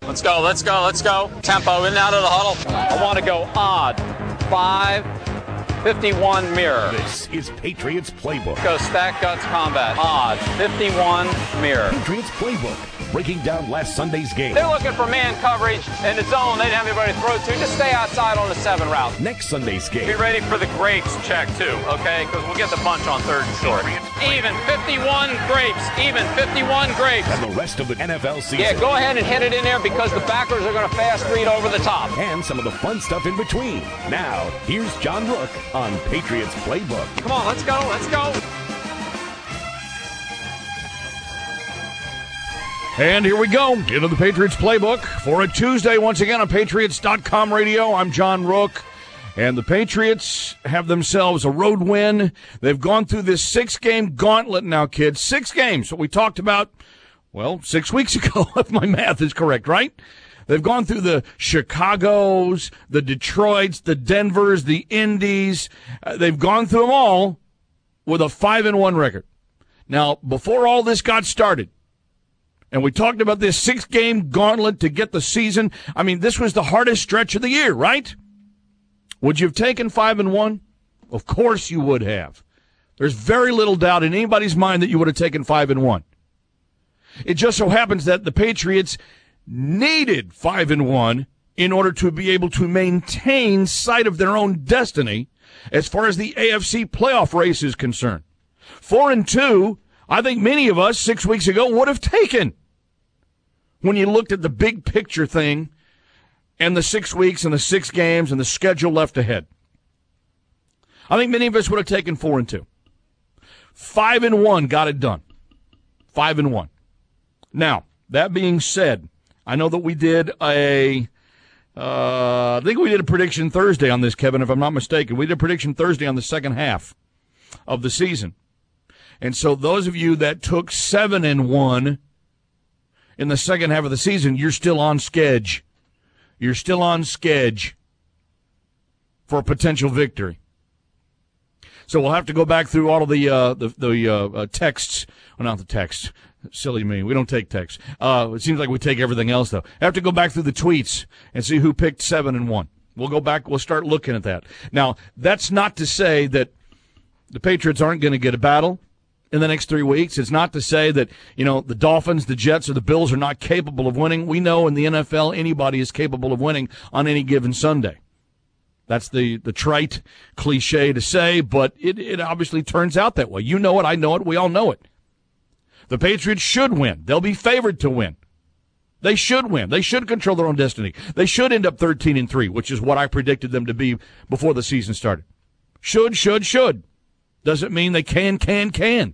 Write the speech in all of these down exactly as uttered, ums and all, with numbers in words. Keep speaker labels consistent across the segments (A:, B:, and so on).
A: Let's go, let's go, let's go. Tempo in and out of the huddle. I want to go odd. Five, fifty-one mirror.
B: This is Patriots Playbook.
A: Go stack guts combat. Odd, fifty-one mirror.
B: Patriots Playbook. Breaking down last Sunday's game.
A: They're looking for man coverage in the zone. They didn't have anybody to throw to. Just stay outside on the seven route.
B: Next Sunday's game.
A: Be ready for the grapes check, too, okay? Because we'll get the bunch on third and short. Even fifty-one grapes. Even fifty-one grapes.
B: And the rest of the N F L season.
A: Yeah, go ahead and hit it in there because the backers are going to fast read over the top.
B: And some of the fun stuff in between. Now, here's John Rook on Patriots Playbook.
A: Come on, let's go, let's go.
C: And here we go, into the Patriots Playbook for a Tuesday once again on Patriots dot com radio. I'm John Rook, and the Patriots have themselves a road win. They've gone through this six-game gauntlet now, kids. Six games, what we talked about, well, six weeks ago, if my math is correct, right? They've gone through the Chicagos, the Detroits, the Denvers, the Indies. Uh, they've gone through them all with a five and one record. Now, before all this got started, and we talked about this six-game gauntlet to get the season. I mean, this was the hardest stretch of the year, right? Would you have taken five and one? Of course you would have. There's very little doubt in anybody's mind that you would have taken five and one. It just so happens that the Patriots needed five and one in order to be able to maintain sight of their own destiny as far as the A F C playoff race is concerned. Four and two. I think many of us six weeks ago would have taken when you looked at the big picture thing and the six weeks and the six games and the schedule left ahead. I think many of us would have taken four and two. Five and one got it done. Five and one. Now, that being said, I know that we did a, uh, I think we did a prediction Thursday on this, Kevin, if I'm not mistaken. We did a prediction Thursday on the second half of the season. And so those of you that took seven and one in the second half of the season, you're still on schedule. You're still on schedule for a potential victory. So we'll have to go back through all of the uh, the, the uh, uh, texts. Well, not the texts. Silly me. We don't take texts. Uh, it seems like we take everything else, though. I have to go back through the tweets and see who picked seven and one. We'll go back. We'll start looking at that. Now, that's not to say that the Patriots aren't going to get a battle in the next three weeks. It's not to say that, you know, the Dolphins, the Jets, or the Bills are not capable of winning. We know in the N F L anybody is capable of winning on any given Sunday. That's the, the trite cliche to say, but it, it obviously turns out that way. You know it, I know it, we all know it. The Patriots should win. They'll be favored to win. They should win. They should control their own destiny. They should end up thirteen and three, which is what I predicted them to be before the season started. Should, should, should. Doesn't mean they can, can, can.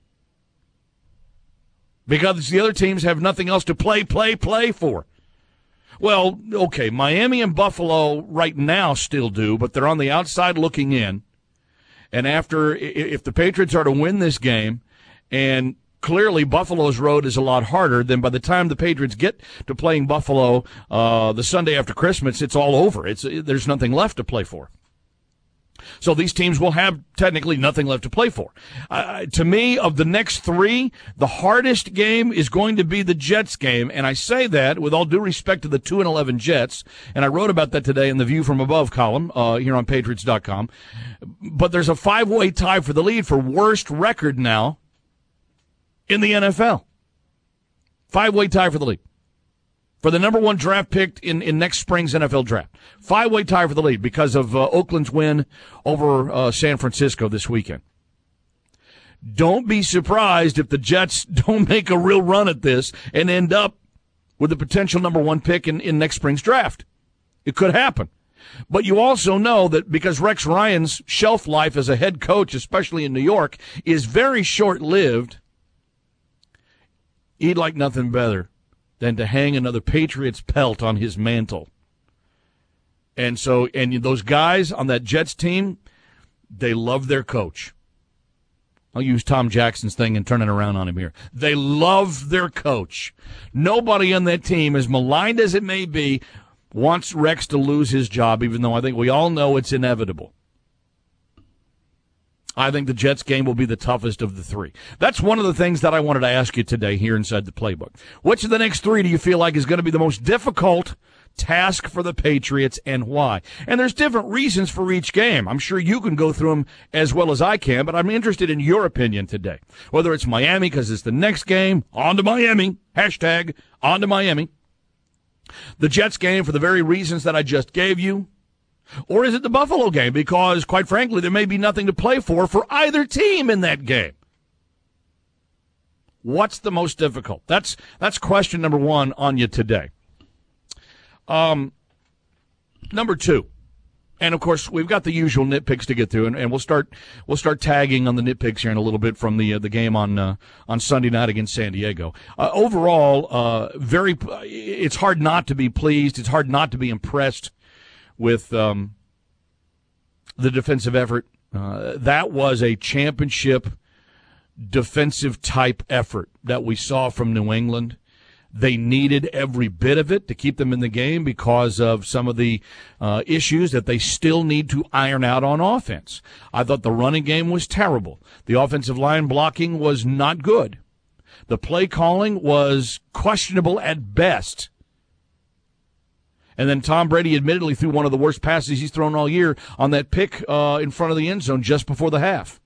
C: Because the other teams have nothing else to play, play, play for. Well, okay, Miami and Buffalo right now still do, but they're on the outside looking in. And after, if the Patriots are to win this game, and clearly Buffalo's road is a lot harder, then by the time the Patriots get to playing Buffalo uh, the Sunday after Christmas, it's all over. It's there's nothing left to play for. So these teams will have technically nothing left to play for. Uh, to me, of the next three, the hardest game is going to be the Jets game. And I say that with all due respect to the two and eleven Jets. And I wrote about that today in the View from Above column uh, here on Patriots dot com. But there's a five-way tie for the lead for worst record now in the N F L. Five-way tie for the lead. For the number one draft pick in, in next spring's N F L draft. Five-way tie for the lead because of uh, Oakland's win over uh, San Francisco this weekend. Don't be surprised if the Jets don't make a real run at this and end up with the potential number one pick in, in next spring's draft. It could happen. But you also know that because Rex Ryan's shelf life as a head coach, especially in New York, is very short-lived, he'd like nothing better than to hang another Patriots pelt on his mantle. And so, and those guys on that Jets team, they love their coach. I'll use Tom Jackson's thing and turn it around on him here. They love their coach. Nobody on that team, as maligned as it may be, wants Rex to lose his job, even though I think we all know it's inevitable. I think the Jets game will be the toughest of the three. That's one of the things that I wanted to ask you today here inside the playbook. Which of the next three do you feel like is going to be the most difficult task for the Patriots, and why? And there's different reasons for each game. I'm sure you can go through them as well as I can, but I'm interested in your opinion today. Whether it's Miami because it's the next game, on to Miami, hashtag on to Miami. The Jets game for the very reasons that I just gave you. Or is it the Buffalo game? Because, quite frankly, there may be nothing to play for for either team in that game. What's the most difficult? That's that's question number one on you today. Um, number two, and of course we've got the usual nitpicks to get through, and, and we'll start we'll start tagging on the nitpicks here in a little bit from the uh, the game on uh, on Sunday night against San Diego. Uh, overall, uh, very it's hard not to be pleased. It's hard not to be impressed with um, the defensive effort. Uh, that was a championship defensive type effort that we saw from New England. They needed every bit of it to keep them in the game because of some of the uh, issues that they still need to iron out on offense. I thought the running game was terrible. The offensive line blocking was not good. The play calling was questionable at best. And then Tom Brady admittedly threw one of the worst passes he's thrown all year on that pick uh, in front of the end zone just before the half.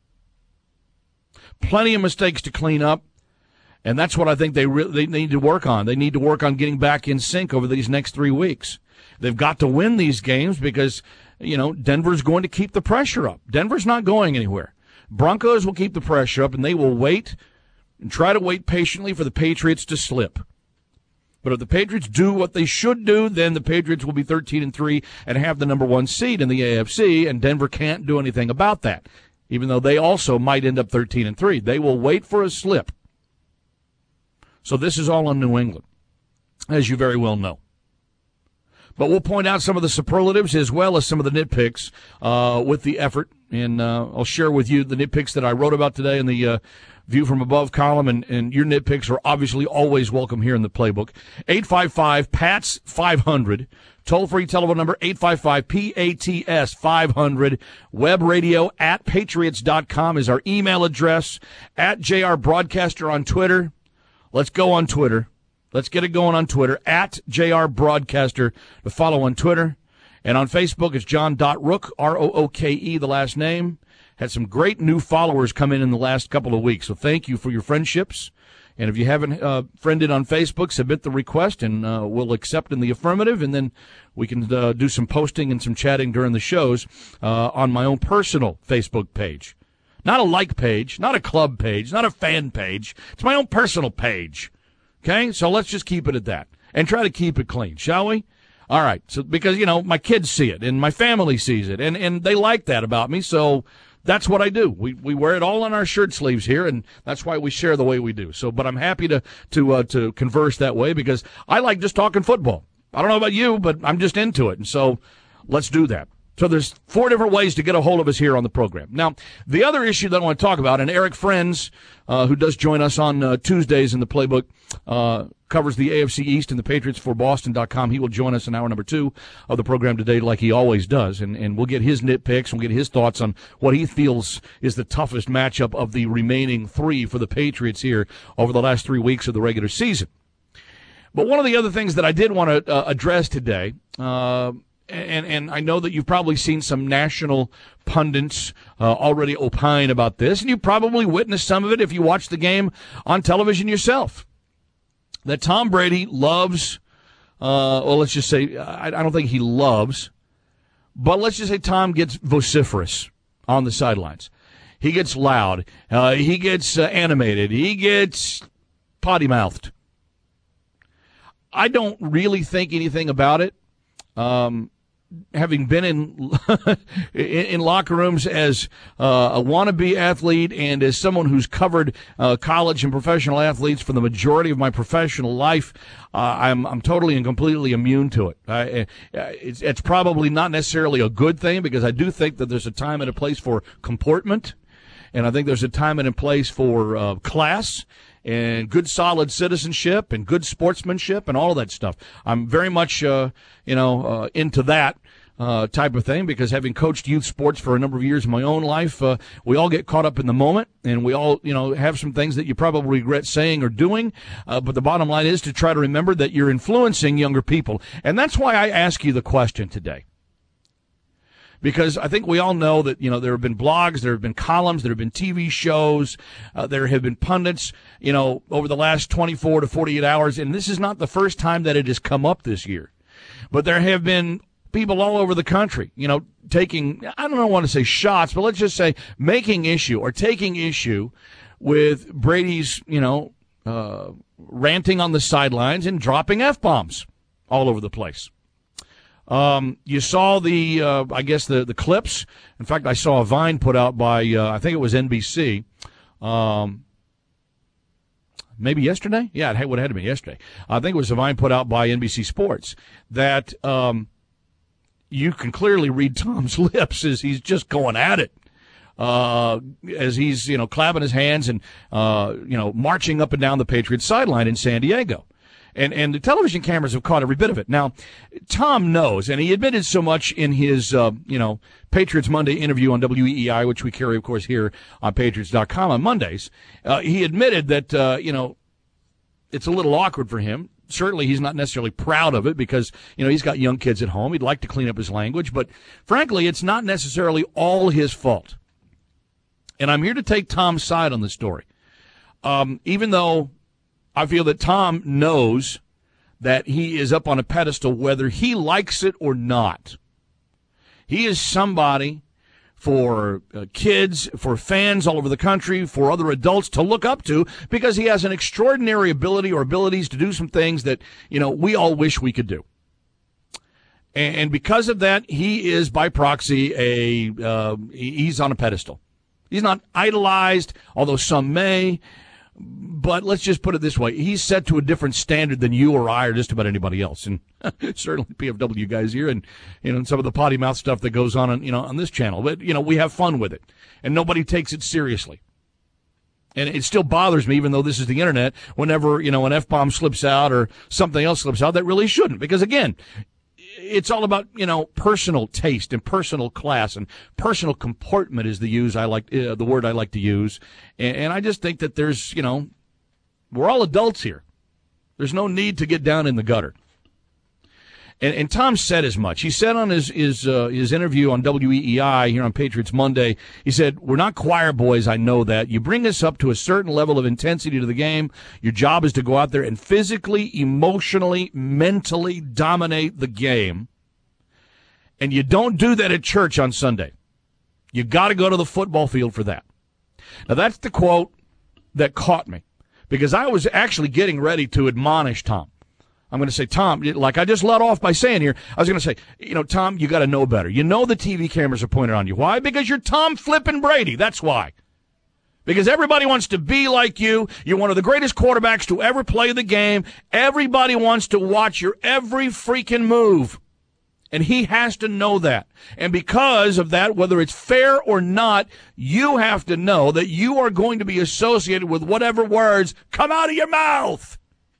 C: Plenty of mistakes to clean up, and that's what I think they re- they need to work on. They need to work on getting back in sync over these next three weeks. They've got to win these games because, you know, Denver's going to keep the pressure up. Denver's not going anywhere. Broncos will keep the pressure up, and they will wait and try to wait patiently for the Patriots to slip. But if the Patriots do what they should do, then the Patriots will be thirteen and three and have the number one seed in the A F C, and Denver can't do anything about that, even though they also might end up thirteen and three. They will wait for a slip. So this is all on New England, as you very well know. But we'll point out some of the superlatives as well as some of the nitpicks uh, with the effort, and uh, I'll share with you the nitpicks that I wrote about today in the uh, View from Above column, and, and your nitpicks are obviously always welcome here in the playbook. eight five five, P A T S five hundred, toll-free telephone number eight five five, P A T S five hundred, web radio at patriots dot com is our email address, at J R Broadcaster on Twitter. Let's go on Twitter. Let's get it going on Twitter, at J R Broadcaster to follow on Twitter. And on Facebook, it's John.Rook, R O O K E, the last name. Had some great new followers come in in the last couple of weeks, so thank you for your friendships. And if you haven't uh, friended on Facebook, submit the request, and uh, we'll accept in the affirmative, and then we can uh, do some posting and some chatting during the shows uh, on my own personal Facebook page. Not a like page, not a club page, not a fan page. It's my own personal page. Okay? So let's just keep it at that and try to keep it clean, shall we? All right. So because, you know, my kids see it and my family sees it, and, and they like that about me, so that's what I do. We we wear it all on our shirt sleeves here, and that's why we share the way we do. So, but I'm happy to to uh, to converse that way because I like just talking football. I don't know about you, but I'm just into it, and so let's do that. So there's four different ways to get a hold of us here on the program. Now, the other issue that I want to talk about, and Eric Friends, uh, who does join us on uh, Tuesdays in the playbook, uh, covers the A F C East and the Patriots for Boston dot com. He will join us in hour number two of the program today like he always does, and, and we'll get his nitpicks, we'll get his thoughts on what he feels is the toughest matchup of the remaining three for the Patriots here over the last three weeks of the regular season. But one of the other things that I did want to uh, address today, uh, And, and I know that you've probably seen some national pundits uh, already opine about this, and you probably witnessed some of it if you watched the game on television yourself. That Tom Brady loves, uh, well, let's just say, I, I don't think he loves, but let's just say Tom gets vociferous on the sidelines. He gets loud. Uh, he gets uh, animated. He gets potty-mouthed. I don't really think anything about it. Um, having been in in locker rooms as uh, a wannabe athlete and as someone who's covered uh, college and professional athletes for the majority of my professional life, uh, I'm I'm totally and completely immune to it. I, it's, it's probably not necessarily a good thing because I do think that there's a time and a place for comportment, and I think there's a time and a place for uh, class and good solid citizenship and good sportsmanship and all of that stuff. I'm very much, uh, you know, uh, into that. uh, type of thing, because having coached youth sports for a number of years in my own life, uh, we all get caught up in the moment, and we all, you know, have some things that you probably regret saying or doing. Uh, but the bottom line is to try to remember that you're influencing younger people. And that's why I ask you the question today. Because I think we all know that, you know, there have been blogs, there have been columns, there have been T V shows, uh, there have been pundits, you know, over the last twenty-four to forty-eight hours. And this is not the first time that it has come up this year. But there have been people all over the country, you know, taking, I don't want to say shots, but let's just say making issue or taking issue with Brady's, you know, uh, ranting on the sidelines and dropping F-bombs all over the place. Um, you saw the, uh, I guess, the, the clips. In fact, I saw a Vine put out by, uh, I think it was N B C, um, maybe yesterday? Yeah, it would have had to be yesterday. I think it was a Vine put out by N B C Sports that, um, you can clearly read Tom's lips as he's just going at it, uh, as he's, you know, clapping his hands and, uh, you know, marching up and down the Patriots sideline in San Diego. And, and the television cameras have caught every bit of it. Now, Tom knows, and he admitted so much in his, uh, you know, Patriots Monday interview on W E E I, which we carry, of course, here on Patriots dot com on Mondays. Uh, he admitted that, uh, you know, it's a little awkward for him. Certainly, he's not necessarily proud of it because, you know, he's got young kids at home. He'd like to clean up his language. But, frankly, it's not necessarily all his fault. And I'm here to take Tom's side on the story. Um, even though I feel that Tom knows that he is up on a pedestal whether he likes it or not. He is somebody for uh, kids, for fans all over the country, for other adults to look up to because he has an extraordinary ability or abilities to do some things that, you know, we all wish we could do. And, and because of that, he is by proxy a uh, he's on a pedestal. He's not idolized, although some may. But let's just put it this way. He's set to a different standard than you or I or just about anybody else. And certainly P F W guys here and, you know, and some of the potty mouth stuff that goes on, on, you know, on this channel. But, you know, we have fun with it. And nobody takes it seriously. And it still bothers me, even though this is the internet, whenever, you know, an F-bomb slips out or something else slips out that really shouldn't. Because, again, it's all about, you know, personal taste and personal class and personal comportment is the use I like, uh, the word I like to use. And, and I just think that there's, you know, we're all adults here. There's no need to get down in the gutter. And, and Tom said as much. He said on his his, uh, his interview on W E E I here on Patriots Monday, he said, we're not choir boys, I know that. You bring us up to a certain level of intensity to the game. Your job is to go out there and physically, emotionally, mentally dominate the game. And you don't do that at church on Sunday. You got to go to the football field for that. Now, that's the quote that caught me because I was actually getting ready to admonish Tom. I'm going to say, Tom, like I just let off by saying here, I was going to say, you know, Tom, you got to know better. You know the T V cameras are pointed on you. Why? Because you're Tom flipping Brady. That's why. Because everybody wants to be like you. You're one of the greatest quarterbacks to ever play the game. Everybody wants to watch your every freaking move. And he has to know that. And because of that, whether it's fair or not, you have to know that you are going to be associated with whatever words come out of your mouth.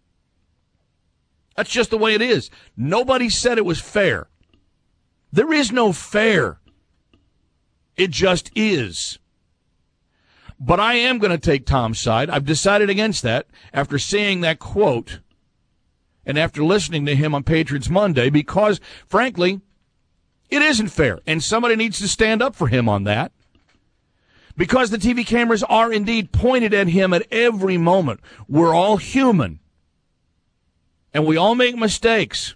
C: That's just the way it is. Nobody said it was fair. There is no fair. It just is. But I am going to take Tom's side. I've decided against that after seeing that quote and after listening to him on Patriots Monday because, frankly, it isn't fair. And somebody needs to stand up for him on that. Because the T V cameras are indeed pointed at him at every moment. We're all human. And we all make mistakes.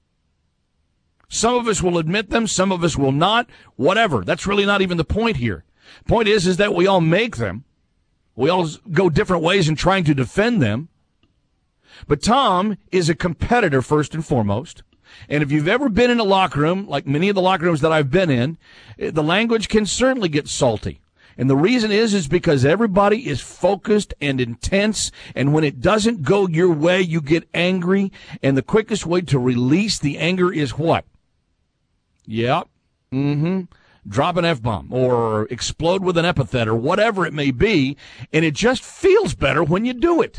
C: Some of us will admit them. Some of us will not. Whatever. That's really not even the point here. Point is, is that we all make them. We all go different ways in trying to defend them. But Tom is a competitor first and foremost. And if you've ever been in a locker room, like many of the locker rooms that I've been in, the language can certainly get salty. And the reason is, is because everybody is focused and intense. And when it doesn't go your way, you get angry. And the quickest way to release the anger is what? Yeah. Mm-hmm. Drop an F-bomb or explode with an epithet or whatever it may be. And it just feels better when you do it.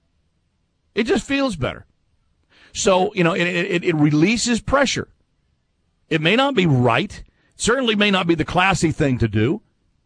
C: It just feels better. So, you know, it, it, it releases pressure. It may not be right. Certainly may not be the classy thing to do.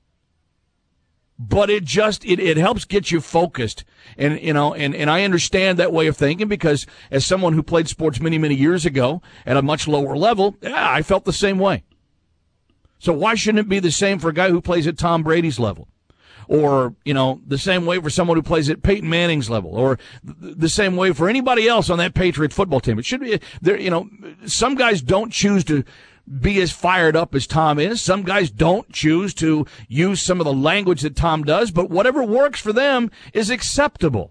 C: But it just, it, it helps get you focused. And, you know, and, and I understand that way of thinking because as someone who played sports many, many years ago at a much lower level, yeah, I felt the same way. So why shouldn't it be the same for a guy who plays at Tom Brady's level? Or, you know, the same way for someone who plays at Peyton Manning's level, or the same way for anybody else on that Patriot football team. It should be, there, you know, some guys don't choose to be as fired up as Tom is. Some guys don't choose to use some of the language that Tom does, but whatever works for them is acceptable.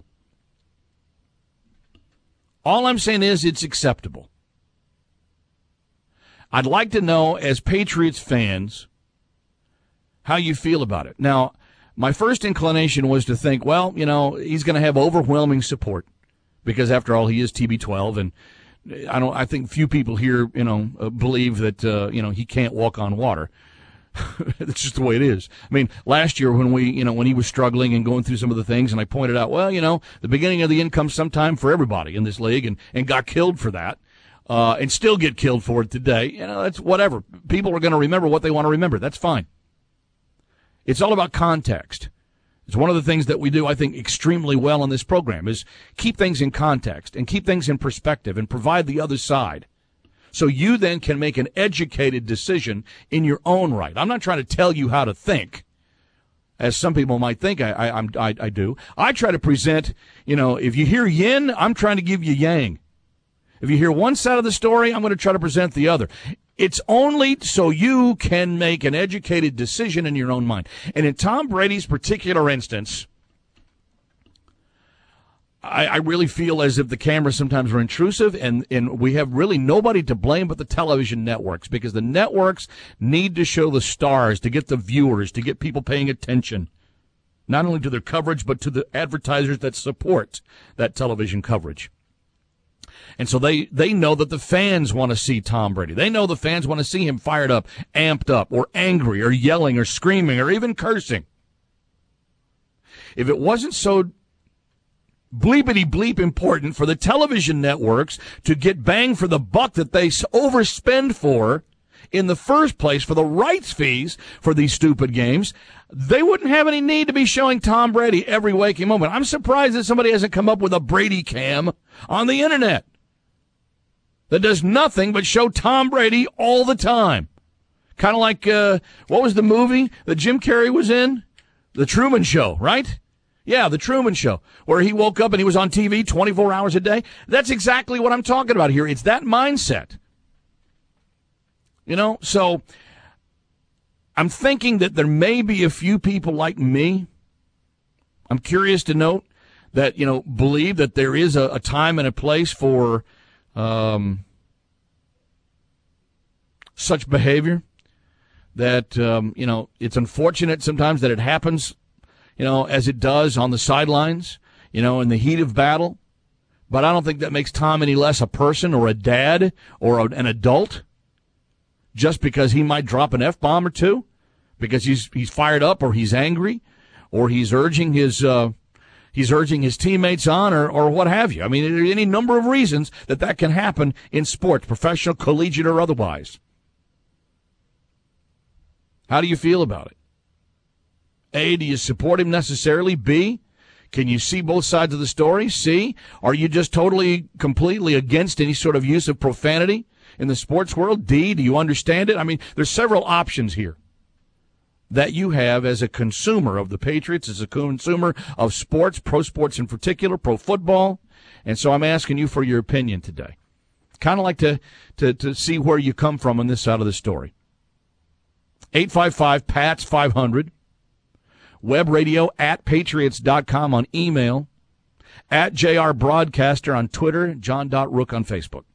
C: All I'm saying is it's acceptable. I'd like to know, as Patriots fans, how you feel about it. Now, my first inclination was to think, well, you know, he's going to have overwhelming support because, after all, he is T B twelve, and I don't. I think few people here, you know, uh, believe that uh, you know he can't walk on water. That's just the way it is. I mean, last year when we, you know, when he was struggling and going through some of the things, and I pointed out, well, you know, the beginning of the end comes sometime for everybody in this league, and and got killed for that, uh, and still get killed for it today. You know, that's whatever. People are going to remember what they want to remember. That's fine. It's all about context. It's one of the things that we do, I think, extremely well on this program is keep things in context and keep things in perspective and provide the other side. So you then can make an educated decision in your own right. I'm not trying to tell you how to think, as some people might think I, I, I'm, I, I do. I try to present, you know, if you hear yin, I'm trying to give you yang. If you hear one side of the story, I'm going to try to present the other. It's only so you can make an educated decision in your own mind. And in Tom Brady's particular instance, I, I really feel as if the cameras sometimes are intrusive, and, and we have really nobody to blame but the television networks, because the networks need to show the stars to get the viewers, to get people paying attention, not only to their coverage, but to the advertisers that support that television coverage. And so they, they know that the fans want to see Tom Brady. They know the fans want to see him fired up, amped up, or angry, or yelling, or screaming, or even cursing. If it wasn't so bleepity bleep important for the television networks to get bang for the buck that they overspend for in the first place for the rights fees for these stupid games, they wouldn't have any need to be showing Tom Brady every waking moment. I'm surprised that somebody hasn't come up with a Brady cam on the internet that does nothing but show Tom Brady all the time. Kind of like, uh, what was the movie that Jim Carrey was in? The Truman Show, right? Yeah, The Truman Show, where he woke up and he was on T V twenty-four hours a day. That's exactly what I'm talking about here. It's that mindset. You know, so I'm thinking that there may be a few people like me. I'm curious to note that, you know, believe that there is a, a time and a place for um, such behavior, that, um, you know, it's unfortunate sometimes that it happens, you know, as it does on the sidelines, you know, in the heat of battle. But I don't think that makes Tom any less a person or a dad or a, an adult just because he might drop an F-bomb or two, because he's he's fired up or he's angry or he's urging his uh, he's urging his teammates on, or, or what have you. I mean, there are any number of reasons that that can happen in sports, professional, collegiate, or otherwise. How do you feel about it? A, do you support him necessarily? B, can you see both sides of the story? C, are you just totally, completely against any sort of use of profanity in the sports world? D, do you understand it? I mean, there's several options here that you have as a consumer of the Patriots, as a consumer of sports, pro sports in particular, pro football. And so I'm asking you for your opinion today. Kind of like to, to, to see where you come from on this side of the story. eight five five, P A T S five hundred. Web radio at patriots dot com on email. At J R Broadcaster on Twitter. John dot Rook on Facebook.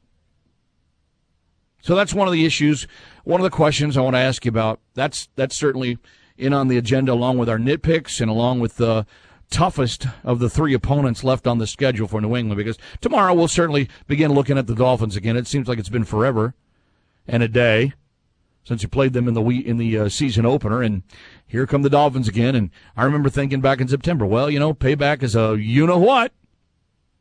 C: So that's one of the issues, one of the questions I want to ask you about. That's that's certainly in on the agenda, along with our nitpicks and along with the toughest of the three opponents left on the schedule for New England, because tomorrow we'll certainly begin looking at the Dolphins again. It seems like it's been forever and a day since you played them in the in the uh, season opener, and here come the Dolphins again. And I remember thinking back in September, well, you know, payback is a you-know-what.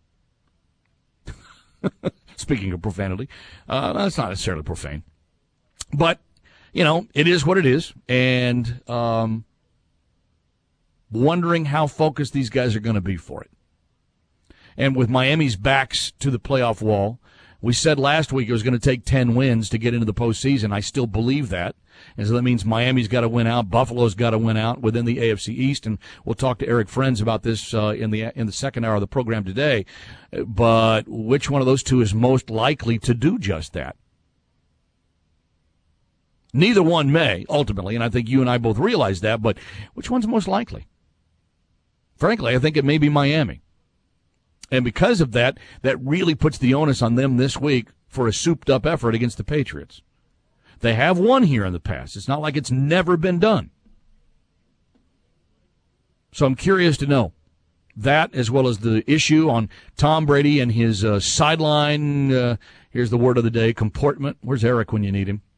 C: Speaking of profanity, uh, that's not necessarily profane. But, you know, it is what it is. And um, wondering how focused these guys are going to be for it. And with Miami's backs to the playoff wall, we said last week it was going to take ten wins to get into the postseason. I still believe that. And so that means Miami's got to win out. Buffalo's got to win out within the A F C East. And we'll talk to Eric Friends about this uh, in the in the second hour of the program today. But which one of those two is most likely to do just that? Neither one may, ultimately, and I think you and I both realize that, but which one's most likely? Frankly, I think it may be Miami. And because of that, that really puts the onus on them this week for a souped-up effort against the Patriots. They have won here in the past. It's not like it's never been done. So I'm curious to know that, as well as the issue on Tom Brady and his uh, sideline, uh, here's the word of the day, comportment. Where's Eric when you need him?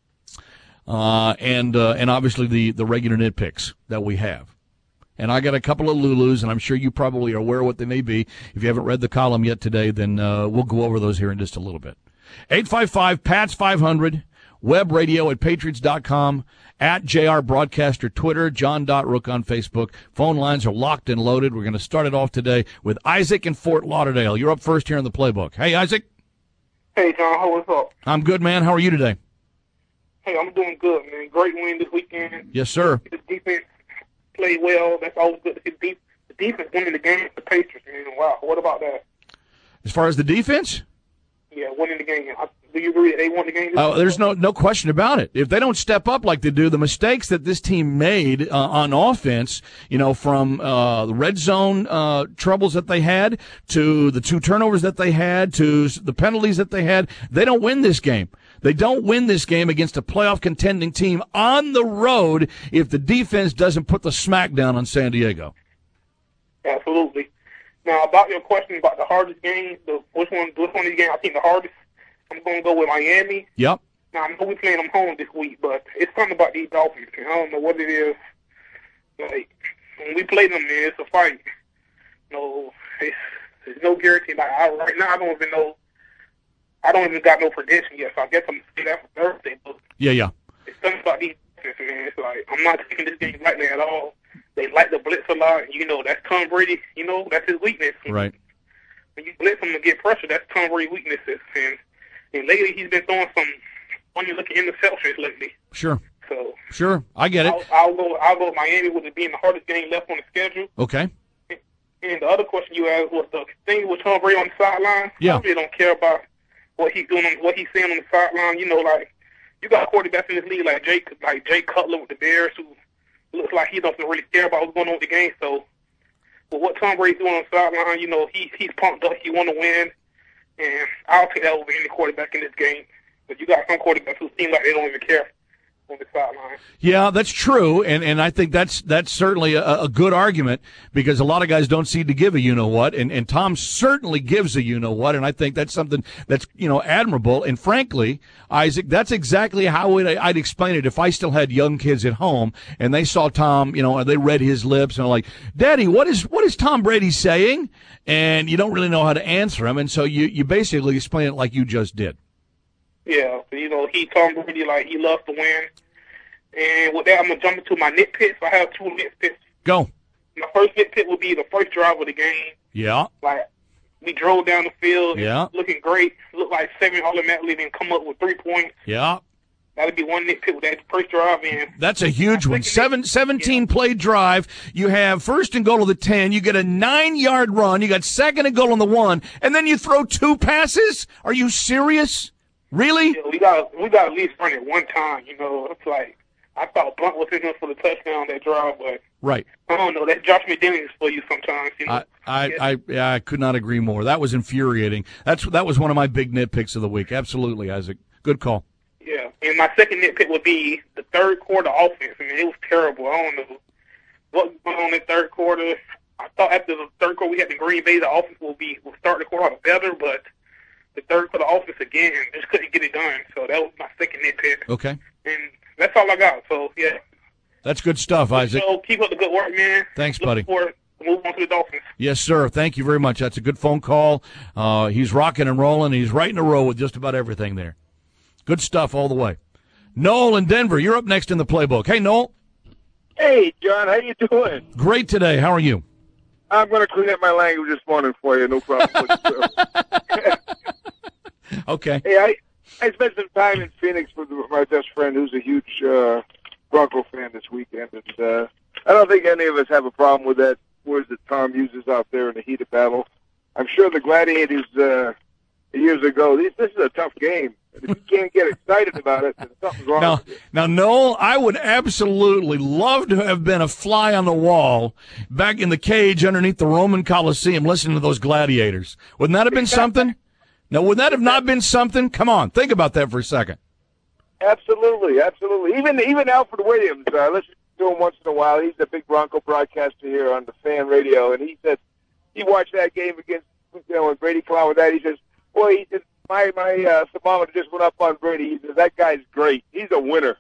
C: Uh, and uh, and obviously the, the regular nitpicks that we have. And I got a couple of Lulus, and I'm sure you probably are aware of what they may be. If you haven't read the column yet today, then uh, we'll go over those here in just a little bit. eight five five, P A T S five hundred, web radio at patriots dot com, at J R Broadcaster Twitter, John Rook on Facebook. Phone lines are locked and loaded. We're going to start it off today with Isaac in Fort Lauderdale. You're up first here in the playbook. Hey, Isaac.
D: Hey, John. How what's up?
C: I'm good, man. How are you today?
D: Hey, I'm doing good, man. Great win this weekend.
C: Yes, sir.
D: The defense played well. That's always good to see. The defense winning the game for the Patriots, man. Wow. What about that?
C: As far as the defense?
D: Yeah, winning the game. Do you agree that they won the game?
C: Oh, there's no no question about it. If they don't step up like they do, the mistakes that this team made uh, on offense, you know, from uh, the red zone uh, troubles that they had to the two turnovers that they had to the penalties that they had, they don't win this game. They don't win this game against a playoff contending team on the road if the defense doesn't put the smack down on San Diego.
D: Absolutely. Now, about your question about the hardest game, the which one, which one of these games I think the hardest, I'm going to go with Miami.
C: Yep.
D: Now, I know we're playing them home this week, but it's something about these Dolphins. I don't know what it is. Like, when we play them, man, it's a fight. No, it's, there's no guarantee. Like, I, right now, I don't even know. I don't even got no prediction yet, so I guess I'm going to say that for Thursday. But
C: yeah, yeah.
D: It's something about these Dolphins, man. It's like, I'm not taking this game lightly at all. They like to blitz a lot. You know, that's Tom Brady. You know, that's his weakness.
C: Right.
D: When you blitz him to get pressure, that's Tom Brady's weaknesses. And, and lately, he's been throwing some funny-looking interceptions lately.
C: Sure.
D: So
C: sure, I get it.
D: I'll, I'll go. I'll go. Miami with it being the hardest game left on the schedule.
C: Okay.
D: And the other question you asked was the thing with Tom Brady on the sideline.
C: Yeah.
D: I really don't care about what he's doing, what he's saying on the sideline. You know, like you got quarterbacks in this league like Jake, like Jay Cutler with the Bears, who looks like he doesn't really care about what's going on with the game. So, with what Tom Brady's doing on the sideline, you know, he he's pumped up. He want to win, and I'll take that over any quarterback in this game. But you got some quarterbacks who seem like they don't even care on the sideline.
C: Yeah, that's true, and and I think that's that's certainly a, a good argument because a lot of guys don't seem to give a you know what, and and Tom certainly gives a you know what, and I think that's something that's you know admirable. And frankly, Isaac, that's exactly how it, I'd explain it if I still had young kids at home and they saw Tom, you know, they read his lips and are like, "Daddy, what is what is Tom Brady saying?" And you don't really know how to answer him, and so you you basically explain it like you just did.
D: Yeah, you know, he Tom Brady, like, he loves to win. And with that, I'm going to jump into my nitpicks. I have two nitpicks.
C: Go.
D: My first nitpick would be the first drive of the game.
C: Yeah.
D: Like, we drove down the field.
C: Yeah.
D: Looking great. Looked like seven automatically, then come up with three points.
C: Yeah.
D: That would be one nitpick with that first drive. And
C: that's a huge one. Seven, seventeen-play drive. You have first and goal of the ten. You get a nine-yard run. You got second and goal on the one. And then you throw two passes? Are you serious? Really?
D: Yeah, we got we got at least run it one time. You know, it's like I thought Blunt was in there for the touchdown that drive, but
C: right.
D: I don't know. That's Josh McDaniels for you sometimes. You know?
C: I I I, yeah, I could not agree more. That was infuriating. That's that was one of my big nitpicks of the week. Absolutely, Isaac. Good call.
D: Yeah, and my second nitpick would be the third quarter offense. I mean, it was terrible. I don't know what was going on in the third quarter. I thought after the third quarter we had the Green Bay, the offense will be will start the quarter better, but the third quarter offense again just couldn't get it done. So that was my second nitpick.
C: Okay.
D: And that's all I got. So yeah.
C: That's good stuff, Isaac.
D: So keep up the good work, man.
C: Thanks,
D: Looking
C: buddy.
D: forward to move on to the Dolphins.
C: Yes, sir. Thank you very much. That's a good phone call. Uh, he's rocking and rolling. He's right in a row with just about everything there. Good stuff all the way. Noel in Denver, you're up next in the playbook. Hey, Noel.
E: Hey, John, how you doing?
C: Great today. How are you?
E: I'm going to clean up my language this morning for you. No problem.
C: Okay.
E: Hey, I, I spent some time in Phoenix with my best friend who's a huge uh, Bronco fan this weekend, and uh, I don't think any of us have a problem with that words that Tom uses out there in the heat of battle. I'm sure the Gladiators uh, years ago, this, this is a tough game. And if you can't get excited about it, then something's wrong
C: Now,
E: with you.
C: now, Noel, I would absolutely love to have been a fly on the wall back in the cage underneath the Roman Colosseum listening to those gladiators. Wouldn't that have been something? No, would that have not been something? Come on, think about that for a second.
E: Absolutely, absolutely. Even even Alfred Williams, I uh, listen to him once in a while. He's a big Bronco broadcaster here on the Fan Radio, and he said he watched that game against, you know, when Brady came out with that. He says, "Boy, he said my my uh, thermometer just went up on Brady." He says that guy's great. He's a winner.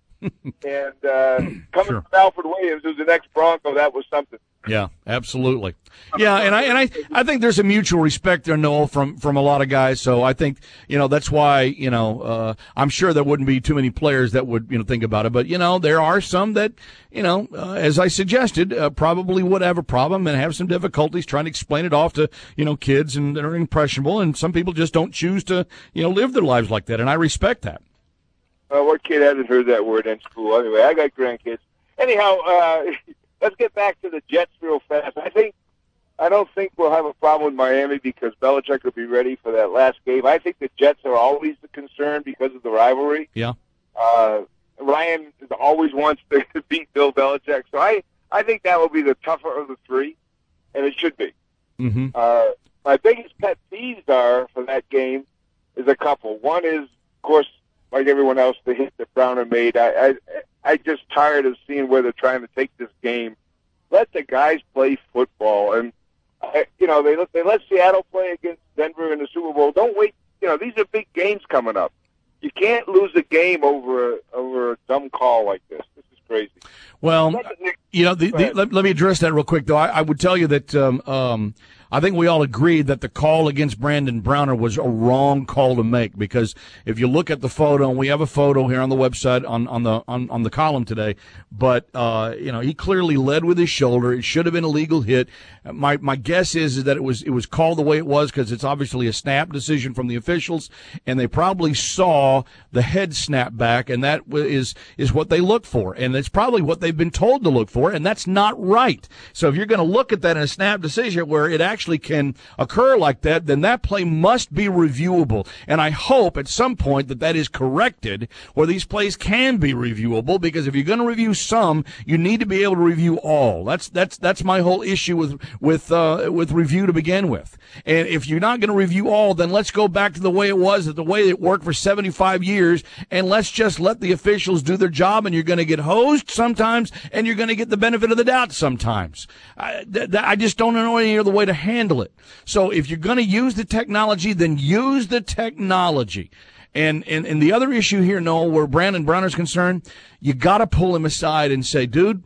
E: And uh, coming
C: Sure.
E: from Alfred Williams, who's an ex-Bronco, that was something.
C: Yeah, absolutely. Yeah, and I and I I think there's a mutual respect there, Noel, from from a lot of guys. So I think, you know, that's why, you know, uh, I'm sure there wouldn't be too many players that would, you know, think about it. But, you know, there are some that, you know, uh, as I suggested, uh, probably would have a problem and have some difficulties trying to explain it off to, you know, kids and that are impressionable. And some people just don't choose to, you know, live their lives like that. And I respect that.
E: Uh, what kid hasn't heard that word in school? Anyway, I got grandkids. Anyhow, uh, let's get back to the Jets real fast. I think I don't think we'll have a problem with Miami because Belichick will be ready for that last game. I think the Jets are always the concern because of the rivalry.
C: Yeah.
E: Uh, Ryan always wants to beat Bill Belichick, so I, I think that will be the tougher of the three, and it should be.
C: Mm-hmm.
E: Uh, my biggest pet peeves are for that game is a couple. One is, of course, like everyone else, the hit that Browner made. I, I, I just tired of seeing where they're trying to take this game. Let the guys play football, and I, you know they let they let Seattle play against Denver in the Super Bowl. Don't wait. You know these are big games coming up. You can't lose a game over a, over a dumb call like this. This is crazy.
C: Well, you know, the, the, let, let me address that real quick, though. I, I would tell you that um, um, I think we all agreed that the call against Brandon Browner was a wrong call to make because if you look at the photo, and we have a photo here on the website on, on the on, on the column today, but uh, you know he clearly led with his shoulder. It should have been a legal hit. My my guess is, is that it was it was called the way it was because it's obviously a snap decision from the officials, and they probably saw the head snap back, and that is is what they look for, and it's probably what they've been told to look for, and that's not right. So if you're going to look at that in a snap decision where it actually can occur like that, then that play must be reviewable. And I hope at some point that that is corrected where these plays can be reviewable, because if you're going to review some, you need to be able to review all. That's that's that's my whole issue with with uh, with review to begin with. And if you're not going to review all, then let's go back to the way it was, the way it worked for seventy-five years, and let's just let the officials do their job, and you're going to get hosed sometimes, and you're going to get the benefit of the doubt sometimes. I, th- th- I just don't know any other way to handle it. So if you're going to use the technology, then use the technology. And, and, and the other issue here, Noel, where Brandon Browner's concerned, you got to pull him aside and say, dude,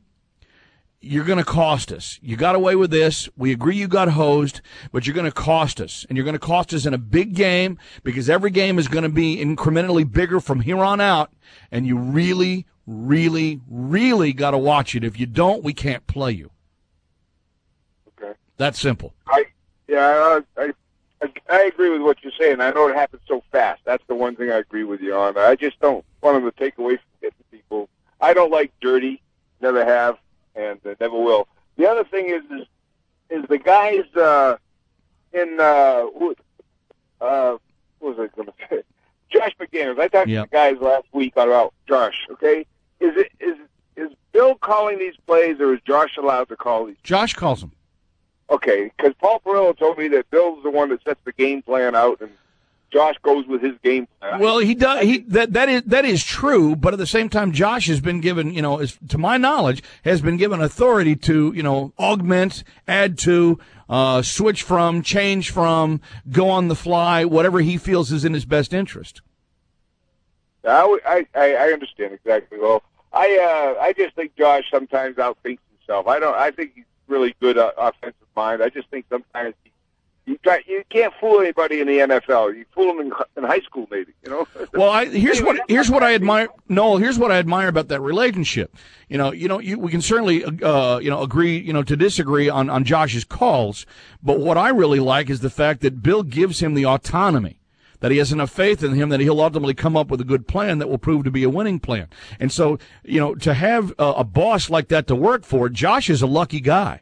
C: you're going to cost us. You got away with this. We agree you got hosed, but you're going to cost us. And you're going to cost us in a big game because every game is going to be incrementally bigger from here on out. And you really, really, really got to watch it. If you don't, we can't play you.
E: Okay.
C: That's simple.
E: I yeah, I, I I agree with what you're saying. I know it happens so fast. That's the one thing I agree with you on. I just don't want them to take away from it to people. I don't like dirty. Never have, and uh, never will. The other thing is is, is the guys uh, in uh, who, uh, what was I going to say? Josh McDaniels. I talked
C: yep.
E: to the guys last week about Josh. Okay, is it is is Bill calling these plays, or is Josh allowed to call these?
C: Josh calls them.
E: Okay, because Paul Perillo told me that Bill's the one that sets the game plan out, and Josh goes with his game plan.
C: Well, he does. He that that is that is true, but at the same time, Josh has been given, you know, as, to my knowledge, has been given authority to, you know, augment, add to, uh, switch from, change from, go on the fly, whatever he feels is in his best interest.
E: I I, I understand exactly. Well, I uh, I just think Josh sometimes outthinks himself. I don't. I think he's really good uh, offensive mind. I just think sometimes he, You try, you can't fool anybody in the N F L. You fool them in, in high school, maybe. You know.
C: Well, I, here's what here's what I admire. Noel, here's what I admire about that relationship. You know, you know, you, we can certainly, uh, you know, agree, you know, to disagree on on Josh's calls. But what I really like is the fact that Bill gives him the autonomy, that he has enough faith in him that he'll ultimately come up with a good plan that will prove to be a winning plan. And so, you know, to have a, a boss like that to work for, Josh is a lucky guy.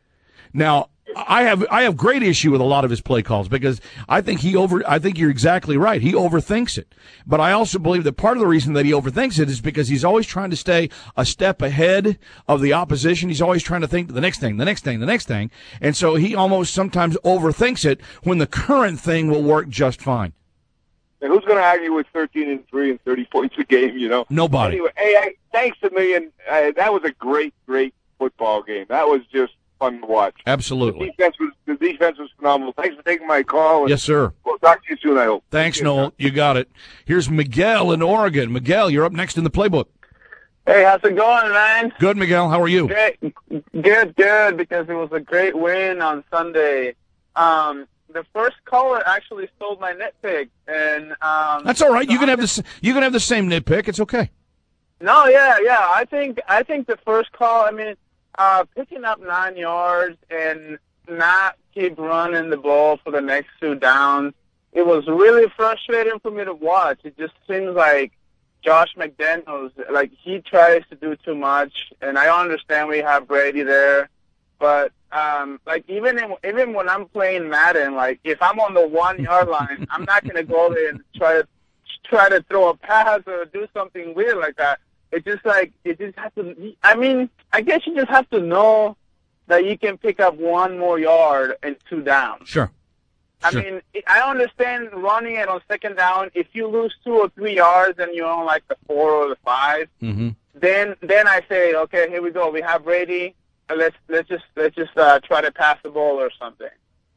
C: Now, I have I have great issue with a lot of his play calls because I think he over I think you're exactly right. He overthinks it. But I also believe that part of the reason that he overthinks it is because he's always trying to stay a step ahead of the opposition. He's always trying to think the next thing, the next thing, the next thing. And so he almost sometimes overthinks it when the current thing will work just fine.
E: And who's going to argue with thirteen and three and thirty points a game, you know?
C: Nobody.
E: Anyway, hey, I, thanks a million. Uh, that was a great, great football game. That was just fun to watch.
C: Absolutely.
E: The defense was, the defense was phenomenal. Thanks for taking my call. And
C: yes, sir.
E: We'll talk to you soon, I hope.
C: Thanks, Noel. You got it. Here's Miguel in Oregon. Miguel, you're up next in the playbook.
F: Hey, how's it going, man?
C: Good, Miguel. How are you?
F: Great. Good, good, because it was a great win on Sunday. Um, the first caller actually stole my nitpick, and um,
C: that's all right. You can have the you can have the same nitpick. It's okay.
F: No, yeah, yeah. I think I think the first call. I mean, uh, picking up nine yards and not keep running the ball for the next two downs. It was really frustrating for me to watch. It just seems like Josh McDaniels, like he tries to do too much, and I understand we have Brady there, but um, like even in, even when I'm playing Madden, like if I'm on the one yard line, I'm not gonna go there and try to try to throw a pass or do something weird like that. It just like it just has to. I mean, I guess you just have to know that you can pick up one more yard and two down.
C: Sure.
F: I
C: sure.
F: mean, I understand running it on second down. If you lose two or three yards and you're on like the four or the five,
C: mm-hmm.
F: then then I say, okay, here we go. We have Brady. Let's let's just let's just uh, try to pass the ball or something.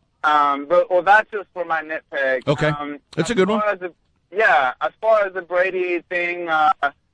F: Um, but well, that's just for my nitpick.
C: Okay,
F: um,
C: that's a good one.
F: The, yeah, as far as the Brady thing, uh,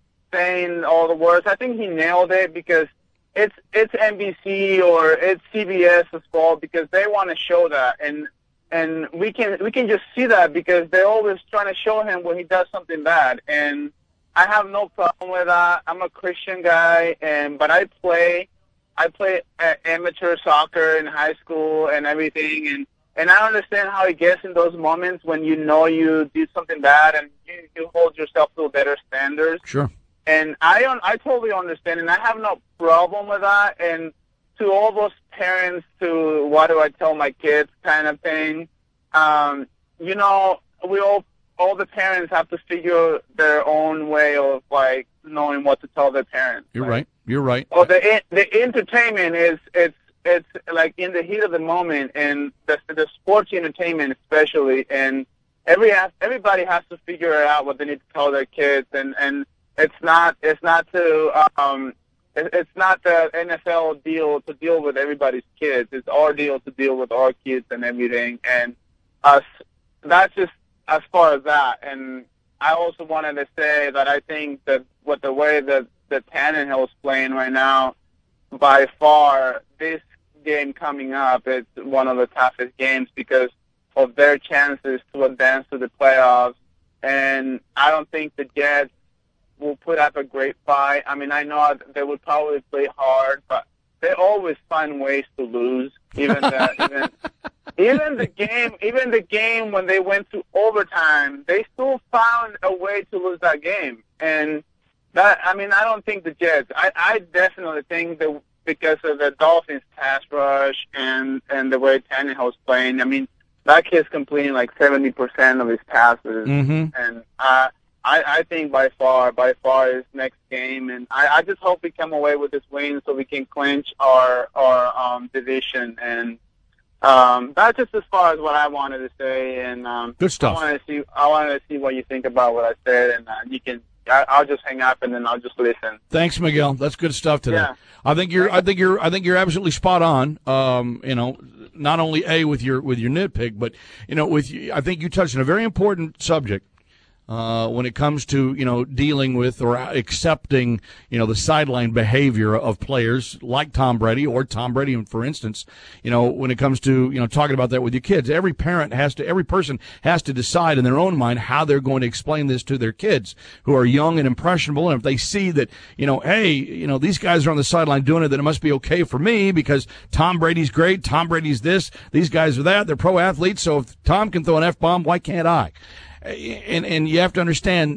F: saying all the words, I think he nailed it because it's it's N B C or it's C B S's fault because they want to show that, and and we can we can just see that because they're always trying to show him when he does something bad, and I have no problem with that. I'm a Christian guy, and but I play. I played amateur soccer in high school and everything, and, and I understand how it gets in those moments when you know you did something bad and you, you hold yourself to a better standards.
C: Sure.
F: And I I totally understand, and I have no problem with that. And to all those parents, to what do I tell my kids kind of thing, um, you know, we all all the parents have to figure their own way of like knowing what to tell their parents.
C: You're
F: right.
C: right. You're right.
F: Well, the the entertainment is it's it's like in the heat of the moment, and the the sports entertainment especially, and every everybody has to figure out what they need to tell their kids, and, and it's not it's not to um it's not the N F L deal to deal with everybody's kids. It's our deal to deal with our kids and everything, and us. That's just as far as that. And I also wanted to say that I think that with the way that that Tannehill's playing right now, by far, this game coming up is one of the toughest games because of their chances to advance to the playoffs. And I don't think the Jets will put up a great fight. I mean, I know they would probably play hard, but they always find ways to lose. Even the, even even the game, even the game when they went to overtime, they still found a way to lose that game. And that, I mean, I don't think the Jets. I, I definitely think that because of the Dolphins' pass rush and and the way Tannehill's playing. I mean, that kid's completing like seventy percent of his passes,
C: mm-hmm.
F: and uh, I I think by far, by far is next game, and I, I just hope we come away with this win so we can clinch our our um, division. And um, that's just as far as what I wanted to say. And um,
C: good stuff.
F: I wanted to see I wanted to see what you think about what I said, and uh, you can. I'll just hang up and then I'll just listen.
C: Thanks, Miguel. That's good stuff today.
F: Yeah.
C: I think you're. I think you're. I think you're absolutely spot on. Um, you know, not only a with your with your nitpick, but you know, with you, I think you touched on a very important subject. Uh, when it comes to, you know, dealing with or accepting, you know, the sideline behavior of players like Tom Brady or Tom Brady, for instance, you know, when it comes to, you know, talking about that with your kids, every parent has to, every person has to decide in their own mind how they're going to explain this to their kids who are young and impressionable. And if they see that, you know, hey, you know, these guys are on the sideline doing it, then it must be okay for me because Tom Brady's great, Tom Brady's this, these guys are that, they're pro athletes, so if Tom can throw an F-bomb, why can't I? And and you have to understand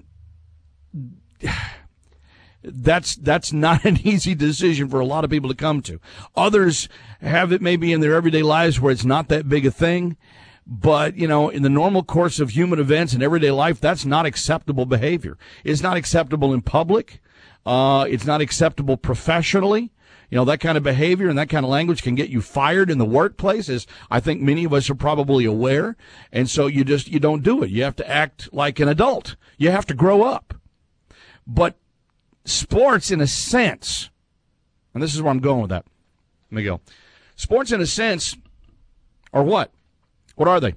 C: that's that's not an easy decision for a lot of people to come to. Others have it maybe in their everyday lives where it's not that big a thing, but you know, in the normal course of human events in everyday life, that's not acceptable behavior. It's not acceptable in public. Uh, it's not acceptable professionally. You know, that kind of behavior and that kind of language can get you fired in the workplace, as I think many of us are probably aware. And so you just, you don't do it. You have to act like an adult. You have to grow up. But sports, in a sense, and this is where I'm going with that. Let me go. Sports, in a sense, are what? What are they?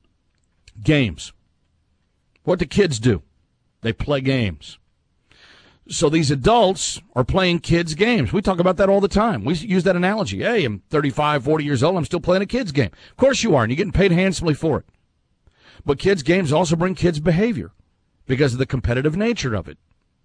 C: Games. What do kids do? They play games. So these adults are playing kids' games. We talk about that all the time. We use that analogy. Hey, I'm thirty-five, forty years old. I'm still playing a kid's game. Of course you are, and you're getting paid handsomely for it. But kids' games also bring kids' behavior because of the competitive nature of it.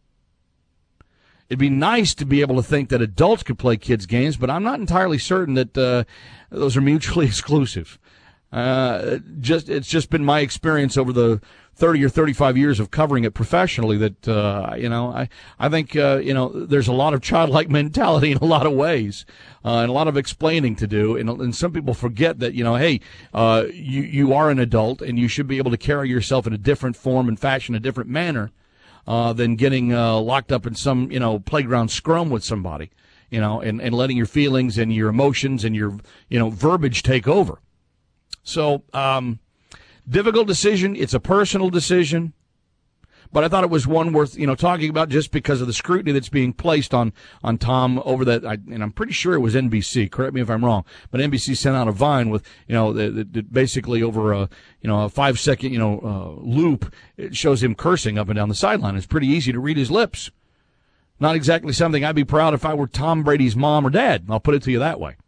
C: It'd be nice to be able to think that adults could play kids' games, but I'm not entirely certain that uh, those are mutually exclusive. Uh, just it's just been my experience over the thirty or thirty-five years of covering it professionally that, uh, you know, I, I think, uh, you know, there's a lot of childlike mentality in a lot of ways, uh, and a lot of explaining to do. And, and some people forget that, you know, hey, uh, you, you are an adult and you should be able to carry yourself in a different form and fashion, a different manner, uh, than getting, uh, locked up in some, you know, playground scrum with somebody, you know, and, and letting your feelings and your emotions and your, you know, verbiage take over. So, um, difficult decision. It's a personal decision, but I thought it was one worth, you know, talking about just because of the scrutiny that's being placed on, on Tom over that. I, and I'm pretty sure it was N B C. Correct me if I'm wrong, but N B C sent out a Vine with, you know, the, the, the basically over a, you know, a five second, you know, uh, loop. It shows him cursing up and down the sideline. It's pretty easy to read his lips. Not exactly something I'd be proud if I were Tom Brady's mom or dad. I'll put it to you that way.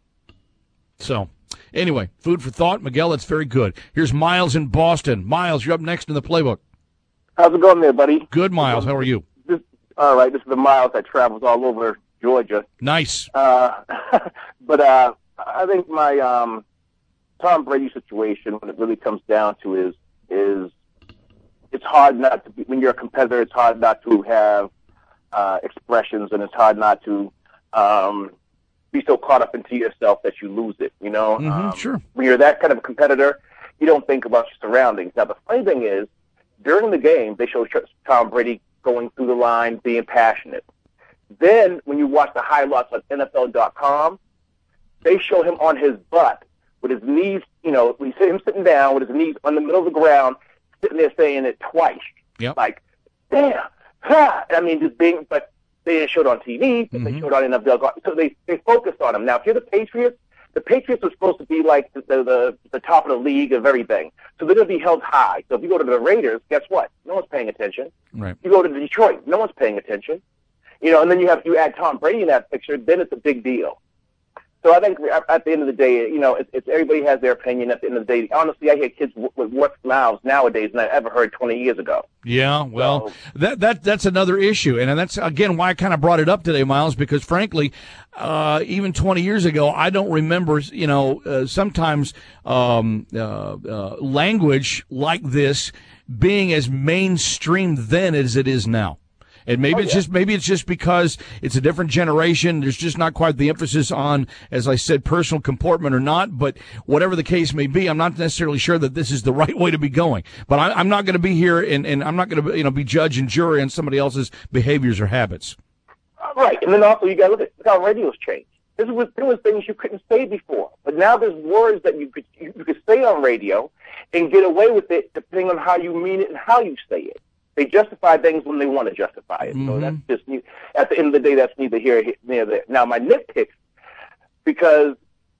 C: So. Anyway, food for thought. Miguel, that's very good. Here's Miles in Boston. Miles, you're up next in the playbook.
G: How's it going there, buddy?
C: Good, Miles. How are you?
G: This, all right. This is the Miles that travels all over Georgia.
C: Nice.
G: Uh, but uh, I think my um, Tom Brady situation, when it really comes down to, is is it's hard not to be, when you're a competitor, it's hard not to have uh, expressions, and it's hard not to um, be so caught up into yourself that you lose it, you know?
C: Mm-hmm,
G: um,
C: sure.
G: When you're that kind of a competitor, you don't think about your surroundings. Now, the funny thing is, during the game, they show Tom Brady going through the line, being passionate. Then, when you watch the highlights on N F L dot com, they show him on his butt with his knees, you know, we see him sitting down with his knees on the middle of the ground, sitting there saying it twice.
C: Yep.
G: Like, damn, ha! I mean, just being, but they didn't show it on T V, but
C: Mm-hmm.
G: they showed it on N F L. So they, they focused on him. Now, if you're the Patriots, the Patriots are supposed to be like the, the, the top of the league of everything. So they're going to be held high. So if you go to the Raiders, guess what? No one's paying attention.
C: Right.
G: You go to Detroit, no one's paying attention. You know, and then you have you add Tom Brady in that picture, then it's a big deal. So I think at the end of the day, you know, it's, it's everybody has their opinion. At the end of the day, honestly, I hear kids w- with worse mouths nowadays than I ever heard twenty years ago.
C: Yeah, well,
G: So-
C: that that that's another issue, and that's again why I kind of brought it up today, Miles, because frankly, uh, even twenty years ago, I don't remember, you know, uh, sometimes um, uh, uh, language like this being as mainstream then as it is now. And maybe
G: Oh,
C: it's
G: yeah.
C: just maybe it's just because it's a different generation. There's just not quite the emphasis on, as I said, personal comportment or not. But whatever the case may be, I'm not necessarily sure that this is the right way to be going. But I, I'm not going to be here and, and I'm not going to you know be judge and jury on somebody else's behaviors or habits.
G: Right, and then also you got to look at look how radio's changed. This was there was things you couldn't say before, but now there's words that you could you, you could say on radio and get away with it depending on how you mean it and how you say it. They justify things when they want to justify it.
C: Mm-hmm.
G: So that's just ne- at the end of the day, that's neither here nor there. Now my nitpicks, because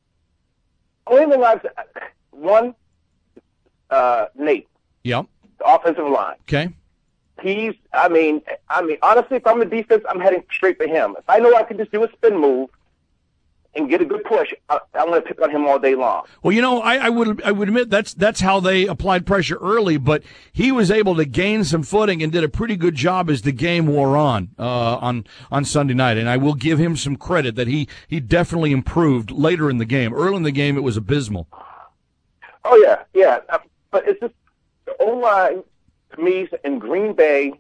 G: only thing I've one uh, Nate,
C: Yep.
G: the offensive line.
C: Okay.
G: He's, I mean, I mean, honestly, if I'm the defense, I'm heading straight for him. If I know I can just do a spin move and get a good push, I, I'm going to pick on him all day long.
C: Well, you know, I, I would I would admit that's that's how they applied pressure early, but he was able to gain some footing and did a pretty good job as the game wore on uh, on on Sunday night. And I will give him some credit that he he definitely improved later in the game. Early in the game, it was abysmal.
G: Oh yeah, yeah, but it's just the O-line to me in Green Bay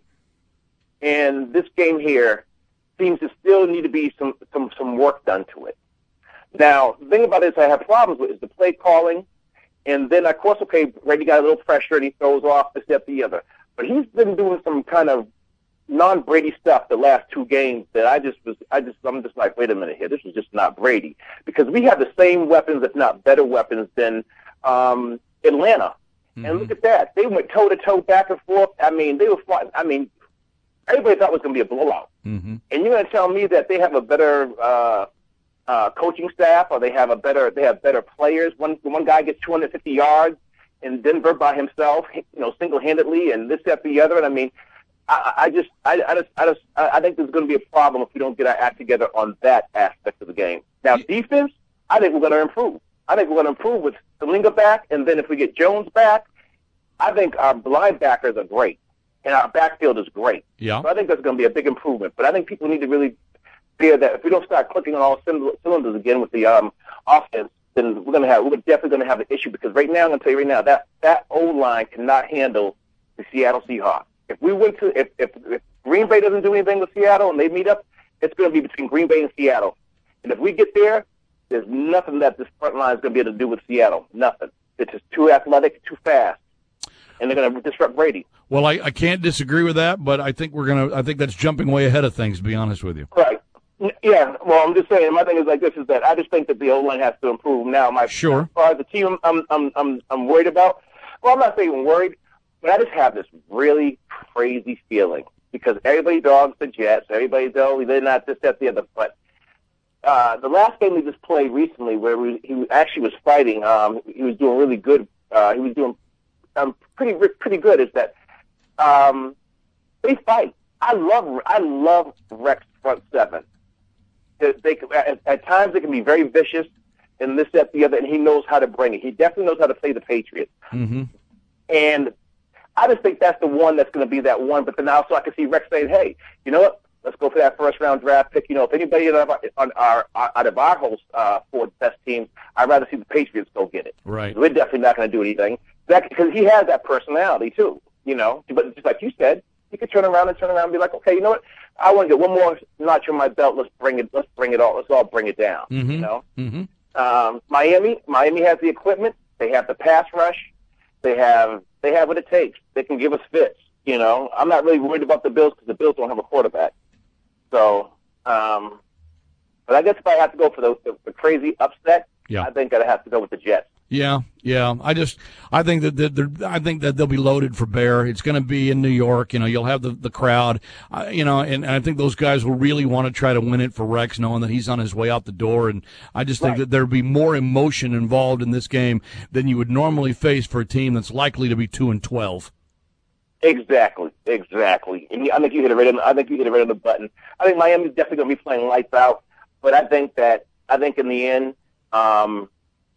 G: and this game here seems to still need to be some some some work done to it. Now, the thing about it is I have problems with is the play calling, and then, of course, okay, Brady got a little pressure and he throws off this, that, the other. But he's been doing some kind of non-Brady stuff the last two games that I just was, I just, I'm just like, wait a minute here, this is just not Brady. Because we have the same weapons, if not better weapons, than um, Atlanta. Mm-hmm. And look at that. They went toe-to-toe, back and forth. I mean, they were flying. I mean, everybody thought it was going to be a blowout.
C: Mm-hmm.
G: And you're going to tell me that they have a better uh, uh, coaching staff, or they have a better, they have better players. One one guy gets two hundred fifty yards in Denver by himself, you know, single-handedly, and this, that, the other. And I mean, I, I just, I, I just, I just, I think there's going to be a problem if we don't get our act together on that aspect of the game. Now, defense, I think we're going to improve. I think we're going to improve with Kalinga back, and then if we get Jones back, I think our linebackers are great, and our backfield is great.
C: Yeah.
G: So I think that's going to be a big improvement. But I think people need to really fear that if we don't start clicking on all cylinders again with the um, offense, then we're going to have, we're definitely going to have an issue. Because right now, I'm going to tell you right now, that that O line cannot handle the Seattle Seahawks. If we went to, if, if if Green Bay doesn't do anything with Seattle and they meet up, it's going to be between Green Bay and Seattle. And if we get there, there's nothing that this front line is going to be able to do with Seattle. Nothing. It's just too athletic, too fast, and they're going to disrupt Brady.
C: Well, I, I can't disagree with that, but I think we're going to. I think that's jumping way ahead of things. To be honest with you.
G: Right. Yeah. Well, I'm just saying. My thing is like this: is that I just think that the O line has to improve. Now, my
C: sure.
G: As far as the team, I'm I'm I'm I'm worried about. Well, I'm not saying worried, but I just have this really crazy feeling because everybody dogs the Jets. Everybody does. They're not this, that, the other, but. Uh, the last game we just played recently, where we, he actually was fighting, um, he was doing really good. Uh, he was doing um, pretty pretty good. Is that um, they fight? I love I love Rex front seven. They, they at, at times they can be very vicious, and this, that, the other, and he knows how to bring it. He definitely knows how to play the Patriots.
C: Mm-hmm.
G: And I just think that's the one that's going to be that one. But then also I can see Rex saying, "Hey, you know what? Let's go for that first round draft pick. You know, if anybody out of our, on our, out of our whole uh, four best teams, I'd rather see the Patriots go get it.
C: Right.
G: We're definitely not going to do anything because he has that personality too. You know, but just like you said, he could turn around and turn around and be like, okay, you know what? I want to get one more notch on my belt. Let's bring it. Let's bring it all. Let's all bring it down.
C: Mm-hmm.
G: You know,
C: mm-hmm.
G: um, Miami. Miami has the equipment. They have the pass rush. They have. They have what it takes. They can give us fits. You know, I'm not really worried about the Bills because the Bills don't have a quarterback. So, um, but I guess if I have to go for the, the, the crazy upset,
C: yeah.
G: I think I'd have to go with the Jets.
C: Yeah, yeah. I just, I think that they're, I think that they'll be loaded for bear. It's going to be in New York. You know, you'll have the the crowd. Uh, you know, and, and I think those guys will really want to try to win it for Rex, knowing that he's on his way out the door. And I just think right. that there'll be more emotion involved in this game than you would normally face for a team that's likely to be two and twelve.
G: Exactly, exactly. And I think you hit it right on. I think you hit it right on the button. I think Miami's definitely going to be playing lights out, but I think that I think in the end, um,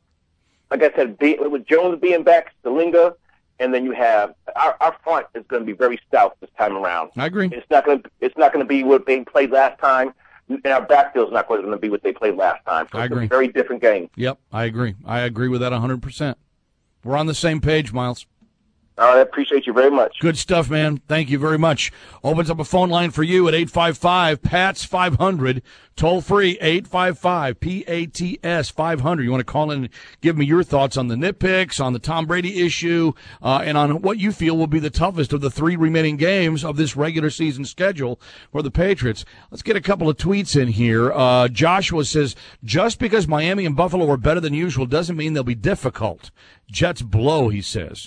G: like I said, be, with Jones being back, Kalinga, and then you have our, our front is going to be very stout this time around.
C: I agree.
G: It's not going to it's not going to be what they played last time, and our backfield's not going to be what they played last time. So
C: I agree.
G: It's a very different game.
C: Yep, I agree. I agree with that one hundred percent. We're on the same page, Miles.
G: All right, I appreciate you very much.
C: Good stuff, man. Thank you very much. Opens up a phone line for you at eight five five, P A T S five hundred. Toll free, eight five five, P A T S five hundred. You want to call in and give me your thoughts on the nitpicks, on the Tom Brady issue, uh, and on what you feel will be the toughest of the three remaining games of this regular season schedule for the Patriots. Let's get a couple of tweets in here. Uh, Joshua says, just because Miami and Buffalo were better than usual doesn't mean they'll be difficult. Jets blow, he says.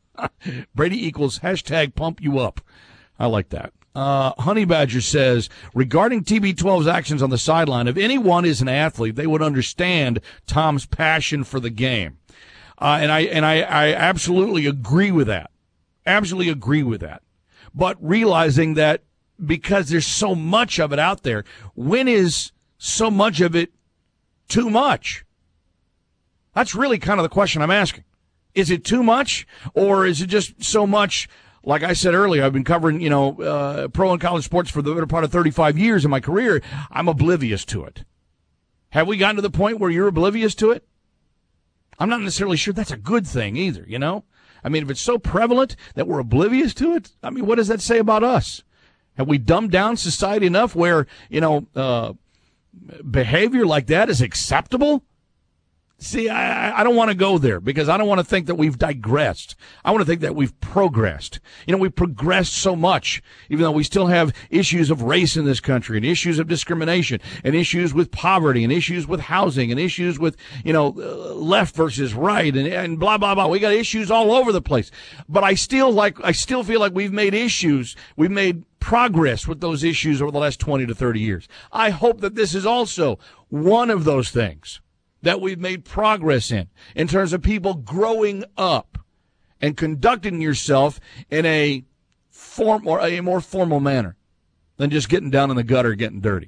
C: Brady equals hashtag pump you up. I like that. Uh, Honey Badger says, regarding T B twelve's actions on the sideline, if anyone is an athlete, they would understand Tom's passion for the game. Uh, and I, and I, I absolutely agree with that. Absolutely agree with that. but realizing that because there's so much of it out there, when is so much of it too much? That's really kind of the question I'm asking. Is it too much, or is it just so much? Like I said earlier, I've been covering, you know, uh, pro and college sports for the better part of thirty-five years in my career. I'm oblivious to it. Have we gotten to the point where you're oblivious to it? I'm not necessarily sure that's a good thing either, you know? I mean, if it's so prevalent that we're oblivious to it, I mean, what does that say about us? Have we dumbed down society enough where, you know, uh, behavior like that is acceptable? See, I, I don't want to go there because I don't want to think that we've digressed. I want to think that we've progressed. You know, we've progressed so much, even though we still have issues of race in this country and issues of discrimination and issues with poverty and issues with housing and issues with, you know, uh, left versus right and, and blah, blah, blah. We got issues all over the place. But I still like, I still feel like we've made issues. We've made progress with those issues over the last twenty to thirty years. I hope that this is also one of those things that we've made progress in, in terms of people growing up and conducting yourself in a form or a more formal manner than just getting down in the gutter, getting dirty.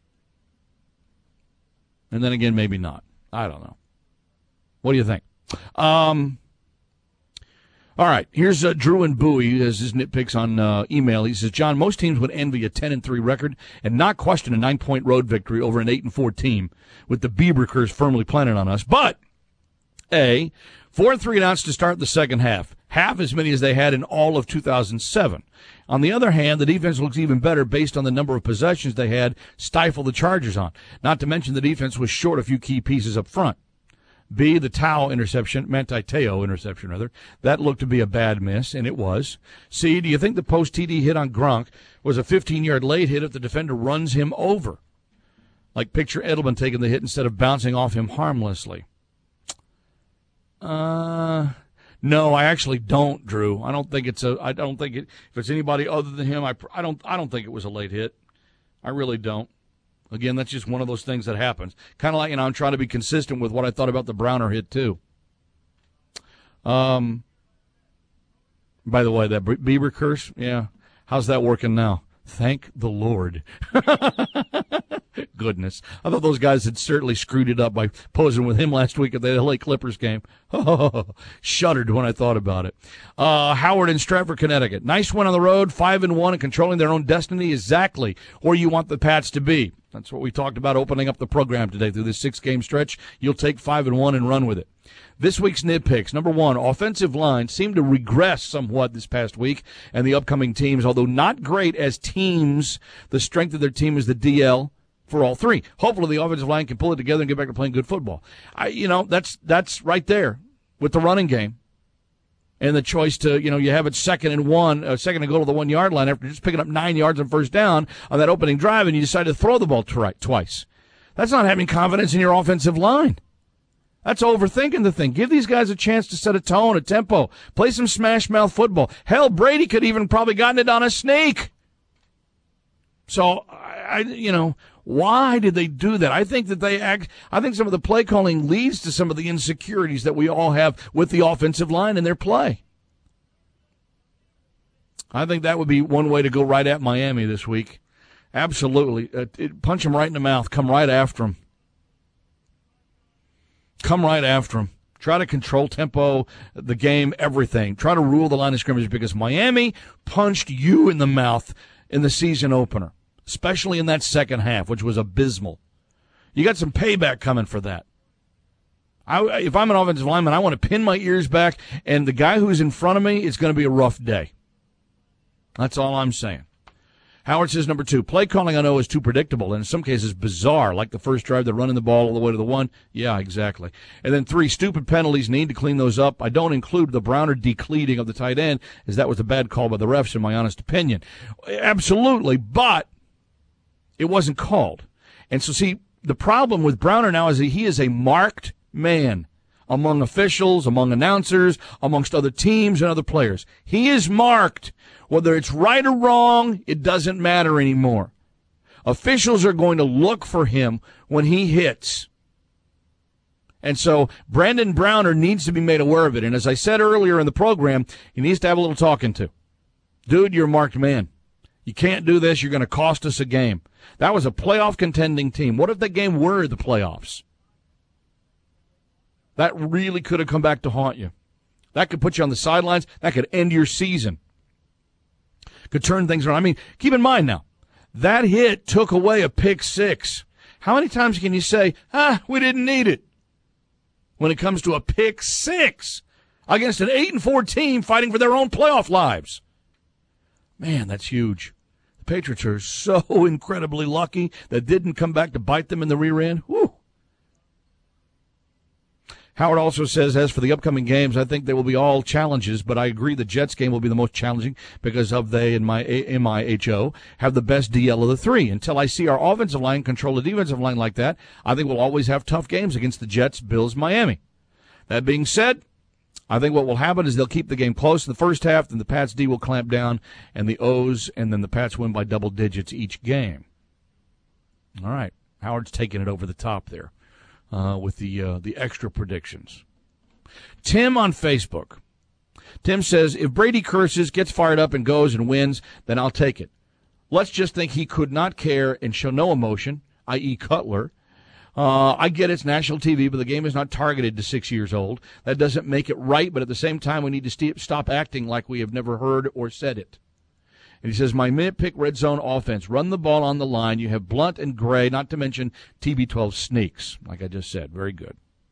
C: And then again, maybe not. I don't know. What do you think? Um, all right, here's uh, Drew and Bowie as his nitpicks on uh, email. He says, John, most teams would envy a ten and three record and not question a nine-point road victory over an eight and four team with the Bieberkers firmly planted on us. But, A, four and three announced to start the second half, half as many as they had in all of two thousand seven. On the other hand, the defense looks even better based on the number of possessions they had stifled the Chargers on, not to mention the defense was short a few key pieces up front. B, the Tao interception, Manti Te'o interception, rather. That looked to be a bad miss, and it was. C, do you think the post-T D hit on Gronk was a fifteen-yard late hit if the defender runs him over? Like picture Edelman taking the hit instead of bouncing off him harmlessly. Uh, no, I actually don't, Drew. I don't think it's a, I don't think it, if it's anybody other than him, I, I don't, I don't think it was a late hit. I really don't. Again, that's just one of those things that happens. Kind of like, you know, I'm trying to be consistent with what I thought about the Browner hit, too. Um. By the way, that Bieber curse, yeah, how's that working now? Thank the Lord. Goodness. I thought those guys had certainly screwed it up by posing with him last week at the L A Clippers game. Shuddered when I thought about it. Uh, Howard in Stratford, Connecticut. Nice win on the road, five and one, and controlling their own destiny exactly where you want the Pats to be. That's what we talked about opening up the program today through this six-game stretch. You'll take five and one and run with it. This week's nitpicks. Number one, offensive line seemed to regress somewhat this past week, and the upcoming teams, although not great as teams, the strength of their team is the D L for all three. Hopefully the offensive line can pull it together and get back to playing good football. I, you know, that's that's right there with the running game. And the choice to, you know, you have it second and one, uh, second and goal to the one-yard line after just picking up nine yards on first down on that opening drive, and you decide to throw the ball t- twice. That's not having confidence in your offensive line. That's overthinking the thing. Give these guys a chance to set a tone, a tempo, play some smash-mouth football. Hell, Brady could even probably gotten it on a sneak. So, I, you know, why did they do that? I think that they act, I think some of the play calling leads to some of the insecurities that we all have with the offensive line in their play. I think that would be one way to go right at Miami this week. Absolutely. Uh, it, punch them right in the mouth. Come right after them. Come right after them. Try to control tempo, the game, everything. Try to rule the line of scrimmage because Miami punched you in the mouth in the season opener, especially in that second half, which was abysmal. You got some payback coming for that. I, if I'm an offensive lineman, I want to pin my ears back, and the guy who's in front of me, it's going to be a rough day. That's all I'm saying. Howard says, number two, play calling I know is too predictable and in some cases bizarre, like the first drive, they're running the ball all the way to the one. Yeah, exactly. And then three, stupid penalties, need to clean those up. I don't include the Browner decleating of the tight end, as that was a bad call by the refs, in my honest opinion. Absolutely, but it wasn't called. And so, see, the problem with Browner now is that he is a marked man among officials, among announcers, amongst other teams and other players. He is marked. Whether it's right or wrong, it doesn't matter anymore. Officials are going to look for him when he hits. And so Brandon Browner needs to be made aware of it. And as I said earlier in the program, he needs to have a little talking to. dude, you're a marked man. You can't do this. You're going to cost us a game. That was a playoff contending team. What if that game were the playoffs? That really could have come back to haunt you. That could put you on the sidelines. That could end your season. Could turn things around. I mean, keep in mind now, that hit took away a pick six. How many times can you say, ah, we didn't need it? When it comes to a pick six against an eight and four team fighting for their own playoff lives. Man, that's huge. The Patriots are so incredibly lucky that didn't come back to bite them in the rear end. Whew. Howard also says, as for the upcoming games, I think they will be all challenges, but I agree the Jets game will be the most challenging because of they and my M I H O have the best D L of the three. Until I see our offensive line control the defensive line like that, I think we'll always have tough games against the Jets, Bills, Miami. That being said, I think what will happen is they'll keep the game close in the first half, then the Pats D will clamp down, and the O's, and then the Pats win by double digits each game. All right. Howard's taking it over the top there. Uh, with the uh, the extra predictions. Tim on Facebook. Tim says, if Brady curses, gets fired up, and goes and wins, then I'll take it. Let's just think he could not care and show no emotion, that is. Cutler. Uh, I get it's national T V, but the game is not targeted to six years old. That doesn't make it right, but at the same time, we need to st- stop acting like we have never heard or said it. And he says, my minute-pick red zone offense, run the ball on the line. You have Blunt and Gray, not to mention T B twelve sneaks, like I just said. Very good.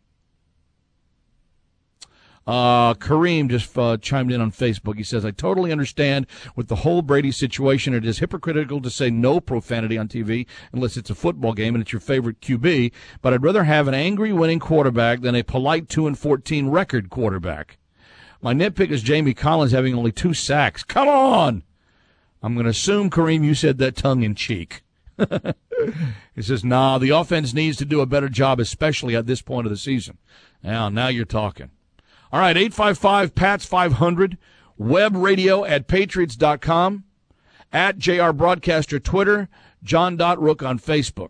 C: Uh, Kareem just uh, chimed in on Facebook. He says, I totally understand with the whole Brady situation. It is hypocritical to say no profanity on T V unless it's a football game and it's your favorite Q B, but I'd rather have an angry winning quarterback than a polite two and fourteen record quarterback. My nitpick is Jamie Collins having only two sacks. Come on! I'm going to assume, Kareem, you said that tongue-in-cheek. He says, nah, the offense needs to do a better job, especially at this point of the season. Now, now you're talking. All right, eight five five, P A T S five hundred, web radio at patriots dot com, at J R Broadcaster Twitter, John Rook on Facebook.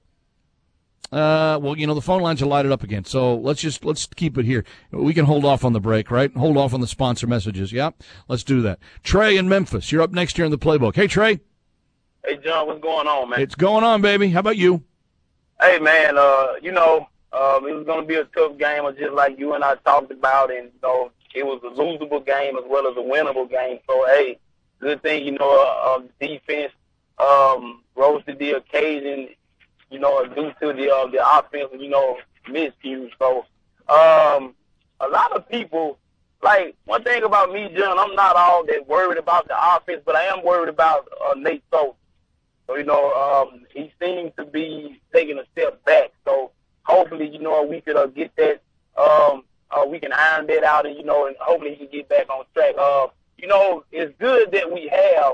C: Uh, well, you know, the phone lines are lighted up again, so let's just, let's keep it here. We can hold off on the break, right? Hold off on the sponsor messages, yeah? Let's do that. Trey in Memphis, you're up next here in the Playbook. Hey, Trey.
H: Hey, John, what's going on, man?
C: It's going on, baby. How about you?
H: Hey, man, uh, you know, um, it was going to be a tough game, just like you and I talked about, and, you know, it was a losable game as well as a winnable game. So, hey, good thing, you know, uh, uh, defense um, rose to the occasion, you know, due to the uh, the offense, you know, miscues. So, um, a lot of people, like, one thing about me, John, I'm not all that worried about the offense, but I am worried about uh, Nate Solder. So, you know, um, he seems to be taking a step back. So, hopefully, you know, we could uh, get that, um, uh, we can iron that out, and, you know, and hopefully he can get back on track. Uh, you know, it's good that we have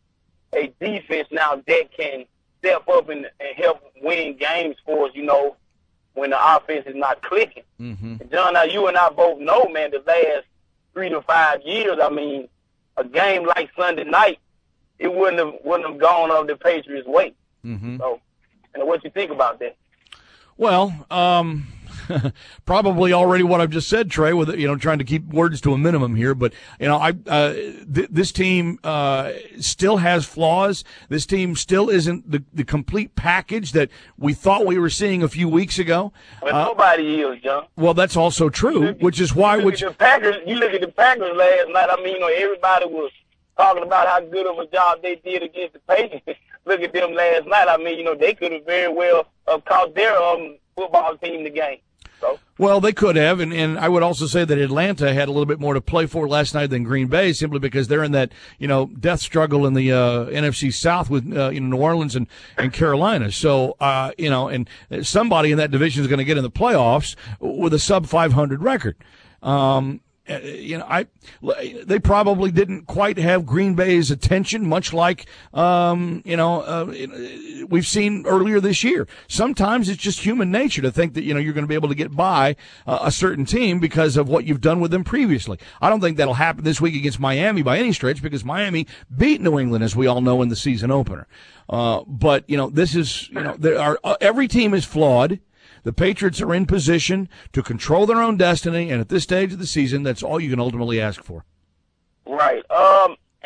H: a defense now that can step up and, and help win games for us, you know, when the offense is not clicking. Mm-hmm. And John, now you and I both know, man, the last three to five years, I mean, a game like Sunday night, it wouldn't have wouldn't have gone of the Patriots' way. Mm-hmm. So, and what you think about that?
C: Well, um, probably already what I've just said, Trey, with, you know, trying to keep words to a minimum here. But, you know, I uh, th- this team uh, still has flaws. This team still isn't the, the complete package that we thought we were seeing a few weeks ago.
H: Well,
C: uh,
H: nobody is, John.
C: Well, that's also true,
H: look,
C: which is why.
H: You look,
C: Which,
H: at the Packers, you look at the Packers last night, I mean, you know, everybody was talking about how good of a job they did against the Patriots. Look at them last night. I mean, you know, they could have very well uh, cost their um, football team the game. So. Well,
C: they could have, and, and I would also say that Atlanta had a little bit more to play for last night than Green Bay, simply because they're in that, you know, death struggle in the uh, N F C South with uh, you know, New Orleans and, and Carolina. So, uh, you know, and somebody in that division is going to get in the playoffs with a sub five hundred record. Um, You know, I they probably didn't quite have Green Bay's attention, much like um, you know uh, we've seen earlier this year. Sometimes it's just human nature to think that you know you're going to be able to get by uh, a certain team because of what you've done with them previously. I don't think that'll happen this week against Miami by any stretch, because Miami beat New England, as we all know, in the season opener. Uh, but you know, this is you know there are uh, every team is flawed. The Patriots are in position to control their own destiny, and at this stage of the season, that's all you can ultimately ask for.
H: Right. Um, and,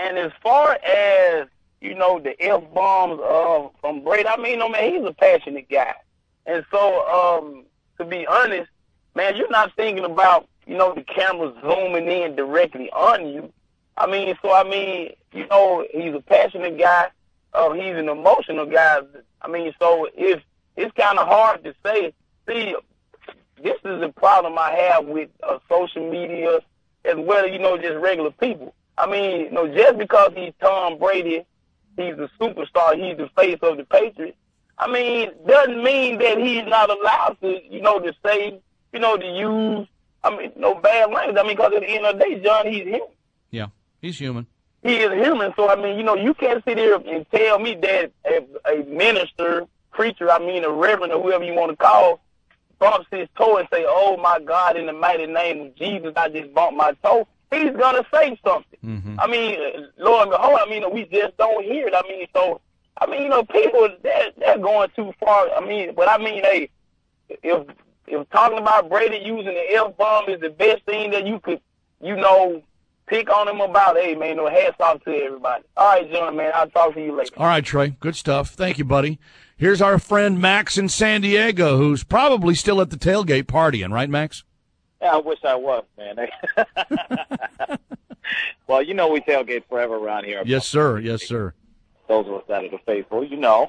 H: And as far as, you know, the F-bombs uh, from Brady, I mean, no, man, he's a passionate guy. And so, um, to be honest, man, you're not thinking about, you know, the camera zooming in directly on you. I mean, so, I mean, you know, he's a passionate guy. Uh, he's an emotional guy. I mean, so if it's kind of hard to say. See, this is the problem I have with uh, social media as well as, you know, just regular people. I mean, you know, just because he's Tom Brady, he's a superstar, he's the face of the Patriots, I mean, doesn't mean that he's not allowed to, you know, to say, you know, to use, I mean, no bad language. I mean, because at the end of the day, John, he's human.
C: Yeah, he's human.
H: He is human. So, I mean, you know, you can't sit here and tell me that a, a minister, preacher, I mean, a reverend or whoever you want to call, bumps his toe and say, oh, my God, in the mighty name of Jesus, I just bumped my toe. He's going to say something. Mm-hmm. I mean, Lord and behold, I mean, we just don't hear it. I mean, so, I mean, you know, people, they're, they're going too far. I mean, but I mean, hey, if if talking about Brady using the F-bomb is the best thing that you could, you know, pick on him about, hey, man, no, hats off to everybody. All right, John, man, I'll talk to you later.
C: All right, Trey, good stuff. Thank you, buddy. Here's our friend Max in San Diego, who's probably still at the tailgate partying, right, Max?
I: Yeah, I wish I was, man. Well, you know we tailgate forever around here.
C: Yes, sir. Yes, sir.
I: Those of us that are the faithful, you know.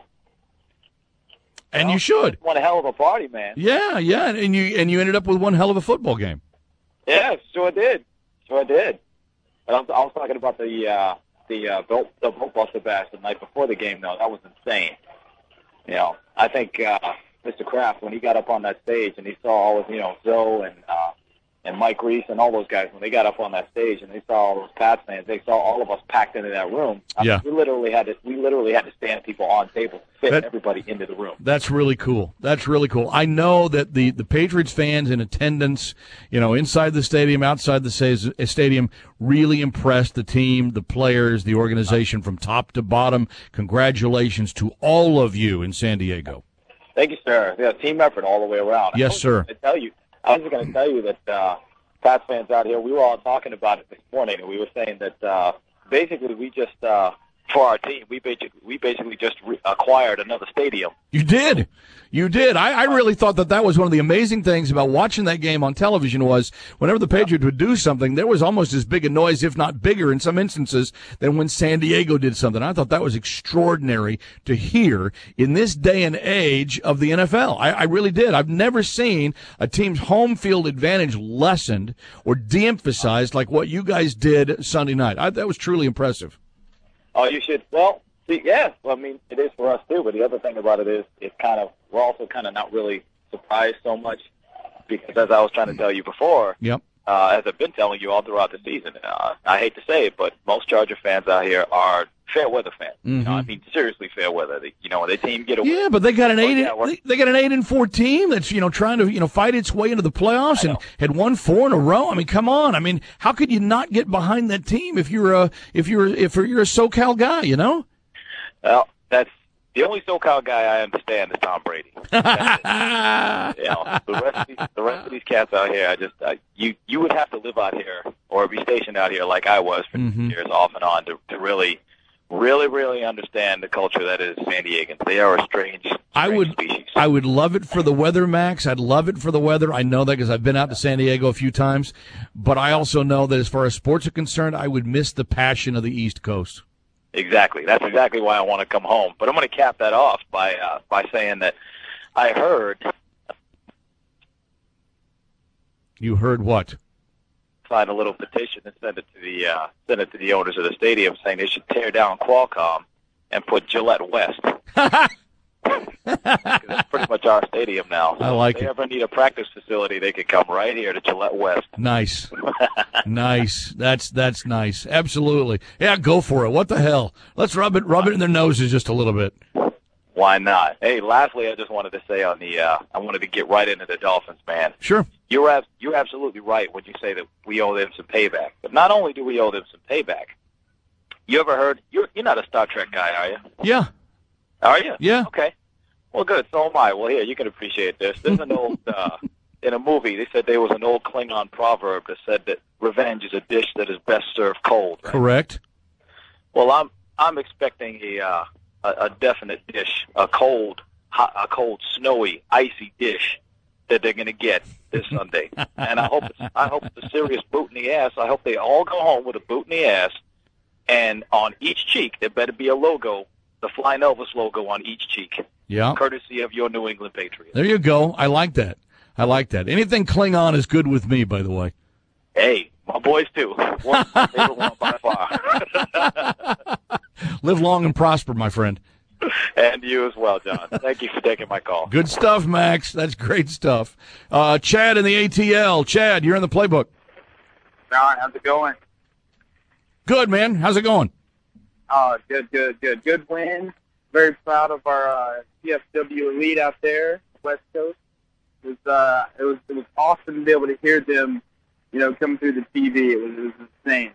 C: And
I: well,
C: you should.
I: One hell of a party, man.
C: Yeah, yeah, and you and you ended up with one hell of a football game.
I: Yeah, sure did. Sure did. But I was, I was talking about the uh, the uh, Bill, the Buster Bash the night before the game, though. That was insane. You know, I think uh, Mister Kraft, when he got up on that stage and he saw all of, you know, Zoe and uh, and Mike Reese and all those guys, when they got up on that stage and they saw all those Pats fans, they saw all of us packed into that room. I
C: yeah.
I: mean, we literally had to we literally had to stand people on tables to fit that, everybody into the room.
C: That's really cool. That's really cool. I know that the, the Patriots fans in attendance, you know, inside the stadium, outside the stadium, really impressed the team, the players, the organization from top to bottom. Congratulations to all of you in San Diego.
I: Thank you, sir. Yeah, team effort all the way around.
C: Yes,
I: I
C: sir.
I: I tell you, I was going to tell you that uh, Pats fans out here, we were all talking about it this morning, and we were saying that uh, basically we just, uh, for our team, we basically, we basically just re- acquired another stadium.
C: You did. You did. I, I really thought that that was one of the amazing things about watching that game on television was whenever the Patriots would do something, there was almost as big a noise, if not bigger in some instances, than when San Diego did something. I thought that was extraordinary to hear in this day and age of the N F L. I, I really did. I've never seen a team's home field advantage lessened or de-emphasized like what you guys did Sunday night. I, that was truly impressive.
I: Oh, you should. Well, see, yeah. Well, I mean, it is for us too. But the other thing about it is, it's kind of we're also kind of not really surprised so much because, as I was trying to tell you before,
C: yep.
I: uh, as I've been telling you all throughout the season, uh, I hate to say it, but most Charger fans out here are fair weather fans. Mm-hmm. You know, I mean, seriously fair weather. They, you know, when their team get away.
C: Yeah, but they got an eight.
I: Yeah,
C: they, they got an eight and four team that's you know trying to you know fight its way into the playoffs and had won four in a row. I mean, come on. I mean, how could you not get behind that team if you're a if you're if you're a SoCal guy? You know.
I: Well, that's the only SoCal guy I understand is Tom Brady. you know, the rest of these, the rest of these cats out here, I just uh, you you would have to live out here or be stationed out here like I was for mm-hmm. years off and on to to really. Really, really understand the culture that is San Diegans. They are a strange, strange
C: I would,
I: species.
C: I would love it for the weather, Max. I'd love it for the weather. I know that because I've been out to San Diego a few times. But I also know that as far as sports are concerned, I would miss the passion of the East Coast.
I: Exactly. That's exactly why I want to come home. But I'm going to cap that off by uh, by saying that I heard.
C: You heard what?
I: Sign a little petition and send it to the uh, send it to the owners of the stadium, saying they should tear down Qualcomm and put Gillette West. It's pretty much our stadium now. So
C: I like
I: if they
C: it.
I: ever need a practice facility, they can come right here to Gillette West.
C: Nice, nice. That's that's nice. Absolutely. Yeah, go for it. What the hell? Let's rub it rub it in their noses just a little bit.
I: Why not? Hey, lastly, I just wanted to say on the uh, I wanted to get right into the Dolphins, man.
C: Sure.
I: You're ab- you're absolutely right when you say that we owe them some payback. But not only do we owe them some payback, you ever heard? You're you're not a Star Trek guy, are you?
C: Yeah.
I: Are you?
C: Yeah.
I: Okay. Well, good. So am I. Well, here, you can appreciate this. There's an old uh, in a movie. They said there was an old Klingon proverb that said that revenge is a dish that is best served cold. Right?
C: Correct.
I: Well, I'm I'm expecting a uh, a, a definite dish, a cold, hot, a cold, snowy, icy dish that they're going to get this Sunday, and I hope it's, I hope it's a serious boot in the ass. I hope they all go home with a boot in the ass, and on each cheek there better be a logo, the Flying Elvis logo on each cheek.
C: Yeah,
I: courtesy of your New England Patriots.
C: There you go. I like that. I like that. Anything Klingon is good with me, by the way.
I: Hey, my boys too. One of my favorite one by far.
C: Live long and prosper, my friend.
I: And you as well, John. Thank you for taking my call.
C: Good stuff, Max. That's great stuff. Uh, Chad in the A T L. Chad, you're in the playbook.
F: John, how's it going?
C: Good, man. How's it going?
F: Oh, good, good, good. Good win. Very proud of our uh, C F W elite out there, West Coast. It was, uh, it was it was awesome to be able to hear them, you know, come through the T V. It was, it was insane.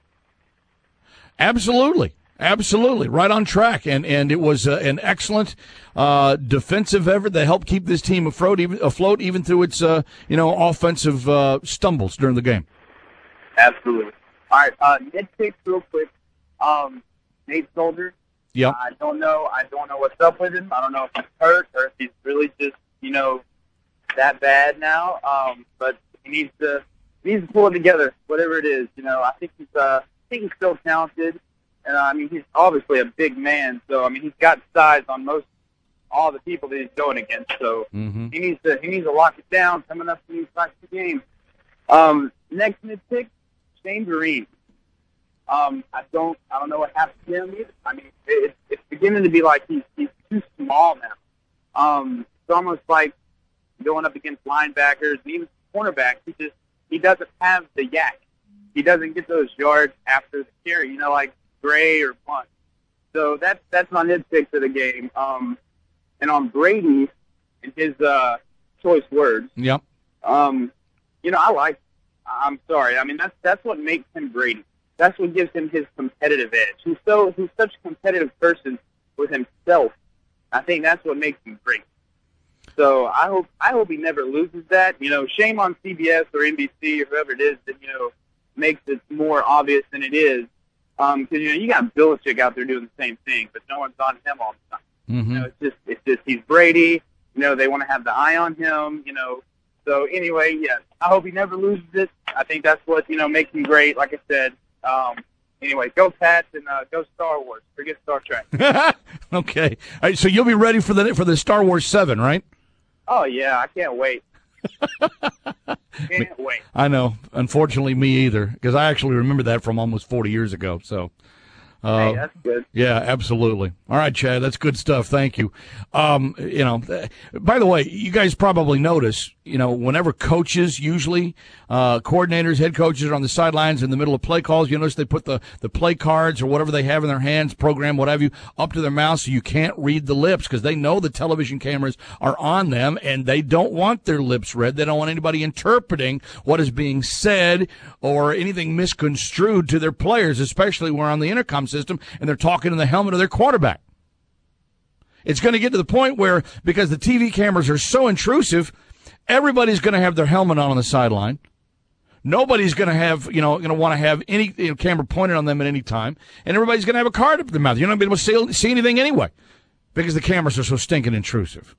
C: Absolutely. Absolutely. Right on track. And and it was uh, an excellent uh, defensive effort that helped keep this team afloat, even, afloat, even through its, uh, you know, offensive uh, stumbles during the game.
F: Absolutely. All right, uh, nitpicks real quick. Um, Nate Solder.
C: Yeah.
F: I don't know. I don't know what's up with him. I don't know if he's hurt or if he's really just, you know, that bad now. Um, but he needs to he needs to pull it together, whatever it is. You know, I think he's uh, I think he's still talented. And, uh, I mean, he's obviously a big man, so, I mean, he's got size on most all the people that he's going against. So
C: mm-hmm.
F: he needs to he needs to lock it down coming up to these five games. Um, next nitpick, Shane Vereen. Um, I don't I don't know what happened to him either. I mean, it, it's beginning to be like he's he's too small now. Um, it's almost like going up against linebackers and even cornerbacks. He just he doesn't have the yak. He doesn't get those yards after the carry. You know, like Gray or Punt. So that's that's my nitpick to the game. Um, and on Brady and his uh, choice words.
C: Yep.
F: Um, you know, I like. I'm sorry. I mean, that's that's what makes him Brady. That's what gives him his competitive edge. He's so he's such a competitive person with himself. I think that's what makes him great. So I hope I hope he never loses that. You know, shame on C B S or N B C or whoever it is that you know makes it more obvious than it is. Um, because you know you got Belichick out there doing the same thing, but no one's on him all the time.
C: Mm-hmm.
F: You know, it's just it's just he's Brady. You know, they want to have the eye on him. You know, so anyway, yeah, I hope he never loses it. I think that's what you know makes him great. Like I said. Um, anyway, go Pats and uh, go Star Wars. Forget Star Trek.
C: Okay, all right, so you'll be ready for the for the Star Wars seven, right?
F: Oh yeah, I can't wait. Can't wait.
C: I know. Unfortunately, me either, because I actually remember that from almost forty years ago. So, uh,
F: hey, that's good.
C: Yeah, absolutely. All right, Chad, that's good stuff. Thank you. Um, you know, by the way, you guys probably notice, you know, whenever coaches, usually uh, coordinators, head coaches are on the sidelines in the middle of play calls, you notice they put the, the play cards or whatever they have in their hands, program, what have you, up to their mouth so you can't read the lips because they know the television cameras are on them and they don't want their lips read. They don't want anybody interpreting what is being said or anything misconstrued to their players, especially when we're on the intercom system and they're talking in the helmet of their quarterback. It's going to get to the point where, because the T V cameras are so intrusive, everybody's going to have their helmet on on the sideline. Nobody's going to have, you know, going to want to have any you know, camera pointed on them at any time. And everybody's going to have a card up their mouth. You're not going to be able to see, see anything anyway because the cameras are so stinking intrusive.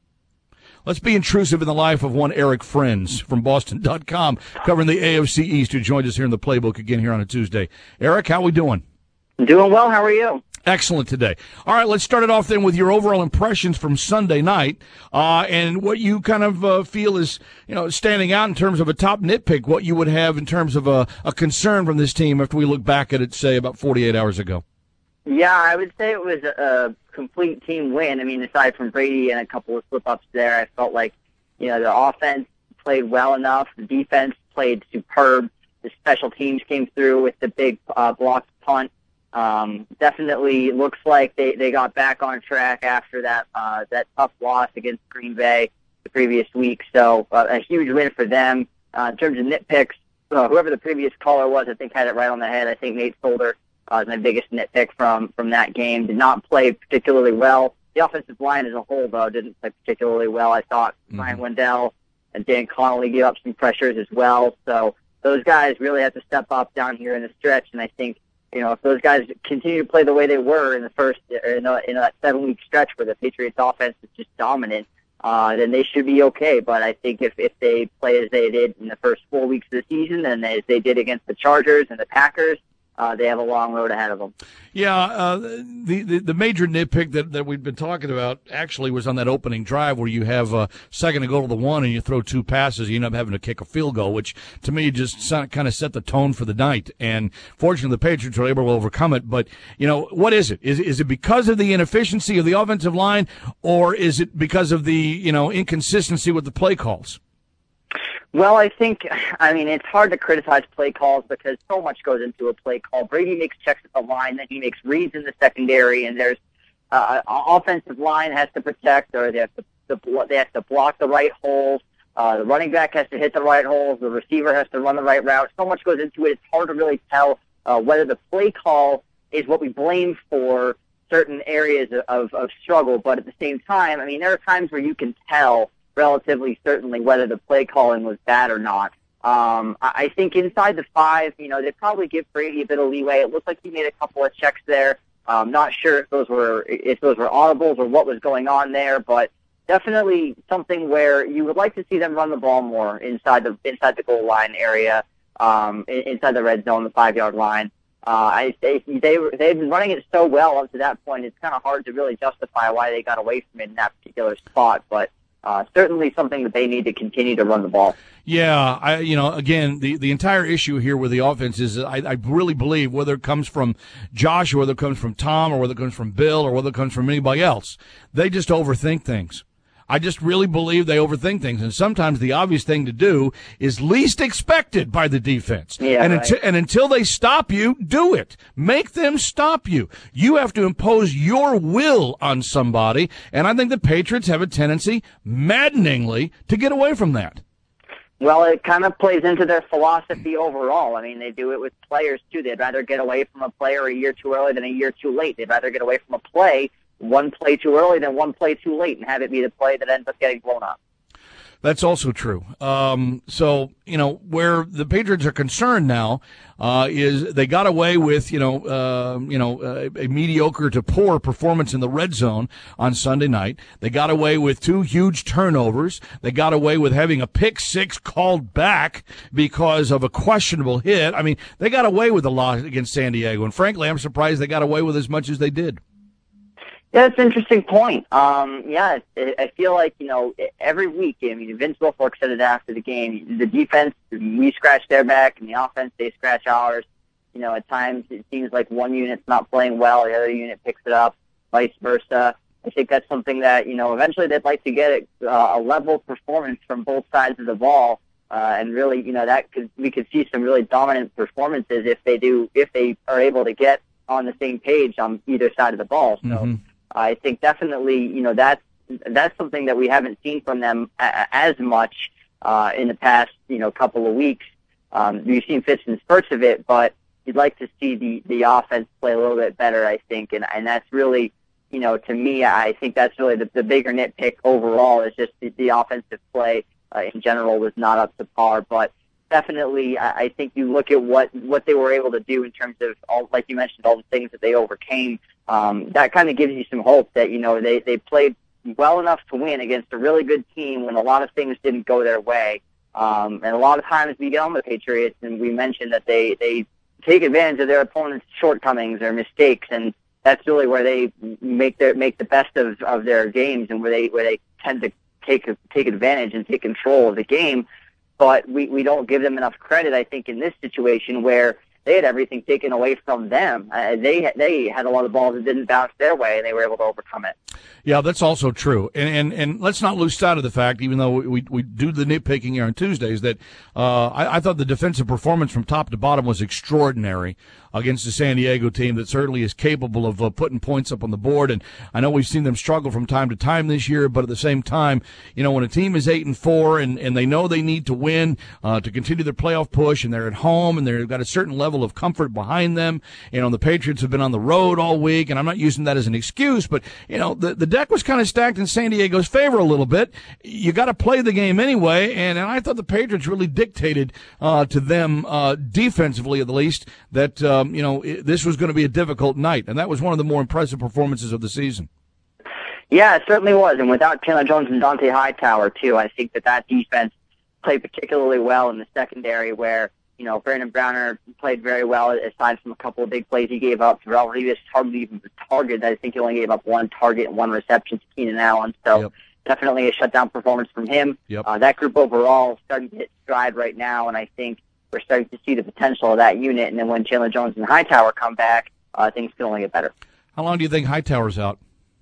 C: Let's be intrusive in the life of one Eric Friends from Boston dot com, covering the A F C East, who joined us here in the playbook again here on a Tuesday. Eric, how we doing?
J: Doing well. How are you?
C: Excellent today. All right, let's start it off then with your overall impressions from Sunday night uh, and what you kind of uh, feel is, you know, standing out in terms of a top nitpick, what you would have in terms of a, a concern from this team after we look back at it, say, about forty-eight hours ago.
J: Yeah, I would say it was a, a complete team win. I mean, aside from Brady and a couple of slip-ups there, I felt like, you know, the offense played well enough. The defense played superb. The special teams came through with the big uh, blocked punt. Um, definitely looks like they, they got back on track after that uh, that tough loss against Green Bay the previous week. So uh, a huge win for them. Uh, in terms of nitpicks, uh, whoever the previous caller was, I think had it right on the head. I think Nate Solder uh, is my biggest nitpick from, from that game. Did not play particularly well. The offensive line as a whole, though, didn't play particularly well. I thought mm-hmm. Ryan Wendell and Dan Connolly gave up some pressures as well. So those guys really have to step up down here in the stretch, and I think you know, if those guys continue to play the way they were in the first, in, a, in that seven-week stretch where the Patriots offense is just dominant, uh, then they should be okay. But I think if, if they play as they did in the first four weeks of the season and as they did against the Chargers and the Packers, Uh, they have a long road ahead of them.
C: Yeah, uh, the, the the major nitpick that, that we've been talking about actually was on that opening drive where you have a second to go to the one and you throw two passes, you end up having to kick a field goal, which to me just kind of set the tone for the night. And fortunately, the Patriots were able to overcome it. But, you know, what is it? Is, is it because of the inefficiency of the offensive line, or is it because of the, you know, inconsistency with the play calls?
J: Well, I think, I mean, it's hard to criticize play calls because so much goes into a play call. Brady makes checks at the line, then he makes reads in the secondary, and there's uh, offensive line has to protect, or they have to, the, they have to block the right holes. Uh, the running back has to hit the right holes. The receiver has to run the right route. So much goes into it. It's hard to really tell uh, whether the play call is what we blame for certain areas of, of struggle. But at the same time, I mean, there are times where you can tell relatively certainly whether the play calling was bad or not. Um, I think inside the five, you know, they probably give Brady a bit of leeway. It looked like he made a couple of checks there. I'm not sure if those were if those were audibles or what was going on there, but definitely something where you would like to see them run the ball more inside the inside the goal line area, um, inside the red zone, the five yard line. Uh, I they they they've been running it so well up to that point. It's kind of hard to really justify why they got away from it in that particular spot, but. Uh, certainly something that they need to continue to run the ball.
C: Yeah, I, you know, again, the, the entire issue here with the offense is I, I really believe whether it comes from Josh or whether it comes from Tom or whether it comes from Bill or whether it comes from anybody else, they just overthink things. I just really believe they overthink things, and sometimes the obvious thing to do is least expected by the defense.
J: Yeah,
C: and,
J: right.
C: until, and until they stop you, do it. Make them stop you. You have to impose your will on somebody, and I think the Patriots have a tendency, maddeningly, to get away from that.
J: Well, it kind of plays into their philosophy overall. I mean, they do it with players, too. They'd rather get away from a player a year too early than a year too late. They'd rather get away from a play one play too early than one play too late and have it be the play that ends up getting blown up.
C: That's also true. Um, so, you know, where the Patriots are concerned now uh, is they got away with, you know, uh, you know, uh, a mediocre to poor performance in the red zone on Sunday night. They got away with two huge turnovers. They got away with having a pick six called back because of a questionable hit. I mean, they got away with a lot against San Diego, and frankly, I'm surprised they got away with as much as they did.
J: Yeah, that's an interesting point. Um, yeah, I feel like, you know, every week, I mean, Vince Wilfork said it after the game, the defense, we scratch their back, and the offense, they scratch ours. You know, at times it seems like one unit's not playing well, the other unit picks it up, vice versa. I think that's something that, you know, eventually they'd like to get a, a level performance from both sides of the ball. Uh, and really, you know, that could, we could see some really dominant performances if they do, if they are able to get on the same page on either side of the ball. So,
C: Mm-hmm.
J: I think definitely, you know, that's, that's something that we haven't seen from them a- as much uh, in the past, you know, couple of weeks. Um, we've seen fits and spurts of it, but you'd like to see the, the offense play a little bit better, I think. And, and that's really, you know, to me, I think that's really the, the bigger nitpick overall is just the, the offensive play uh, in general was not up to par. But definitely, I, I think you look at what, what they were able to do in terms of, all, like you mentioned, all the things that they overcame. Um, that kind of gives you some hope that, you know, they, they played well enough to win against a really good team when a lot of things didn't go their way. Um, and a lot of times we get on the Patriots and we mention that they, they take advantage of their opponent's shortcomings or mistakes, and that's really where they make their make the best of, of their games and where they where they tend to take take advantage and take control of the game. But we, we don't give them enough credit, I think, in this situation where they had everything taken away from them. Uh, they they had a lot of balls that didn't bounce their way, and they were able to overcome it.
C: Yeah, that's also true. And and, and let's not lose sight of the fact, even though we we do the nitpicking here on Tuesdays, that uh, I, I thought the defensive performance from top to bottom was extraordinary against the San Diego team that certainly is capable of uh, putting points up on the board. And I know we've seen them struggle from time to time this year, but at the same time, you know, when a team is eight and four and, and they know they need to win uh, to continue their playoff push, and they're at home and they've got a certain level of comfort behind them. You know, the Patriots have been on the road all week, and I'm not using that as an excuse, but, you know, the, the deck was kind of stacked in San Diego's favor a little bit. You got to play the game anyway, and, and I thought the Patriots really dictated uh, to them uh, defensively, at least, that uh, um, you know, it, this was going to be a difficult night, and that was one of the more impressive performances of the season.
J: Yeah, it certainly was, and without Chandler Jones and Dante Hightower, too, I think that that defense played particularly well in the secondary where, you know, Brandon Browner played very well, aside from a couple of big plays he gave up. Terrell Reeves hardly even targeted. I think he only gave up one target and one reception to Keenan Allen, so yep. definitely a shutdown performance from him.
C: Yep.
J: Uh, that group overall is starting to hit stride right now, and I think we're starting to see the potential of that unit, and then when Chandler Jones and Hightower come back, uh, things can only get better.
C: How long do you think Hightower's out?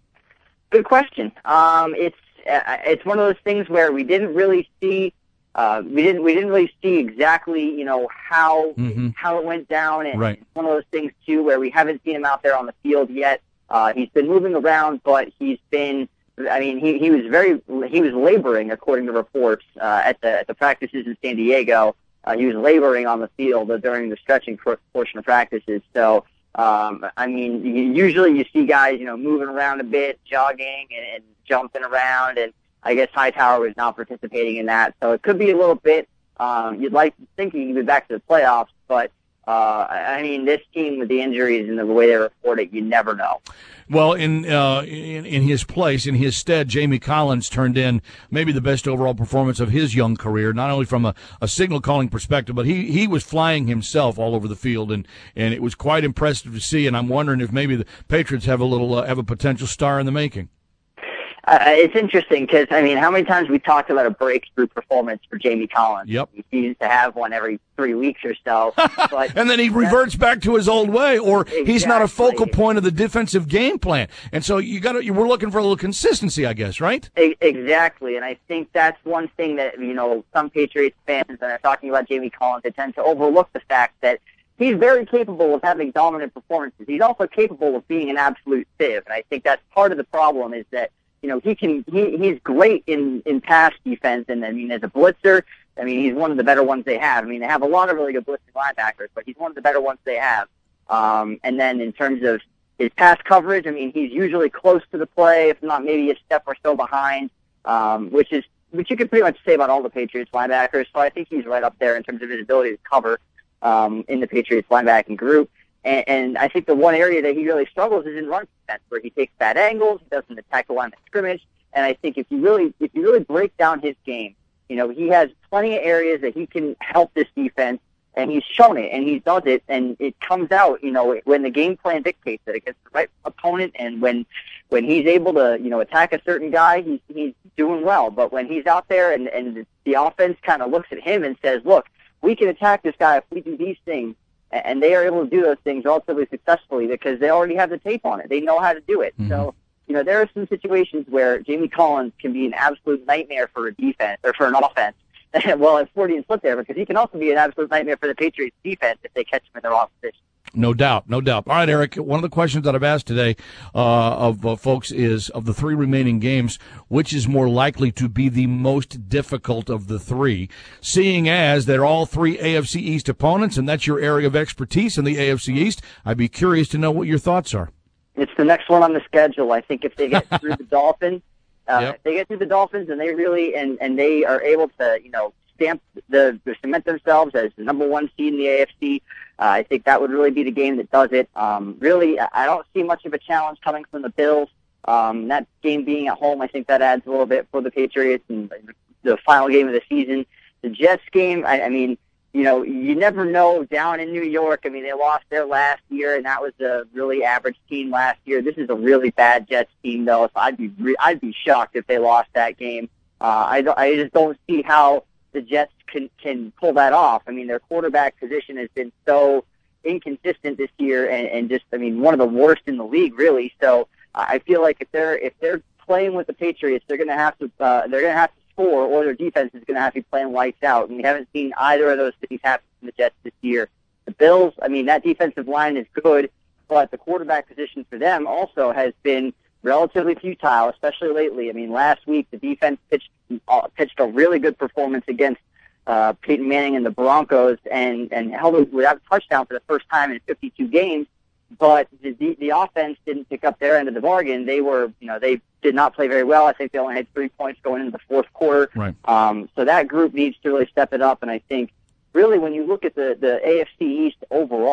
J: Good question. Um, it's uh, it's one of those things where we didn't really see uh, we didn't we didn't really see exactly you know how
C: mm-hmm.
J: how it went down, and
C: right.
J: it's one of those things too where we haven't seen him out there on the field yet. Uh, he's been moving around, but he's been I mean he he was very he was laboring according to reports uh, at the at the practices in San Diego. Uh, he was laboring on the field during the stretching portion of practices. So. Um, I mean, usually you see guys, you know, moving around a bit, jogging and, and jumping around, and I guess Hightower was not participating in that. So it could be a little bit, um, you'd like to think he could be back to the playoffs, but, uh, I mean, this team with the injuries and the way they report it, you never know.
C: Well, in, uh, in in his place, in his stead, Jamie Collins turned in maybe the best overall performance of his young career, not only from a, a signal calling perspective, but he, he was flying himself all over the field, and, and it was quite impressive to see. And I'm wondering if maybe the Patriots have a little uh, have a potential star in the making.
J: Uh, it's interesting because, I mean, how many times we talked about a breakthrough performance for Jamie Collins?
C: Yep.
J: He seems to have one every three weeks or so. But
C: and then he reverts back to his old way, or
J: exactly.
C: he's not a focal point of the defensive game plan. And so you got to, we're looking for a little consistency, I guess, right?
J: Exactly. And I think that's one thing that, you know, some Patriots fans that are talking about Jamie Collins, they tend to overlook the fact that he's very capable of having dominant performances. He's also capable of being an absolute sieve. And I think that's part of the problem is that, you know, he can, he, he's great in, in pass defense. And I mean, as a blitzer, I mean, he's one of the better ones they have. I mean, they have a lot of really good blitzing linebackers, but he's one of the better ones they have. Um, and then in terms of his pass coverage, I mean, he's usually close to the play, if not maybe a step or so behind, um, which is, which you could pretty much say about all the Patriots linebackers. So I think he's right up there in terms of his ability to cover, um, in the Patriots linebacking group. And, and I think the one area that he really struggles is in run defense, where he takes bad angles, he doesn't attack the line of scrimmage. And I think if you really, if you really break down his game, you know, he has plenty of areas that he can help this defense, and he's shown it, and he does it, and it comes out, you know, when the game plan dictates it against the right opponent, and when when he's able to, you know, attack a certain guy, he's he's doing well. But when he's out there and, and the offense kind of looks at him and says, look, we can attack this guy if we do these things, and they are able to do those things relatively successfully because they already have the tape on it. They know how to do it. Mm-hmm. So, you know, there are some situations where Jamie Collins can be an absolute nightmare for a defense or for an offense. Well, it's Freudian slip there because he can also be an absolute nightmare for the Patriots defense if they catch him in the wrong position.
C: No doubt, no doubt. All right, Eric, one of the questions that I've asked today uh, of uh, folks is, of the three remaining games, which is more likely to be the most difficult of the three, seeing as they're all three A F C East opponents, and that's your area of expertise in the A F C East. I'd be curious to know what your thoughts are.
J: It's the next one on the schedule. I think if they get through the Dolphins, uh,
C: yep.
J: if they get through the Dolphins and they really, and, and they are able to, you know, stamp the, the cement themselves as the number one seed in the A F C, Uh, I think that would really be the game that does it. Um, really, I don't see much of a challenge coming from the Bills. Um, that game being at home, I think that adds a little bit for the Patriots and the final game of the season. The Jets game, I, I mean, you know, you never know down in New York. I mean, they lost their last year, and that was a really average team last year. This is a really bad Jets team, though, so I'd be re- I'd be shocked if they lost that game. Uh, I, don't, I just don't see how the Jets can can pull that off. I mean, their quarterback position has been so inconsistent this year, and, and just, I mean, one of the worst in the league, really. So I feel like if they're if they're playing with the Patriots, they're going to have to uh, they're going to have to score, or their defense is going to have to be playing lights out. And we haven't seen either of those things happen from the Jets this year. The Bills, I mean, that defensive line is good, but the quarterback position for them also has been relatively futile, especially lately. I mean, last week the defense pitched uh, pitched a really good performance against uh, Peyton Manning and the Broncos, and and held it without a touchdown for the first time in fifty-two games. But the, the the offense didn't pick up their end of the bargain. They were, you know, they did not play very well. I think they only had three points going into the fourth quarter.
C: Right.
J: Um, so that group needs to really step it up. And I think really when you look at the the A F C East overall,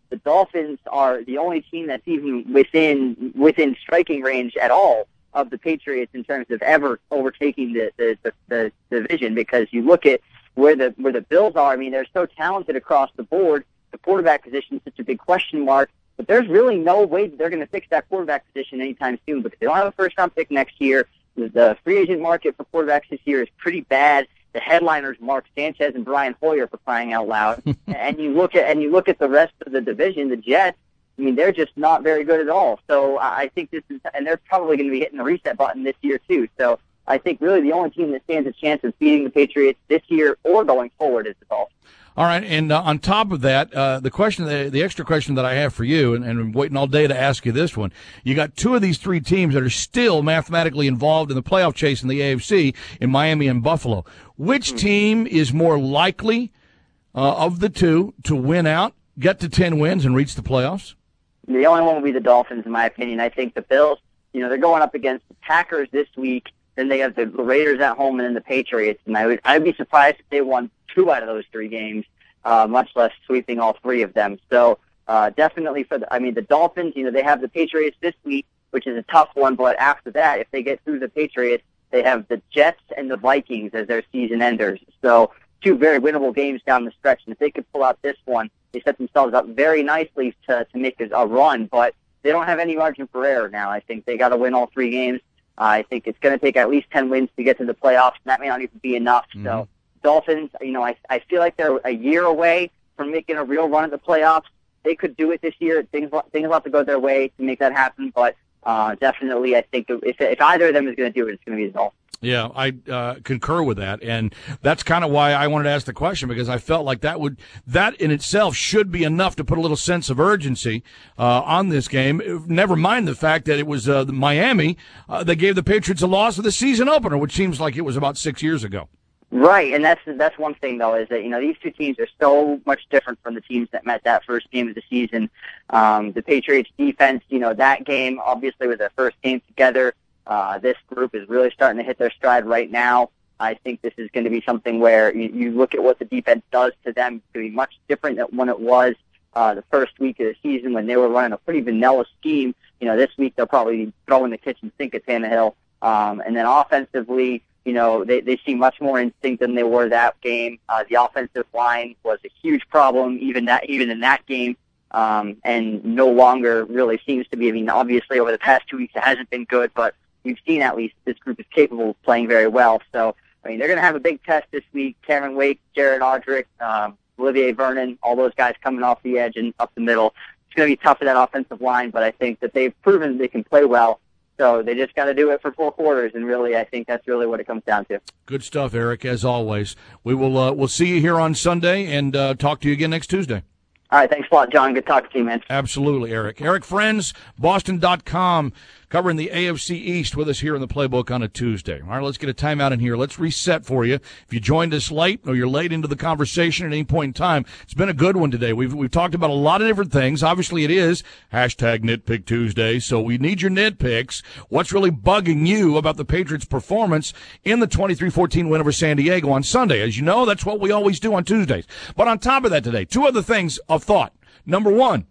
J: the Dolphins are the only team that's even within within striking range at all of the Patriots in terms of ever overtaking the the, the, the division. Because you look at where the where the Bills are. I mean, they're so talented across the board. The quarterback position is such a big question mark. But there's really no way that they're going to fix that quarterback position anytime soon because they don't have a first-round pick next year. The free agent market for quarterbacks this year is pretty bad. The headliners, Mark Sanchez and Brian Hoyer, for crying out loud. and you look at and you look at the rest of the division, the Jets. I mean, they're just not very good at all. So I think this is, and they're probably going to be hitting the reset button this year too. So I think really the only team that stands a chance of beating the Patriots this year or going forward is the Dolphins.
C: All right, and uh, on top of that, uh, the question, the, the extra question that I have for you, and, and I'm waiting all day to ask you this one, you got two of these three teams that are still mathematically involved in the playoff chase in the A F C in Miami and Buffalo. Which team is more likely uh, of the two to win out, get to ten wins, and reach the playoffs?
J: The only one will be the Dolphins, in my opinion. I think the Bills, you know, they're going up against the Packers this week, then they have the Raiders at home and then the Patriots, and I would, I'd be surprised if they won two out of those three games, uh, much less sweeping all three of them. So uh, definitely for the, I mean, the Dolphins, you know, they have the Patriots this week, which is a tough one, but after that, if they get through the Patriots, they have the Jets and the Vikings as their season enders. So two very winnable games down the stretch, and if they could pull out this one, they set themselves up very nicely to, to make a, a run, but they don't have any margin for error now. I think they got to win all three games. Uh, I think it's going to take at least ten wins to get to the playoffs, and that may not even be enough. Mm-hmm. So Dolphins, you know, I, I feel like they're a year away from making a real run at the playoffs. They could do it this year. Things things will have to go their way to make that happen, but uh, definitely I think if, if either of them is going to do it, it's going to be the Dolphins.
C: Yeah, I uh, concur with that, and that's kind of why I wanted to ask the question, because I felt like that would that in itself should be enough to put a little sense of urgency uh, on this game. Never mind the fact that it was uh, Miami uh, that gave the Patriots a loss of the season opener, which seems like it was about six years ago.
J: Right, and that's that's one thing though, is that you know these two teams are so much different from the teams that met that first game of the season. Um, the Patriots defense, you know, that game obviously was their first game together. Uh, this group is really starting to hit their stride right now. I think this is going to be something where you, you look at what the defense does to them. It's going to be much different than when it was uh, the first week of the season when they were running a pretty vanilla scheme. You know, this week they'll probably throw in the kitchen sink at Tannehill. Um, and then offensively, you know, they, they seem much more instinct than they were that game. Uh, the offensive line was a huge problem even that even in that game. Um, and no longer really seems to be. I mean, obviously over the past two weeks it hasn't been good, but we've seen at least this group is capable of playing very well. So, I mean, they're going to have a big test this week. Cameron Wake, Jared Odrick, um, Olivier Vernon, all those guys coming off the edge and up the middle. It's going to be tough for that offensive line, but I think that they've proven they can play well. So they just got to do it for four quarters, and really, I think that's really what it comes down to.
C: Good stuff, Eric, as always. We will uh, we'll see you here on Sunday and uh, talk to you again next Tuesday.
J: All right, thanks a lot, John. Good talking to you, man.
C: Absolutely, Eric. Eric Friends, Boston dot com, covering the A F C East with us here in the Playbook on a Tuesday. All right, let's get a timeout in here. Let's reset for you. If you joined us late or you're late into the conversation at any point in time, it's been a good one today. We've we've talked about a lot of different things. Obviously, it is hashtag Nitpick Tuesday, so we need your nitpicks. What's really bugging you about the Patriots' performance in the twenty-three fourteen win over San Diego on Sunday? As you know, that's what we always do on Tuesdays. But on top of that today, two other things of thought. Number one,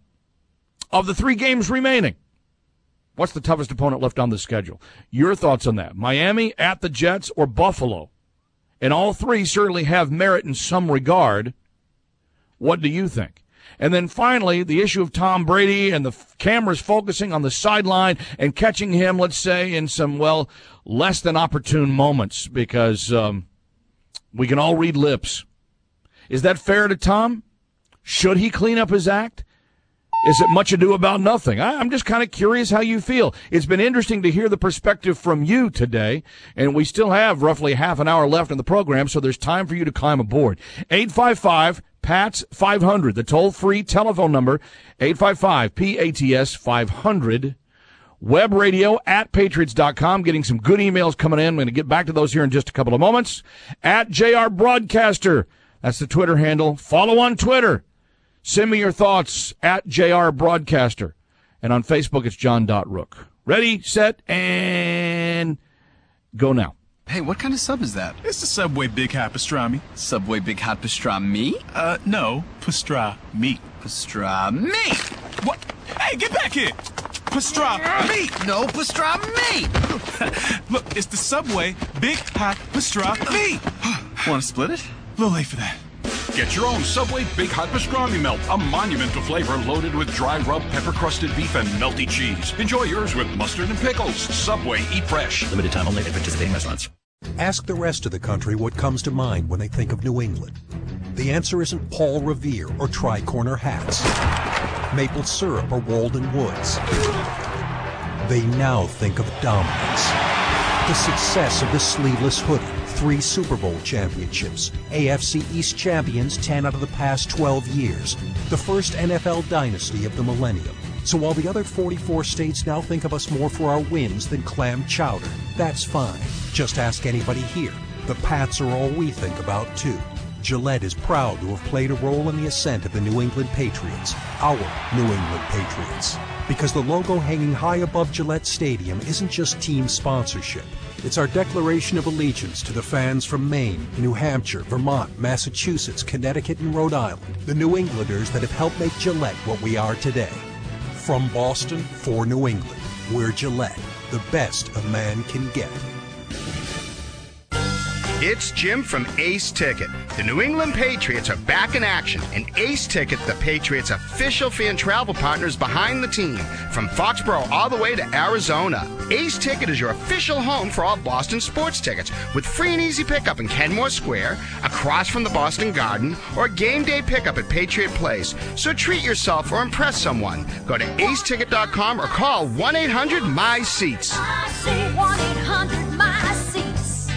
C: of the three games remaining, what's the toughest opponent left on the schedule? Your thoughts on that? Miami, at the Jets, or Buffalo? And all three certainly have merit in some regard. What do you think? And then finally, the issue of Tom Brady and the f- cameras focusing on the sideline and catching him, let's say, in some, well, less than opportune moments, because um, we can all read lips. Is that fair to Tom? Should he clean up his act? Is it much ado about nothing? I, I'm just kind of curious how you feel. It's been interesting to hear the perspective from you today, and we still have roughly half an hour left in the program, so there's time for you to climb aboard. eight five five, P A T S five hundred, the toll-free telephone number, eight five five, P A T S five hundred. Web radio at patriots dot com. Getting some good emails coming in. I'm going to get back to those here in just a couple of moments. At J R Broadcaster, that's the Twitter handle. Follow on Twitter. Send me your thoughts at J R Broadcaster. And on Facebook, it's john dot rook. Ready, set, and go now.
K: Hey, what kind of sub is that?
L: It's the Subway Big Hot Pastrami.
K: Subway Big Hot Pastrami?
L: Uh, no. Pastrami.
K: Pastrami!
L: What? Hey, get back here! Pastrami!
K: No, pastrami!
L: Look, it's the Subway Big Hot Pastrami.
K: Want to split it?
L: A little late for that.
M: Get your own Subway Big Hot Pastrami Melt, a monumental flavor loaded with dry rub, pepper-crusted beef, and melty cheese. Enjoy yours with mustard and pickles. Subway, eat fresh.
N: Limited time only at participating restaurants.
O: Ask the rest of the country what comes to mind when they think of New England. The answer isn't Paul Revere or tri-corner hats, maple syrup or Walden Woods. They now think of dominance. The success of the sleeveless hoodie, three Super Bowl championships, A F C East champions ten out of the past twelve years, the first N F L dynasty of the millennium. So while the other forty-four states now think of us more for our wins than clam chowder, that's fine. Just ask anybody here. The Pats are all we think about, too. Gillette is proud to have played a role in the ascent of the New England Patriots, our New England Patriots. Because the logo hanging high above Gillette Stadium isn't just team sponsorship. It's our declaration of allegiance to the fans from Maine, New Hampshire, Vermont, Massachusetts, Connecticut, and Rhode Island, the New Englanders that have helped make Gillette what we are today. From Boston for New England, we're Gillette, the best a man can get.
P: It's Jim from Ace Ticket. The New England Patriots are back in action, and Ace Ticket, the Patriots' official fan travel partner, is behind the team from Foxborough all the way to Arizona. Ace Ticket is your official home for all Boston sports tickets with free and easy pickup in Kenmore Square, across from the Boston Garden, or game day pickup at Patriot Place. So treat yourself or impress someone. Go to ace ticket dot com or call one eight hundred M Y SEATS.
Q: I say one eight hundred M Y SEATS.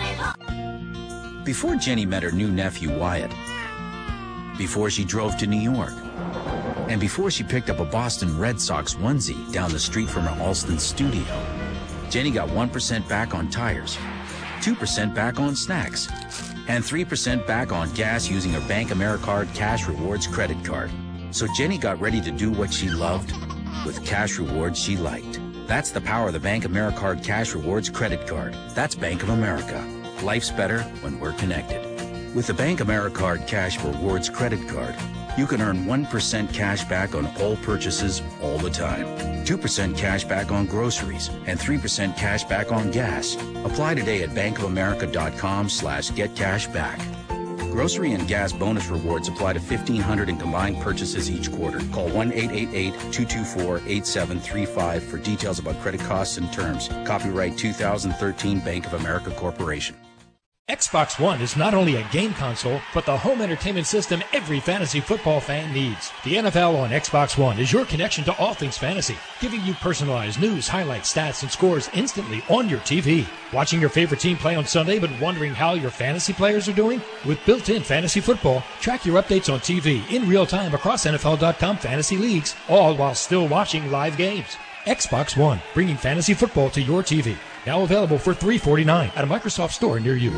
N: Before Jenny met her new nephew, Wyatt, before she drove to New York, and before she picked up a Boston Red Sox onesie down the street from her Alston studio, Jenny got one percent back on tires, two percent back on snacks, and three percent back on gas using her Bank AmeriCard Cash Rewards credit card. So Jenny got ready to do what she loved with cash rewards she liked. That's the power of the Bank AmeriCard Cash Rewards credit card. That's Bank of America. Life's better when we're connected. With the Bank AmeriCard Cash Rewards credit card, you can earn one percent cash back on all purchases all the time, two percent cash back on groceries, and three percent cash back on gas. Apply today at bankofamerica.com slash get cash back. Grocery and gas bonus rewards apply to fifteen hundred in combined purchases each quarter. Call one eight eight eight, two two four, eight seven three five for details about credit costs and terms. Copyright two thousand thirteen Bank of America Corporation.
R: Xbox One is not only a game console, but the home entertainment system every fantasy football fan needs. The N F L on Xbox One is your connection to all things fantasy, giving you personalized news, highlights, stats, and scores instantly on your T V. Watching your favorite team play on Sunday but wondering how your fantasy players are doing? With built-in fantasy football, track your updates on T V in real time across N F L dot com fantasy leagues, all while still watching live games. Xbox One, bringing fantasy football to your T V. Now available for three dollars and forty-nine cents at a Microsoft store near you.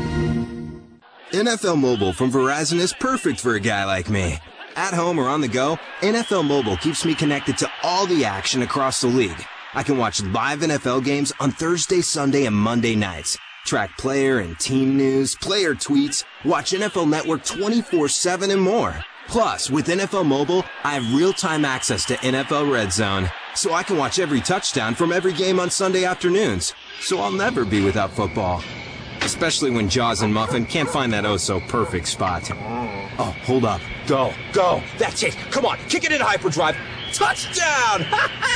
S: N F L Mobile from Verizon is perfect for a guy like me. At home or on the go, N F L Mobile keeps me connected to all the action across the league. I can watch live N F L games on Thursday, Sunday, and Monday nights. Track player and team news, player tweets, watch N F L Network twenty-four seven and more. Plus, with N F L Mobile, I have real-time access to N F L Red Zone, so I can watch every touchdown from every game on Sunday afternoons. So I'll never be without football. Especially when Jaws and Muffin can't find that oh-so-perfect spot. Oh, hold up. Go. Go. That's it. Come on. Kick it in hyperdrive. Touchdown!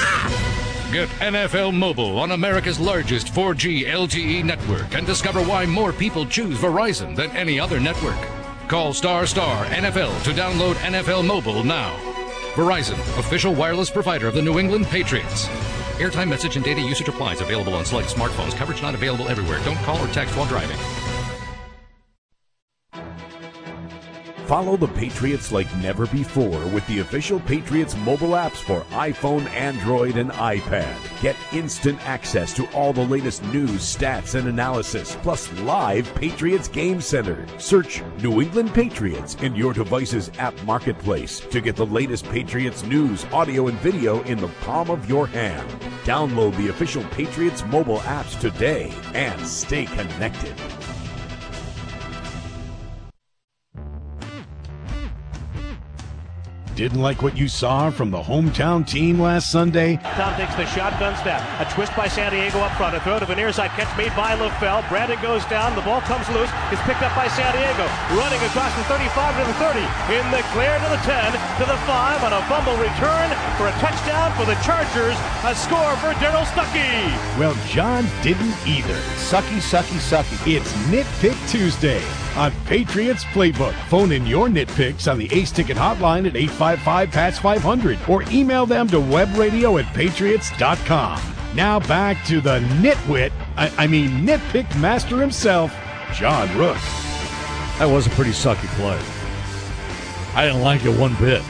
T: Get N F L Mobile on America's largest four G L T E network and discover why more people choose Verizon than any other network. Call star star N F L to download N F L Mobile now. Verizon, official wireless provider of the New England Patriots. Airtime, message, and data usage applies. Available on select smartphones. Coverage not available everywhere. Don't call or text while driving.
B: Follow the Patriots like never before with the official Patriots mobile apps for iPhone, Android, and iPad. Get instant access to all the latest news, stats, and analysis, plus live Patriots Game Center. Search New England Patriots in your device's app marketplace to get the latest Patriots news, audio, and video in the palm of your hand. Download the official Patriots mobile apps today and stay connected.
U: Didn't like what you saw from the hometown team last Sunday?
V: Tom takes the shotgun snap. A twist by San Diego up front. A throw to the near side. Catch made by LaFell. Brandon goes down. The ball comes loose. It's picked up by San Diego. Running across the thirty-five to the thirty. In the clear to the ten. To the five. On a fumble return for a touchdown for the Chargers. A score for Darryl Stuckey.
U: Well, John didn't either. Sucky, sucky, sucky. It's Nitpick Tuesday on Patriots Playbook. Phone in your nitpicks on the Ace Ticket hotline at eight five five, P A T S five hundred or email them to webradio at patriots dot com. Now back to the nitwit, I, I mean nitpick master himself, John Rook.
C: That was a pretty sucky play. I didn't like it one bit.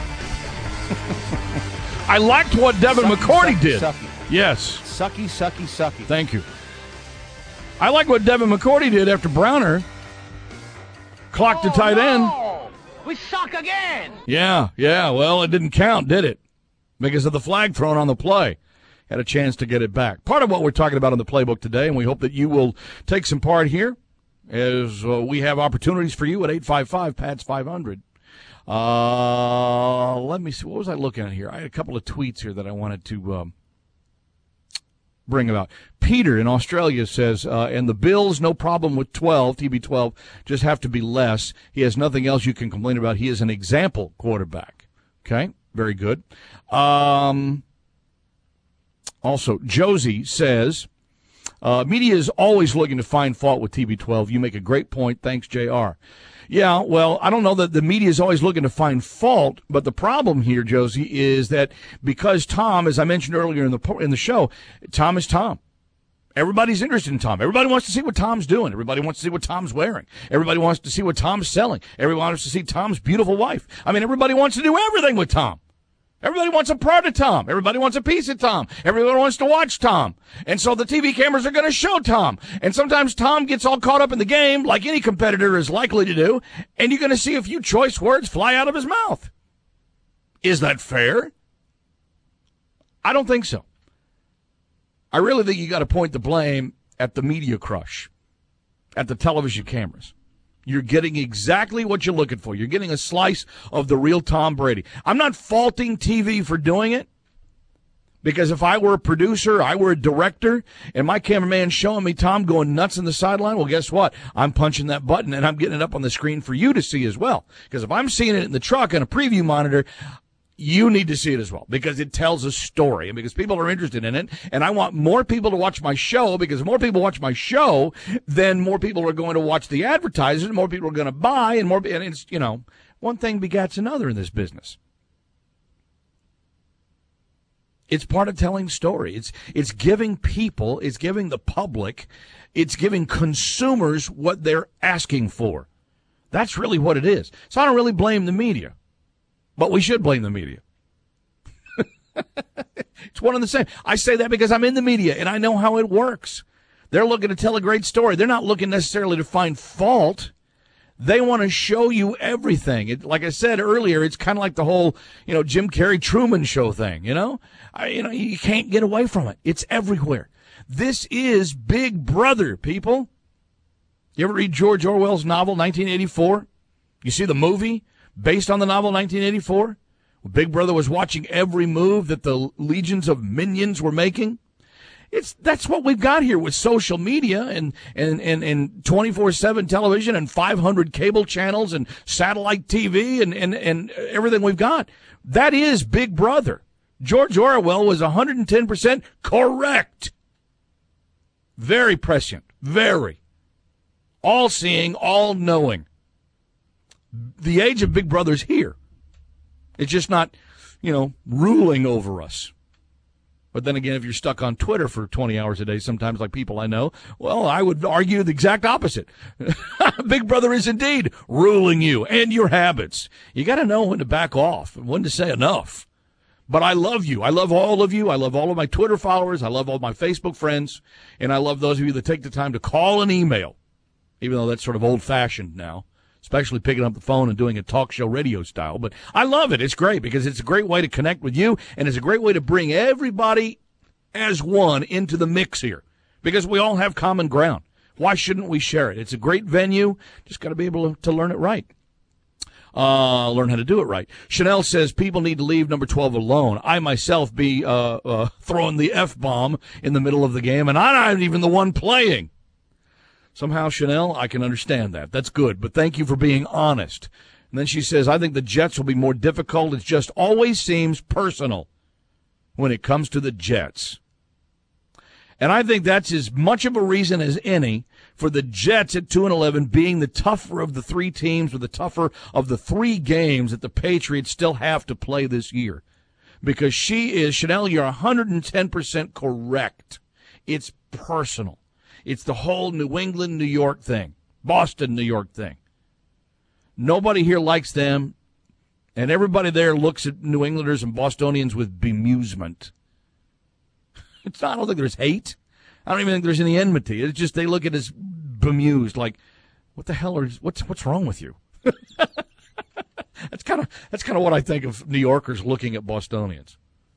C: I liked what Devin
U: Sucky,
C: McCourty
U: sucky,
C: did.
U: sucky.
C: Yes.
U: Sucky, sucky, sucky.
C: Thank you. I like what Devin McCourty did after Browner clocked the tight end.
W: We suck again.
C: Yeah, yeah. Well, it didn't count, did it? Because of the flag thrown on the play. Had a chance to get it back. Part of what we're talking about in the playbook today, and we hope that you will take some part here, as uh, we have opportunities for you at eight five five, P A T S five hundred. Uh, let me see. What was I looking at here? I had a couple of tweets here that I wanted to um, bring about. Peter in Australia says, uh, and the Bills, no problem with twelve, T B twelve, just have to be less. He has nothing else you can complain about. He is an example quarterback. Okay, very good. Um, also, Josie says, uh, media is always looking to find fault with T B twelve. You make a great point. Thanks, J R. Yeah, well, I don't know that the media is always looking to find fault, but the problem here, Josie, is that because Tom, as I mentioned earlier in the in the show, Tom is Tom. Everybody's interested in Tom. Everybody wants to see what Tom's doing. Everybody wants to see what Tom's wearing. Everybody wants to see what Tom's selling. Everybody wants to see Tom's beautiful wife. I mean, everybody wants to do everything with Tom. Everybody wants a part of Tom. Everybody wants a piece of Tom. Everybody wants to watch Tom. And so the T V cameras are going to show Tom. And sometimes Tom gets all caught up in the game, like any competitor is likely to do, and you're going to see a few choice words fly out of his mouth. Is that fair? I don't think so. I really think you got to point the blame at the media crush, at the television cameras. You're getting exactly what you're looking for. You're getting a slice of the real Tom Brady. I'm not faulting T V for doing it, because if I were a producer, I were a director, and my cameraman's showing me Tom going nuts in the sideline, well, guess what? I'm punching that button, and I'm getting it up on the screen for you to see as well. Because if I'm seeing it in the truck on a preview monitor, you need to see it as well, because it tells a story and because people are interested in it. And I want more people to watch my show, because if more people watch my show, then more people are going to watch the advertisers, and more people are going to buy, and more, and it's, you know, one thing begats another in this business. It's part of telling story. It's, it's giving people, it's giving the public, it's giving consumers what they're asking for. That's really what it is. So I don't really blame the media. But we should blame the media. It's one and the same. I say that because I'm in the media and I know how it works. They're looking to tell a great story. They're not looking necessarily to find fault. They want to show you everything. It, like I said earlier, it's kind of like the whole, you know, Jim Carrey Truman Show thing, you know? I, you know, you can't get away from it. It's everywhere. This is Big Brother, people. You ever read George Orwell's novel, nineteen eighty-four? You see the movie based on the novel nineteen eighty-four? Big Brother was watching every move that the legions of minions were making. It's that's what we've got here with social media and and and, and twenty-four seven television and five hundred cable channels and satellite T V and, and, and everything we've got. That is Big Brother. George Orwell was one hundred ten percent correct. Very prescient. Very. All-seeing, all-knowing. The age of Big Brother's here. It's just not, you know, ruling over us. But then again, if you're stuck on Twitter for twenty hours a day, sometimes like people I know, well, I would argue the exact opposite. Big Brother is indeed ruling you and your habits. You got to know when to back off and when to say enough. But I love you. I love all of you. I love all of my Twitter followers. I love all my Facebook friends. And I love those of you that take the time to call and email, even though that's sort of old-fashioned now, especially picking up the phone and doing a talk show radio style. But I love it. It's great because it's a great way to connect with you, and it's a great way to bring everybody as one into the mix here because we all have common ground. Why shouldn't we share it? It's a great venue. Just got to be able to, to learn it right. Uh, learn how to do it right. Chanel says people need to leave number twelve alone. I myself be uh, uh, throwing the F-bomb in the middle of the game, and I'm not even the one playing. Somehow, Chanel, I can understand that. That's good, but thank you for being honest. And then she says, I think the Jets will be more difficult. It just always seems personal when it comes to the Jets. And I think that's as much of a reason as any for the Jets at two and eleven being the tougher of the three teams, or the tougher of the three games that the Patriots still have to play this year. Because she is, Chanel, you're one hundred ten percent correct. It's personal. It's the whole New England, New York thing, Boston, New York thing. Nobody here likes them, and everybody there looks at New Englanders and Bostonians with bemusement. It's not, I don't think there's hate. I don't even think there's any enmity. It's just they look at us bemused, like, what the hell is what's what's wrong with you? that's kind of that's kind of what I think of New Yorkers looking at Bostonians.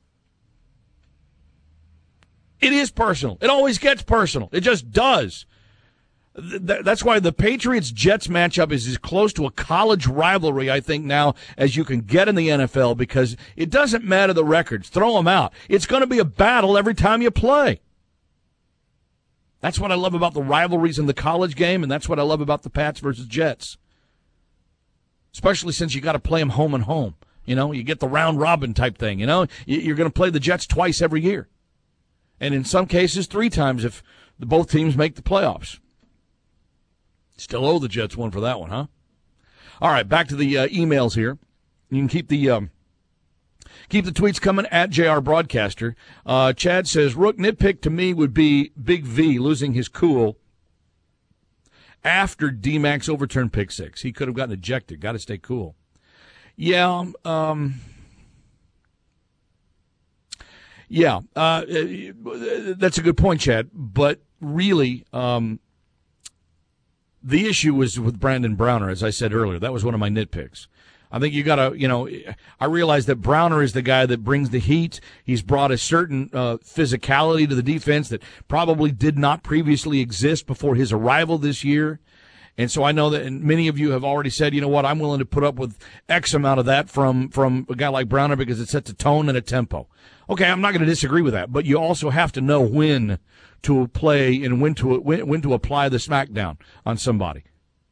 C: It is personal. It always gets personal. It just does. Th- that's why the Patriots-Jets matchup is as close to a college rivalry, I think, now as you can get in the N F L, because it doesn't matter the records. Throw them out. It's going to be a battle every time you play. That's what I love about the rivalries in the college game, and that's what I love about the Pats versus Jets. Especially since you got to play them home and home. You know, you get the round-robin type thing, you know. You're going to play the Jets twice every year. And in some cases, three times if the both teams make the playoffs. Still owe the Jets one for that one, huh? All right, back to the uh, emails here. You can keep the um, keep the tweets coming at J R Broadcaster. Uh, Chad says, Rook, nitpick to me would be Big V losing his cool after D-Max overturned pick six. He could have gotten ejected. Got to stay cool. Yeah, um... Yeah, uh, that's a good point, Chad. But really, um, the issue was with Brandon Browner, as I said earlier. That was one of my nitpicks. I think you got to, you know, I realize that Browner is the guy that brings the heat. He's brought a certain uh, physicality to the defense that probably did not previously exist before his arrival this year. And so I know that and many of you have already said, you know what, I'm willing to put up with X amount of that from, from a guy like Browner because it sets a tone and a tempo. Okay, I'm not going to disagree with that, but you also have to know when to play and when to when, when to apply the smackdown on somebody.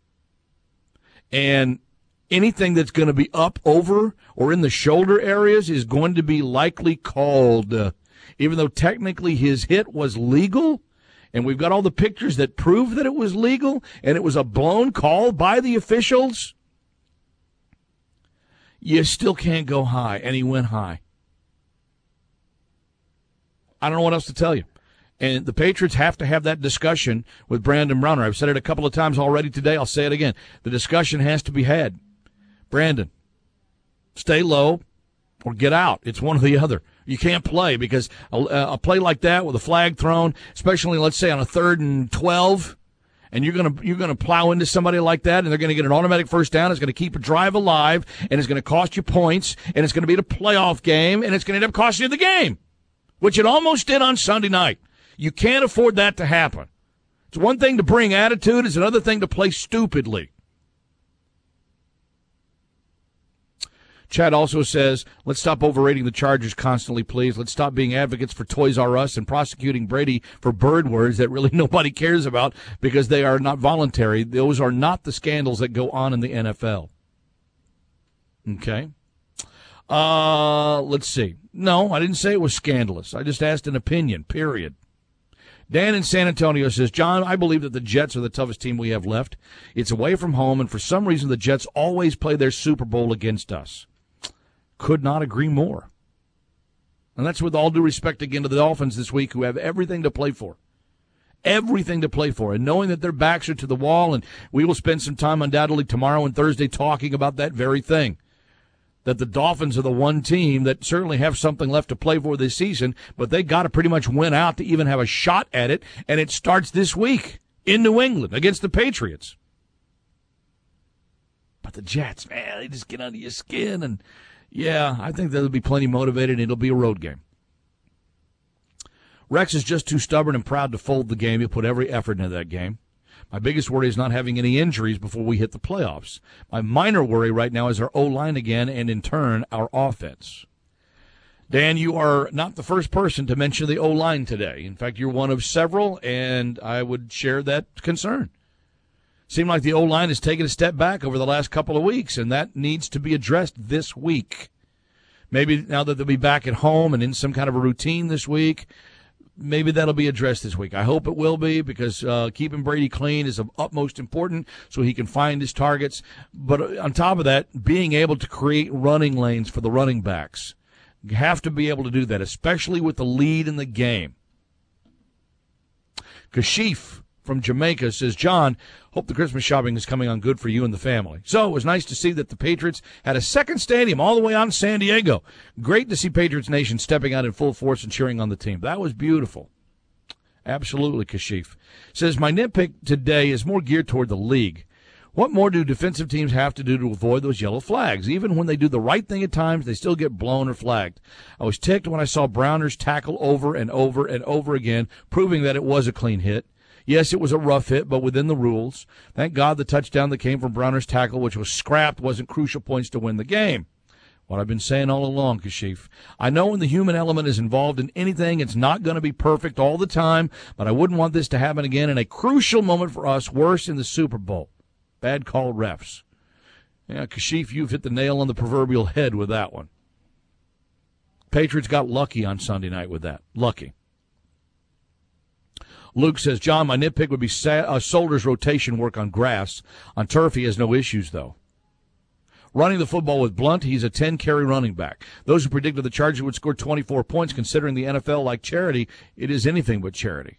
C: And anything that's going to be up, over, or in the shoulder areas is going to be likely called, uh, even though technically his hit was legal, and we've got all the pictures that prove that it was legal, and it was a blown call by the officials, you still can't go high, and he went high. I don't know what else to tell you. And the Patriots have to have that discussion with Brandon Browner. I've said it a couple of times already today. I'll say it again. The discussion has to be had. Brandon, stay low or get out. It's one or the other. You can't play because a, a play like that with a flag thrown, especially, let's say, on a third and twelve, and you're going to you're going to plow into somebody like that, and they're going to get an automatic first down. It's going to keep a drive alive, and it's going to cost you points, and it's going to be a playoff game, and it's going to end up costing you the game, which it almost did on Sunday night. You can't afford that to happen. It's one thing to bring attitude. It's another thing to play stupidly. Chad also says, let's stop overrating the Chargers constantly, please. Let's stop being advocates for Toys R Us and prosecuting Brady for bird words that really nobody cares about because they are not voluntary. Those are not the scandals that go on in the N F L. Okay. Uh, let's see. No, I didn't say it was scandalous. I just asked an opinion, period. Dan in San Antonio says, John, I believe that the Jets are the toughest team we have left. It's away from home, and for some reason the Jets always play their Super Bowl against us. Could not agree more. And that's with all due respect again to the Dolphins this week, who have everything to play for. Everything to play for. And knowing that their backs are to the wall, and we will spend some time undoubtedly tomorrow and Thursday talking about that very thing. That the Dolphins are the one team that certainly have something left to play for this season, but they got to pretty much win out to even have a shot at it, and it starts this week in New England against the Patriots. But the Jets, man, they just get under your skin, and yeah, I think they'll be plenty motivated, and it'll be a road game. Rex is just too stubborn and proud to fold the game. He'll put every effort into that game. My biggest worry is not having any injuries before we hit the playoffs. My minor worry right now is our O-line again, and in turn, our offense. Dan, you are not the first person to mention the O-line today. In fact, you're one of several, and I would share that concern. Seemed like the O-line has taken a step back over the last couple of weeks, and that needs to be addressed this week. Maybe now that they'll be back at home and in some kind of a routine this week, maybe that'll be addressed this week. I hope it will be, because uh, keeping Brady clean is of utmost importance so he can find his targets. But on top of that, being able to create running lanes for the running backs. You have to be able to do that, especially with the lead in the game. Kashif from Jamaica says, John, hope the Christmas shopping is coming on good for you and the family. So it was nice to see that the Patriots had a second stadium all the way out in San Diego. Great to see Patriots Nation stepping out in full force and cheering on the team. That was beautiful. Absolutely, Kashif. Says, my nitpick today is more geared toward the league. What more do defensive teams have to do to avoid those yellow flags? Even when they do the right thing at times, they still get blown or flagged. I was ticked when I saw Browners tackle over and over and over again, proving that it was a clean hit. Yes, it was a rough hit, but within the rules. Thank God the touchdown that came from Browner's tackle, which was scrapped, wasn't crucial points to win the game. What I've been saying all along, Kashif. I know when the human element is involved in anything, it's not going to be perfect all the time, but I wouldn't want this to happen again in a crucial moment for us, worse in the Super Bowl. Bad call, refs. Yeah, Kashif, you've hit the nail on the proverbial head with that one. Patriots got lucky on Sunday night with that. Lucky. Luke says, John, my nitpick would be Sa- uh, Solder's rotation work on grass. On turf, he has no issues, though. Running the football with Blunt, he's a ten-carry running back. Those who predicted the Chargers would score twenty-four points, considering the N F L like charity, it is anything but charity.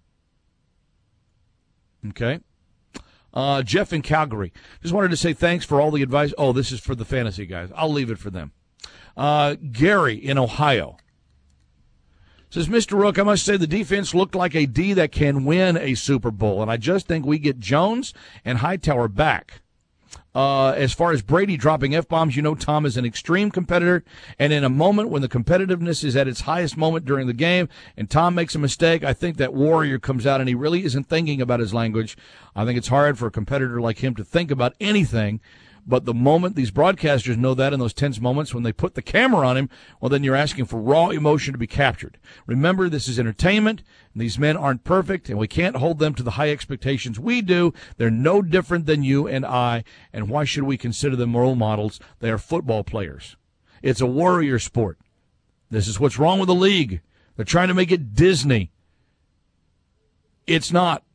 C: Okay. Uh, Jeff in Calgary. Just wanted to say thanks for all the advice. Oh, this is for the fantasy guys. I'll leave it for them. Uh, Gary in Ohio says, Mister Rook, I must say the defense looked like a D that can win a Super Bowl, and I just think we get Jones and Hightower back. Uh, as far as Brady dropping F-bombs, you know Tom is an extreme competitor, and in a moment when the competitiveness is at its highest moment during the game and Tom makes a mistake, I think that warrior comes out and he really isn't thinking about his language. I think it's hard for a competitor like him to think about anything. But the moment these broadcasters know that in those tense moments when they put the camera on him, well, then you're asking for raw emotion to be captured. Remember, this is entertainment, and these men aren't perfect, and we can't hold them to the high expectations we do. They're no different than you and I, and why should we consider them role models? They are football players. It's a warrior sport. This is what's wrong with the league. They're trying to make it Disney. It's not.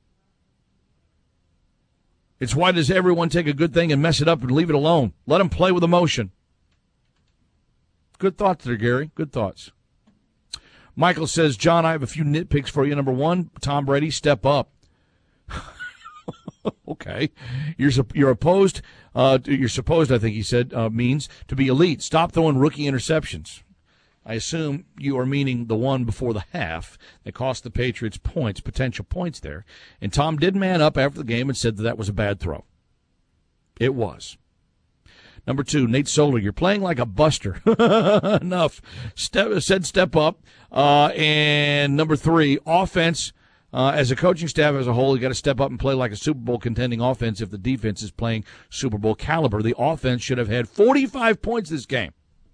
C: It's why does everyone take a good thing and mess it up and leave it alone? Let them play with emotion. Good thoughts there, Gary. Good thoughts. Michael says, John, I have a few nitpicks for you. Number one, Tom Brady, step up. Okay. You're you're opposed, uh, you're supposed, I think he said, uh, means to be elite. Stop throwing rookie interceptions. I assume you are meaning the one before the half that cost the Patriots points, potential points there. And Tom did man up after the game and said that that was a bad throw. It was. Number two, Nate Solder, you're playing like a buster. Enough. Step, said step up. Uh, and number three, offense. Uh, as a coaching staff as a whole, you got to step up and play like a Super Bowl contending offense if the defense is playing Super Bowl caliber. The offense should have had forty-five points this game.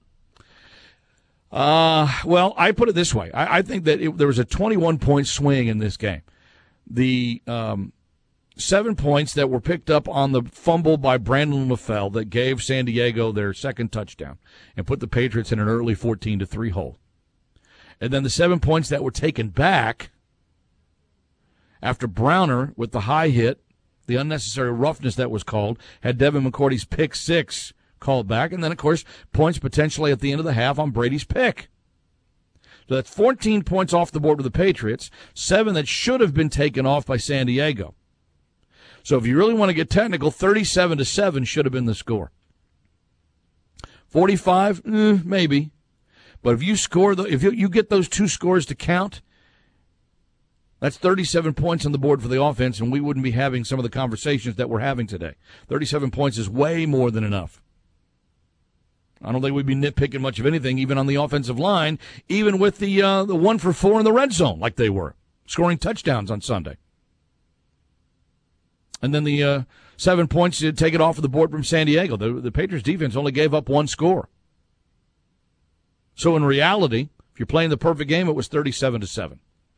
C: Uh, well, I put it this way. I, I think that it, there was a twenty-one point swing in this game. The um, seven points that were picked up on the fumble by Brandon LaFell that gave San Diego their second touchdown and put the Patriots in an early fourteen to three hole. And then the seven points that were taken back after Browner, with the high hit, the unnecessary roughness that was called, had Devin McCourty's pick six called back, and then, of course, points potentially at the end of the half on Brady's pick. So that's fourteen points off the board with the Patriots, seven that should have been taken off by San Diego. So if you really want to get technical, thirty-seven to seven should have been the score. forty-five, eh, maybe. But if you score, the, if you, you get those two scores to count, that's thirty-seven points on the board for the offense, and we wouldn't be having some of the conversations that we're having today. thirty-seven points is way more than enough. I don't think we'd be nitpicking much of anything, even on the offensive line, even with the uh, the one for four in the red zone, like they were, scoring touchdowns on Sunday. And then the uh, seven points to take it off of the board from San Diego. The, the Patriots defense only gave up one score. So in reality, if you're playing the perfect game, it was thirty-seven to seven.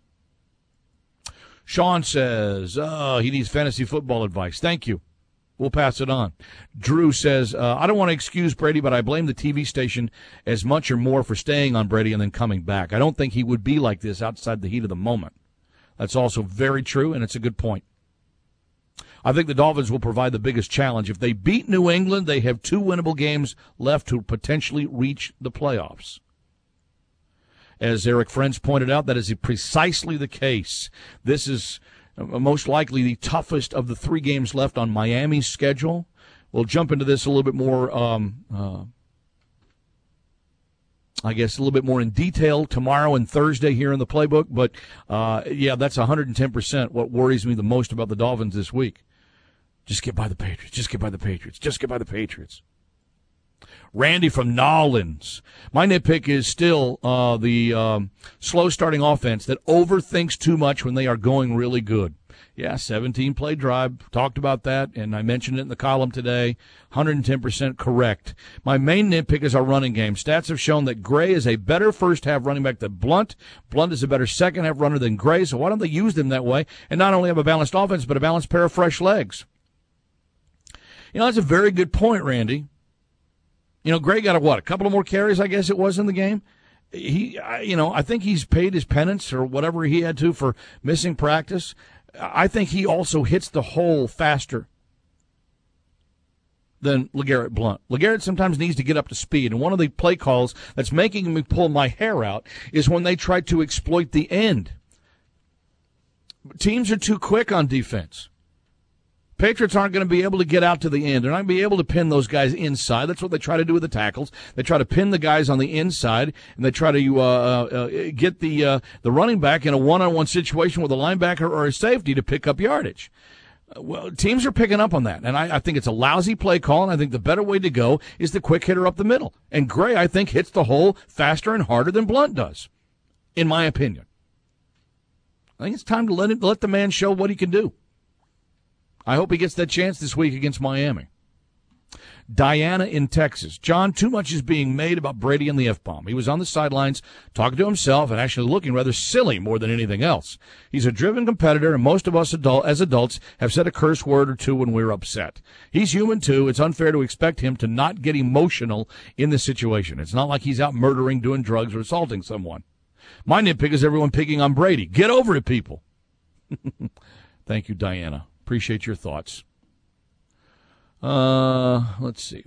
C: Sean says, oh, he needs fantasy football advice. Thank you. We'll pass it on. Drew says, uh, I don't want to excuse Brady, but I blame the T V station as much or more for staying on Brady and then coming back. I don't think he would be like this outside the heat of the moment. That's also very true, and it's a good point. I think the Dolphins will provide the biggest challenge. If they beat New England, they have two winnable games left to potentially reach the playoffs. As Eric French pointed out, that is precisely the case. This is most likely the toughest of the three games left on Miami's schedule. We'll jump into this a little bit more, um, uh, I guess, a little bit more in detail tomorrow and Thursday here in the playbook. But, uh, yeah, that's one hundred ten percent what worries me the most about the Dolphins this week. Just get by the Patriots. Just get by the Patriots. Just get by the Patriots. Randy from Nolans. My nitpick is still uh, the um, slow-starting offense that overthinks too much when they are going really good. Yeah, seventeen-play drive. Talked about that, and I mentioned it in the column today. one hundred ten percent correct. My main nitpick is our running game. Stats have shown that Gray is a better first-half running back than Blunt. Blunt is a better second-half runner than Gray, so why don't they use them that way and not only have a balanced offense but a balanced pair of fresh legs? You know, that's a very good point, Randy. You know, Gray got a, what, a couple of more carries, I guess it was, in the game. He, you know, I think he's paid his penance or whatever he had to for missing practice. I think he also hits the hole faster than LeGarrette Blount. LeGarrette sometimes needs to get up to speed, and one of the play calls that's making me pull my hair out is when they try to exploit the end. Teams are too quick on defense. Patriots aren't going to be able to get out to the end. They're not going to be able to pin those guys inside. That's what they try to do with the tackles. They try to pin the guys on the inside, and they try to uh, uh, get the uh, the running back in a one-on-one situation with a linebacker or a safety to pick up yardage. Well, teams are picking up on that, and I, I think it's a lousy play call, and I think the better way to go is the quick hitter up the middle. And Gray, I think, hits the hole faster and harder than Blunt does, in my opinion. I think it's time to let him, let the man show what he can do. I hope he gets that chance this week against Miami. Diana in Texas. John, too much is being made about Brady and the F-bomb. He was on the sidelines talking to himself and actually looking rather silly more than anything else. He's a driven competitor, and most of us adult, as adults have said a curse word or two when we're upset. He's human, too. It's unfair to expect him to not get emotional in this situation. It's not like he's out murdering, doing drugs, or assaulting someone. My nitpick is everyone picking on Brady. Get over it, people. Thank you, Diana. Appreciate your thoughts. Uh, let's see.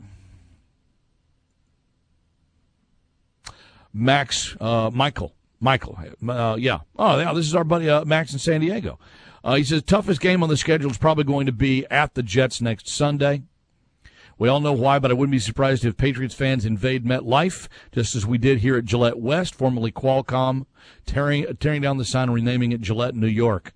C: Max, uh, Michael, Michael, uh, yeah. Oh, yeah, this is our buddy uh, Max in San Diego. Uh, he says, toughest game on the schedule is probably going to be at the Jets next Sunday. We all know why, but I wouldn't be surprised if Patriots fans invade MetLife, just as we did here at Gillette West, formerly Qualcomm, tearing, tearing down the sign and renaming it Gillette, New York.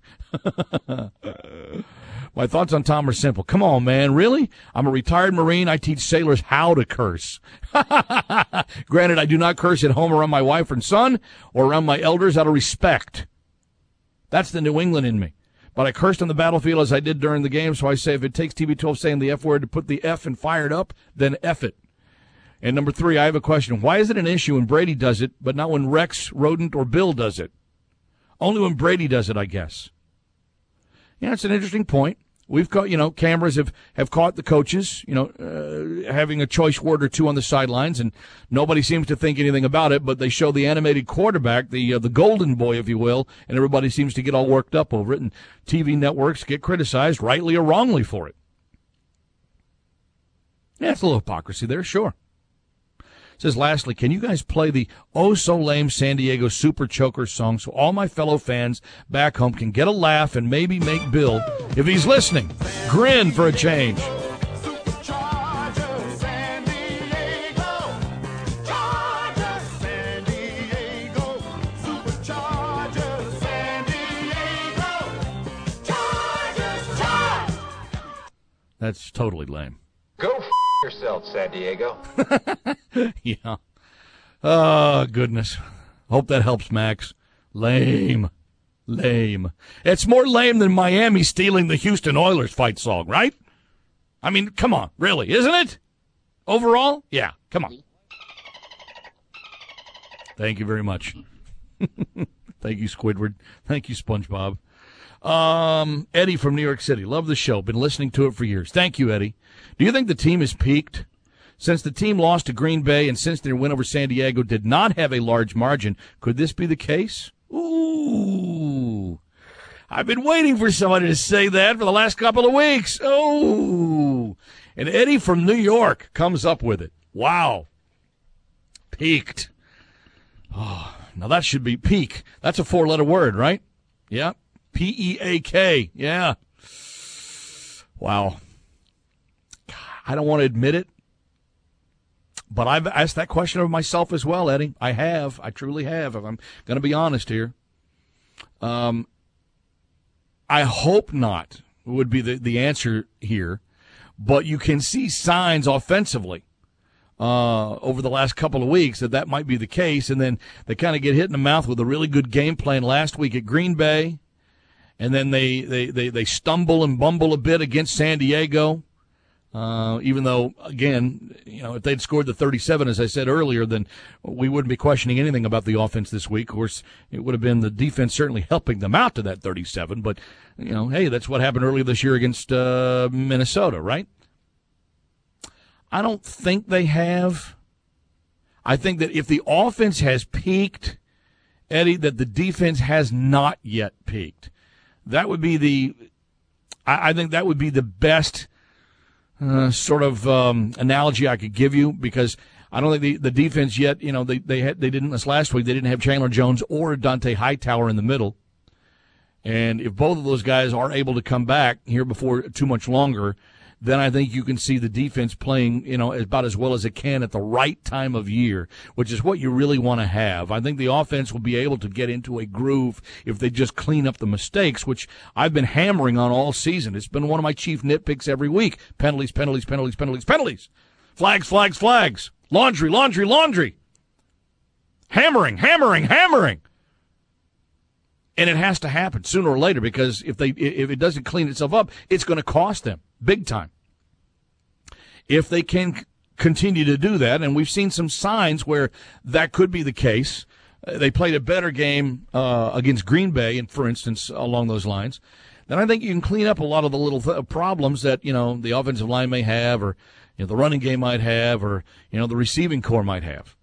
C: My thoughts on Tom are simple. Come on, man. Really? I'm a retired Marine. I teach sailors how to curse. Granted, I do not curse at home around my wife and son or around my elders out of respect. That's the New England in me. But I cursed on the battlefield as I did during the game, so I say if it takes T B twelve saying the F word to put the F and fired up, then F it. And number three, I have a question. Why is it an issue when Brady does it, but not when Rex, Rodent, or Bill does it? Only when Brady does it, I guess. Yeah, it's an interesting point. We've caught, you know, cameras have, have caught the coaches, you know, uh, having a choice word or two on the sidelines, and nobody seems to think anything about it, but they show the animated quarterback, the uh, the golden boy, if you will, and everybody seems to get all worked up over it, and T V networks get criticized, rightly or wrongly, for it. Yeah, it's a little hypocrisy there, sure. Says, lastly, can you guys play the oh-so-lame San Diego Super Choker song so all my fellow fans back home can get a laugh and maybe make Bill, if he's listening, grin for a change? That's totally lame.
A: Go f*** yourself, San Diego.
C: Yeah. Oh, goodness. Hope that helps, Max. Lame. Lame. It's more lame than Miami stealing the Houston Oilers fight song, right? I mean, come on. Really, isn't it? Overall? Yeah, come on. Thank you very much. Thank you, Squidward. Thank you, SpongeBob. Um, Eddie from New York City. Love the show. Been listening to it for years. Thank you, Eddie. Do you think the team has peaked? Since the team lost to Green Bay and since their win over San Diego did not have a large margin, could this be the case? Ooh. I've been waiting for somebody to say that for the last couple of weeks. Oh. And Eddie from New York comes up with it. Wow. Peaked. Oh, now that should be peak. That's a four-letter word, right? Yeah. P E A K. Yeah. Wow. I don't want to admit it, but I've asked that question of myself as well, Eddie. I have. I truly have, if I'm going to be honest here. Um, I hope not would be the, the answer here, but you can see signs offensively uh, over the last couple of weeks that that might be the case, and then they kind of get hit in the mouth with a really good game plan last week at Green Bay. And then they, they, they, they stumble and bumble a bit against San Diego, uh, even though, again, you know, if they'd scored the thirty-seven, as I said earlier, then we wouldn't be questioning anything about the offense this week. Of course, it would have been the defense certainly helping them out to that thirty-seven. But, you know, hey, that's what happened earlier this year against uh, Minnesota, right? I don't think they have. I think that if the offense has peaked, Eddie, that the defense has not yet peaked. That would be the, I, I think that would be the best uh, sort of um, analogy I could give you, because I don't think the, the defense yet, you know, they they had, they didn't this last week. They didn't have Chandler Jones or Dante Hightower in the middle, and if both of those guys are able to come back here before too much longer, then I think you can see the defense playing, you know, about as well as it can at the right time of year, which is what you really want to have. I think the offense will be able to get into a groove if they just clean up the mistakes, which I've been hammering on all season. It's been one of my chief nitpicks every week. Penalties, penalties, penalties, penalties, penalties. Flags, flags, flags. Laundry, laundry, laundry. Hammering, hammering, hammering. And it has to happen sooner or later, because if they if it doesn't clean itself up, it's going to cost them big time. If they can c- continue to do that, and we've seen some signs where that could be the case. Uh, they played a better game uh, against Green Bay, and for instance, along those lines. Then I think you can clean up a lot of the little th- problems that, you know, the offensive line may have, or, you know, the running game might have, or, you know, the receiving core might have.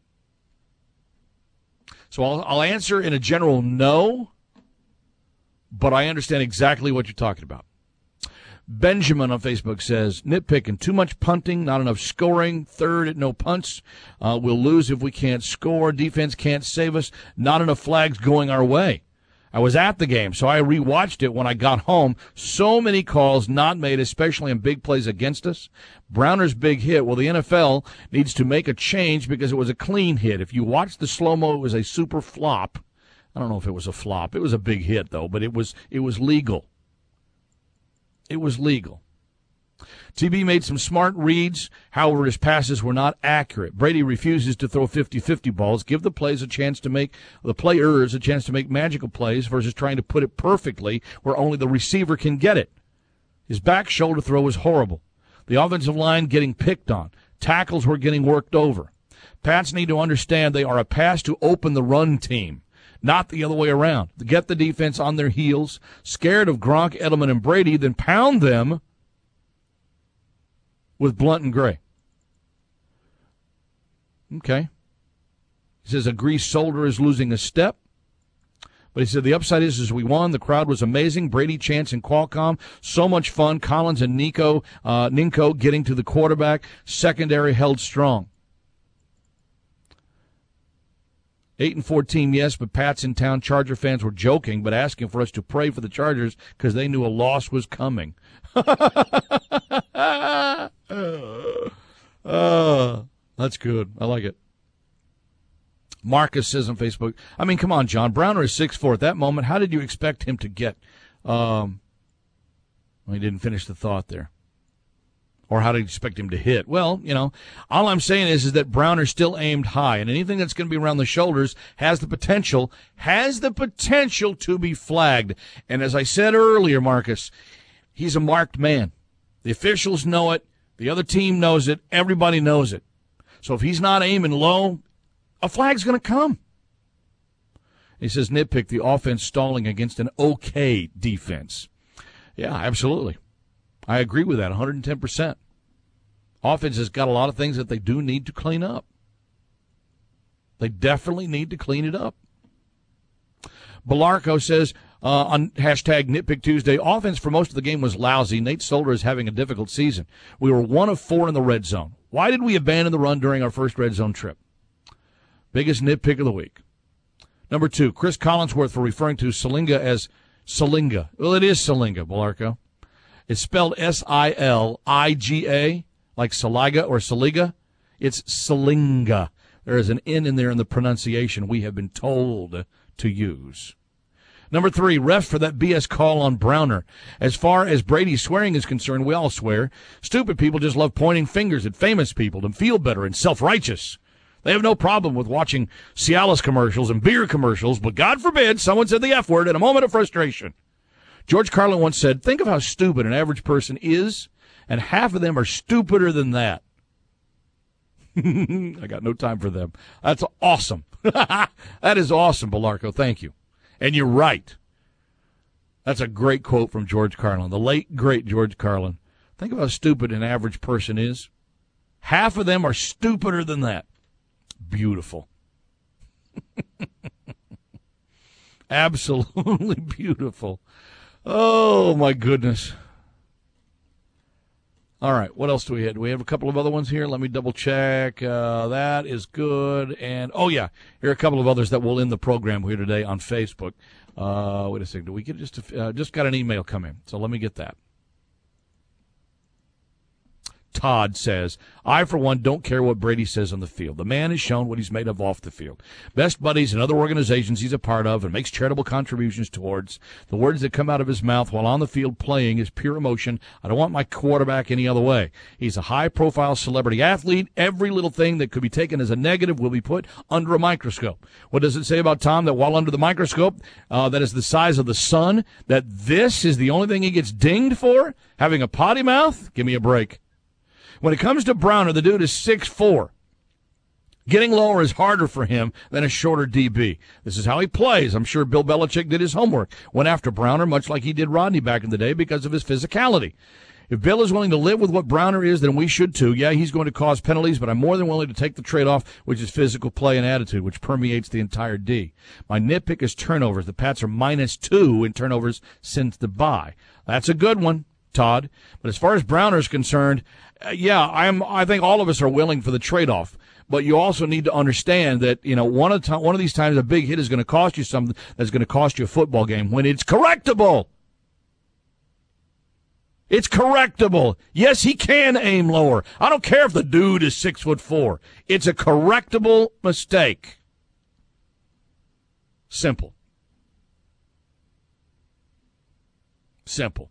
C: So I'll, I'll answer in a general no, but I understand exactly what you're talking about. Benjamin on Facebook says, nitpicking, too much punting, not enough scoring, third at no punts. Uh, we'll lose if we can't score. Defense can't save us. Not enough flags going our way. I was at the game, so I rewatched it when I got home. So many calls not made, especially on big plays against us. Browner's big hit. Well, the N F L needs to make a change because it was a clean hit. If you watch the slow-mo, it was a super flop. I don't know if it was a flop. It was a big hit, though, but it was it was legal. It was legal. T B made some smart reads. However, his passes were not accurate. Brady refuses to throw fifty-fifty balls. Give the plays a chance to make, the players a chance to make magical plays versus trying to put it perfectly where only the receiver can get it. His back shoulder throw was horrible. The offensive line getting picked on. Tackles were getting worked over. Pats need to understand they are a pass to open the run team, not the other way around. Get the defense on their heels, scared of Gronk, Edelman, and Brady, then pound them with Blunt and Gray. Okay. He says a greased shoulder is losing a step. But he said the upside is, is we won. The crowd was amazing. Brady, Chance, and Qualcomm, so much fun. Collins and Nico, uh, Ninko getting to the quarterback. Secondary held strong. eight and fourteen, yes, but Pat's in town. Charger fans were joking, but asking for us to pray for the Chargers because they knew a loss was coming. uh, that's good. I like it. Marcus says on Facebook, I mean, come on, John. Browner is six foot four. At that moment, how did you expect him to get? Um, well, he didn't finish the thought there. Or how did you expect him to hit? Well, you know, all I'm saying is, is that Browner still aimed high, and anything that's going to be around the shoulders has the potential, has the potential to be flagged. And as I said earlier, Marcus, he's a marked man. The officials know it. The other team knows it. Everybody knows it. So if he's not aiming low, a flag's going to come. He says, nitpick the offense stalling against an okay defense. Yeah, absolutely. I agree with that one hundred ten percent. Offense has got a lot of things that they do need to clean up. They definitely need to clean it up. Belarco says uh, on hashtag Nitpick Tuesday, offense for most of the game was lousy. Nate Solder is having a difficult season. We were one of four in the red zone. Why did we abandon the run during our first red zone trip? Biggest nitpick of the week. Number two, Chris Collinsworth for referring to Salinga as Salinga. Well, it is Salinga, Belarco. It's spelled S I L I G A, like Saliga or Saliga. It's Salinga. There is an N in there in the pronunciation we have been told to use. Number three, refs for that B S call on Browner. As far as Brady swearing is concerned, we all swear. Stupid people just love pointing fingers at famous people to feel better and self-righteous. They have no problem with watching Cialis commercials and beer commercials, but God forbid someone said the F word in a moment of frustration. George Carlin once said, think of how stupid an average person is, and half of them are stupider than that. I got no time for them. That's awesome. That is awesome, Belarco. Thank you. And you're right. That's a great quote from George Carlin, the late, great George Carlin. Think of how stupid an average person is. Half of them are stupider than that. Beautiful. Absolutely beautiful. Oh, my goodness. All right, what else do we have? Do we have a couple of other ones here? Let me double check. Uh, that is good. And, oh, yeah, here are a couple of others that will end the program here today on Facebook. Uh, wait a second. Do we get just a, uh, just got an email come in, so let me get that. Todd says, I, for one, don't care what Brady says on the field. The man has shown what he's made of off the field. Best buddies and other organizations he's a part of and makes charitable contributions towards. The words that come out of his mouth while on the field playing is pure emotion. I don't want my quarterback any other way. He's a high-profile celebrity athlete. Every little thing that could be taken as a negative will be put under a microscope. What does it say about Tom that while under the microscope, uh, that is the size of the sun, that this is the only thing he gets dinged for? Having a potty mouth? Give me a break. When it comes to Browner, the dude is six foot four. Getting lower is harder for him than a shorter D B. This is how he plays. I'm sure Bill Belichick did his homework. Went after Browner, much like he did Rodney back in the day, because of his physicality. If Bill is willing to live with what Browner is, then we should too. Yeah, he's going to cause penalties, but I'm more than willing to take the trade-off, which is physical play and attitude, which permeates the entire D. My nitpick is turnovers. The Pats are minus two in turnovers since the bye. That's a good one, Todd. But as far as Browner is concerned, uh, yeah, I'm. I think all of us are willing for the trade-off. But you also need to understand that, you know, one of, the, one of these times a big hit is going to cost you something that's going to cost you a football game when it's correctable. It's correctable. Yes, he can aim lower. I don't care if the dude is six foot four. It's a correctable mistake. Simple. Simple.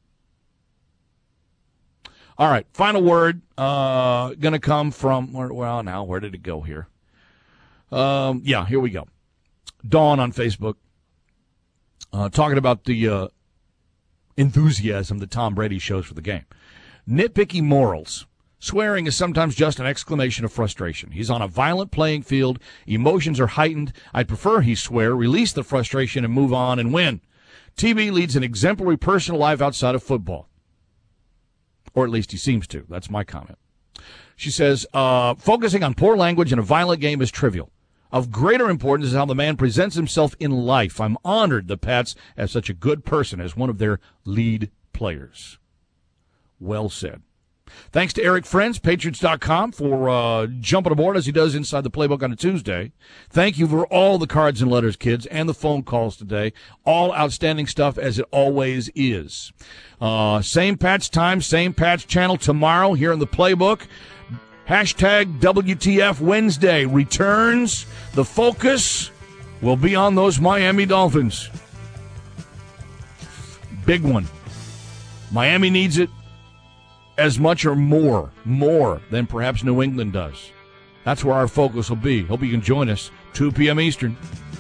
C: All right, final word uh, going to come from, well, now, where did it go here? Um, yeah, here we go. Dawn on Facebook, uh, talking about the uh, enthusiasm that Tom Brady shows for the game. Nitpicky morals. Swearing is sometimes just an exclamation of frustration. He's on a violent playing field. Emotions are heightened. I'd prefer he swear, release the frustration, and move on and win. T B leads an exemplary personal life outside of football. Or at least he seems to. That's my comment. She says, uh, focusing on poor language in a violent game is trivial. Of greater importance is how the man presents himself in life. I'm honored the Pats have such a good person as one of their lead players. Well said. Thanks to Eric Friends, Patriots dot com, for uh, jumping aboard as he does Inside the Playbook on a Tuesday. Thank you for all the cards and letters, kids, and the phone calls today. All outstanding stuff, as it always is. Uh, same patch time, same patch channel tomorrow here in the Playbook. Hashtag W T F Wednesday returns. The focus will be on those Miami Dolphins. Big one. Miami needs it as much or more, more than perhaps New England does. That's where our focus will be. Hope you can join us, two p.m. Eastern.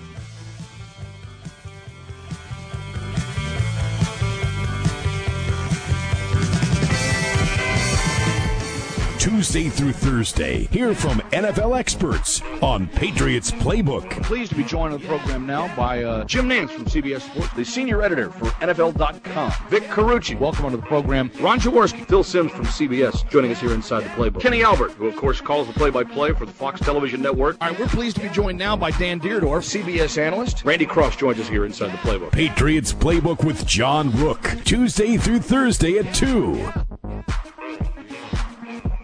B: Tuesday through Thursday, hear from N F L experts on Patriots Playbook.
C: Pleased to be joined on the program now by uh, Jim Nantz from C B S Sports, the senior editor for N F L dot com. Vic Carucci, welcome onto the program. Ron Jaworski, Phil Simms from C B S, joining us here inside the Playbook. Kenny Albert, who of course calls the play-by-play for the Fox Television Network. All right, we're pleased to be joined now by Dan Deerdorf, C B S analyst. Randy Cross joins us here inside the Playbook.
B: Patriots Playbook with John Rook, Tuesday through Thursday at two.